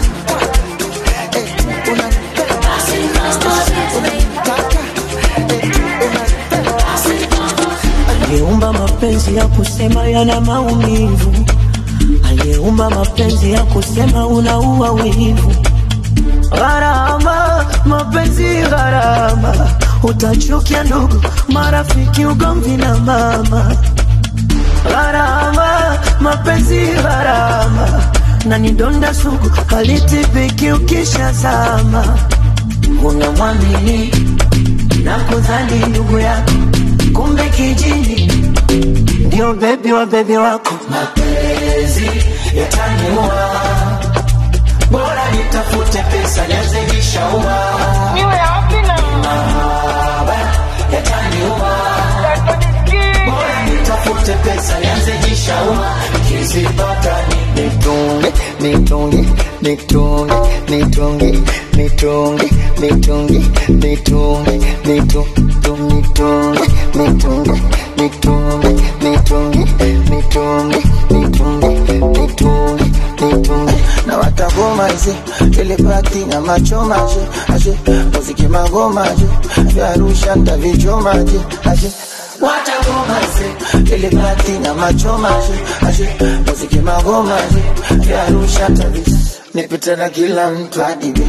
Eti unanipenda. Basi nitongoze. Unanitaka, eti unanipenda. Basi nitongoze. Aliyeumba mapenzi ya kusema yana maumivu, aliyeumba mapenzi ya kusema unaua wivu. Gharama, mapenzi gharama, utachukia ndugu, marafiki, ugomvi na mama. Gharama, mapenzi gharama, na ni donda sugu halitibiki ukishazama. Unamwamini na kudhani ndugu yako, kumbe kijini ndio bebi wa bebi wako. Mapenzi yataniua, bora nitafute pesa nianzisha uma. Niwe happy na mahaba yataniua, bora nitafute pesa nianzisha uma. Nikizipata nitunge, nitunge, nitunge, nitunge, nitunge, nitunge, nitunge, nitunge, nitunge, nitunge, nitunge, nitunge, nitunge, nitunge, nitunge, nitunge. Na watagoma zi, telepati na machoma zi, aje, muziki magoma zi, vya Arusha ntavichoma zi, aje. watagoma zi, Telepati na machoma zi, aje, muziki magoma zi, vya Arusha ntavichoma. Nipita na kila mtu adibe,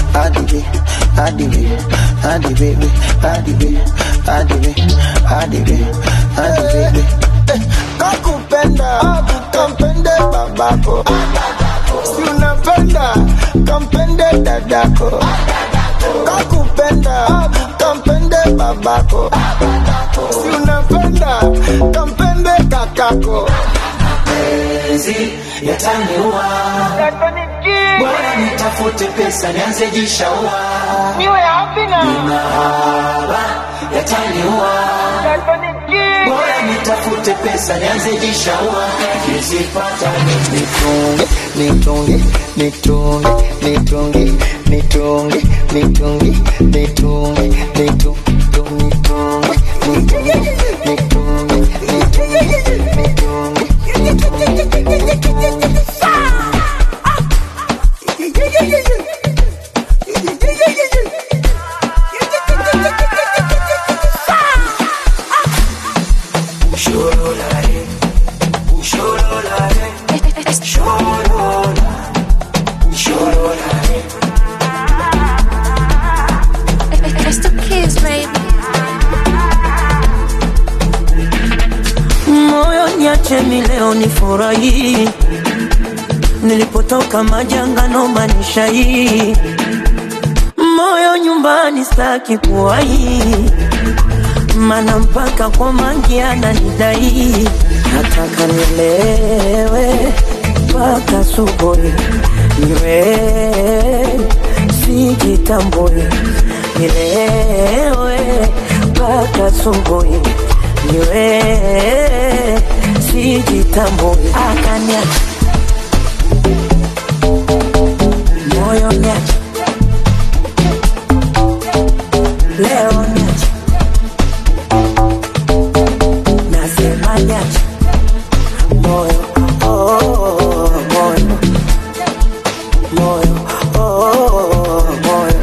Adibi, Adibi, Adibi, Adibi, Adibi, Adibi, Adibi. Kakupenda, kampende babako. Si unapenda, kampende dadako. Kakupenda, kampende babako. Si unapenda, kampende kakako. Penzi yataniua, bora nitafute pesa nianze jishaua. Niwe happy na mahaba yataniua, bora nitafute pesa nianze jishaua. Nisipata nitunge, nitunge, nitunge, nitunge, nitunge, nitunge, nitunge, leo nifurahi, nilipotoka majanga nomba nishai, moyo nyumbani staki kuwahi, mana mpaka kwa mangi ananidai, nataka nilewe mpaka asubuhi, niwe sijitambui, nilewe mpaka asubuhi, niwe sijitambui, akaniacha moyo niacha, leo niacha, nasema niacha moyo, oh, moyo, moyo, oh, moyo.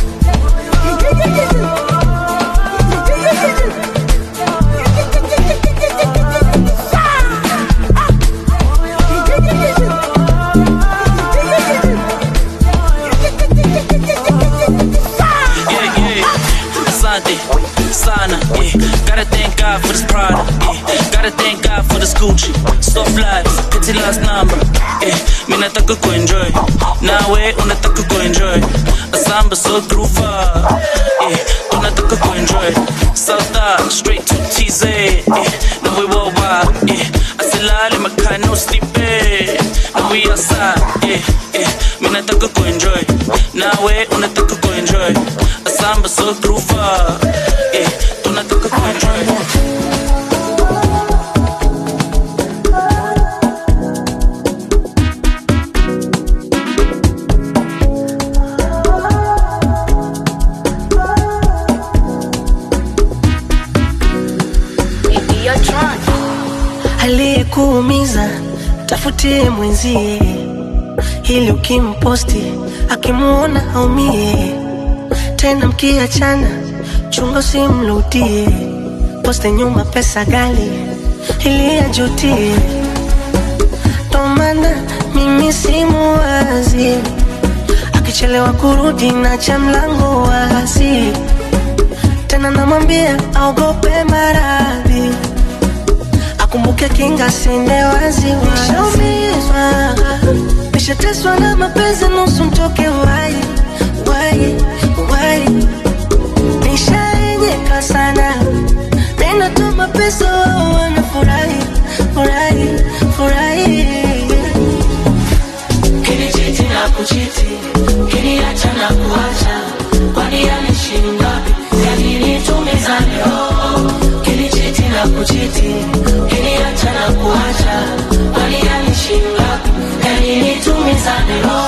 Sana, yeah. Gotta thank God for this product, yeah. Gotta thank God for this Gucci. Soft lives, pity last number, yeah. Mi nataka kuenjoy, nawe unataka kuenjoy. Asamba so groover, yeah. Unataka kuenjoy. South straight to TZ, yeah. Now we worldwide, yeah. Asilali makai no sleeping. Now we outside, yeah, yeah. Mi nataka kuenjoy, nawe unataka kuenjoy. Asamba so groover, yeah. Tunataka kuenjoy. Aliyekuumiza tafutie mwenzie, ili ukimposti akimuona aumie. Tena mkiachana chunga usimrudie, poste nyuma pesa gali ili ajutie. Tomana mimi simuwazi, akichelewa kurudi na cha mlango wazi. Tena namwambia aogope maradhi, akumbuke kinga sinde wazi. Nishaumizwa, nishateswa na mapenzi nusu mtoke wai, wai, wai. Nishaenyeka sana, ninatuma pesa wanafurahi, furahi, furahi. Kinichiti na kuchiti, kiniacha na kuacha, kwani yanishinda, yani nitumiza leo. Kinichiti na kuchiti, kiniacha na kuacha, kwani yanishinda, yani nitumiza leo.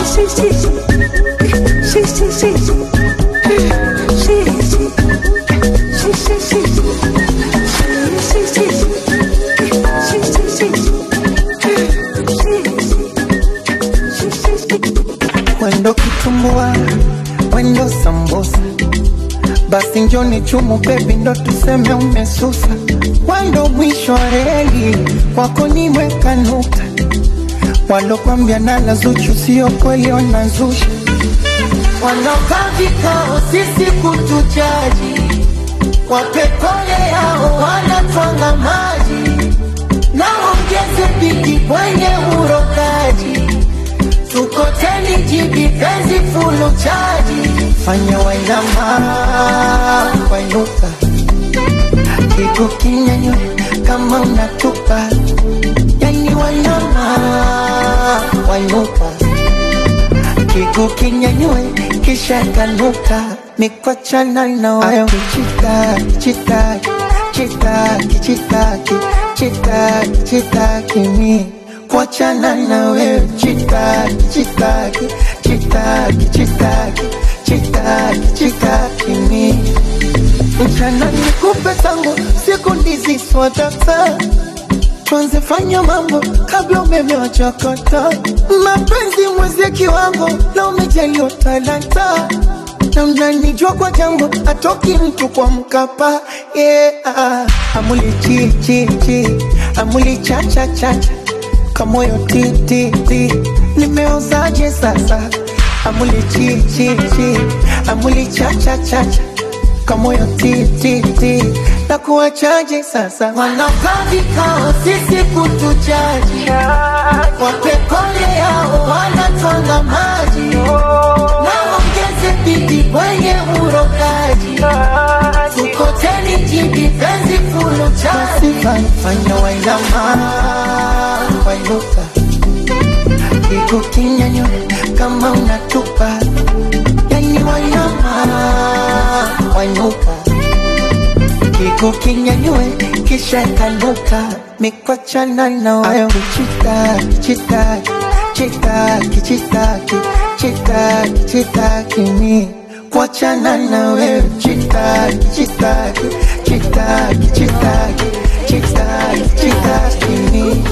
Wendo kitumbua, wendo sambusa, basi njoni chumu baby ndo tuseme umesusa. Wendo mwisho wa reli, kwako nimeweka nukta, walokwambia nala Zuchu sio kweli wanazusha. wanaokaa vikao sisi kutujaji, wapepole yao wanatwanga maji, na ongeze bidii kwenye urokaji, tukoteni jibi penzi fulu chaji. Fanya wainama wainuka, kiku kinyanywe kama unatupa, yani wainama wainuka, kiku kinyanywe kisha kanuka, mikwachana na wayo. Chitaki, chitaki, chitaki, chitaki, chitaki, chitaki mi kuachana na wewe. Chitaki, chitaki, chitaki, chitaki, chitaki, chitaki mi. Mchana nikupe tango, siku ndizi swatata, tuanze fanya mambo kabla umeme wachakata. Mapenzi mwezie kiwango na umejaliwa talanta, na mnanijua kwa jambo atoki mtu kwa Mkapa. Yeah. Amuli chi chi chi, amuli cha cha cha cha, kamoyo ti ti ti, nimeozaje sasa? Amuli chi chi chi, amuli cha cha cha cha, kamoyo ti ti ti, na kuachaje sasa? Wanakaa vikao sisi kutujaji, wapepole yao wanatwanga maji, na ongeze bidii kwenye urokaji, tukoteni jibi penzi fulu chaji. Fanya wainama wainuka, kiku kinyanywe kama unatupa, yani wainama wainuka, kiku kinyanywe kisha kanuka, mikwachana na wayo. Chitaki, chitaki, chitaki, chitaki, chitaki, chitaki mi kuachana na wewe. Chitaki, chitaki, chitaki, chitaki, chitaki, chitaki mi.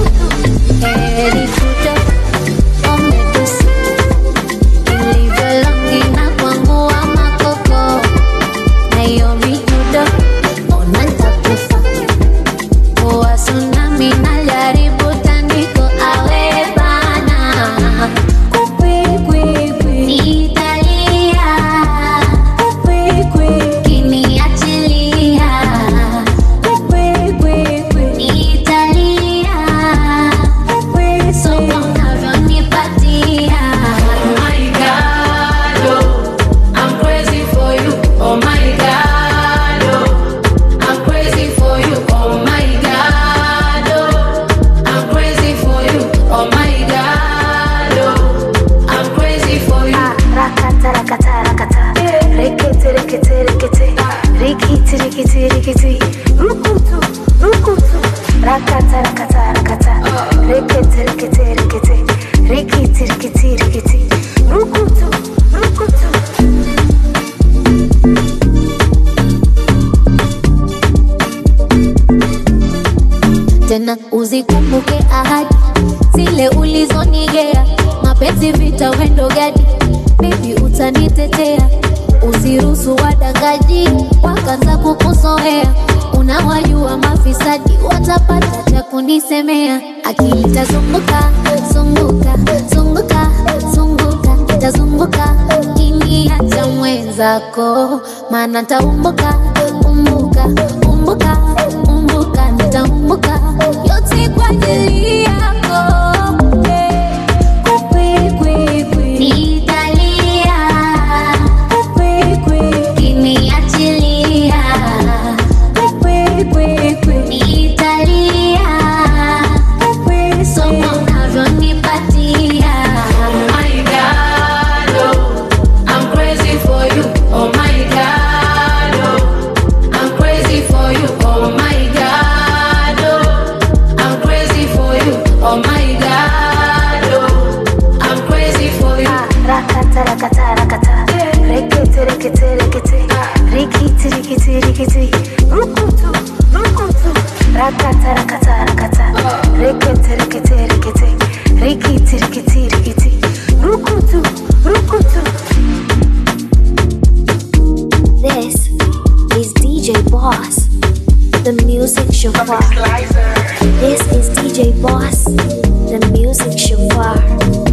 Tena uzikumbuke ahadi zile ulizonigea, mapenzi vita wendo gadi, baby utanitetea. Usiruhusu wadangaji wakaanza kukusoea, unawajua mafisadi watapata cha kunisemea. Akili tazunguka, zunguka, zunguka, zunguka, itazunguka ukiniacha mwenzako, maana taumbuka, umbuka, umbuka, umbuka, nitaumbuka yote kwa ajili yako. This is DJ Boss, the music chauffeur. This is DJ Boss, the music chauffeur.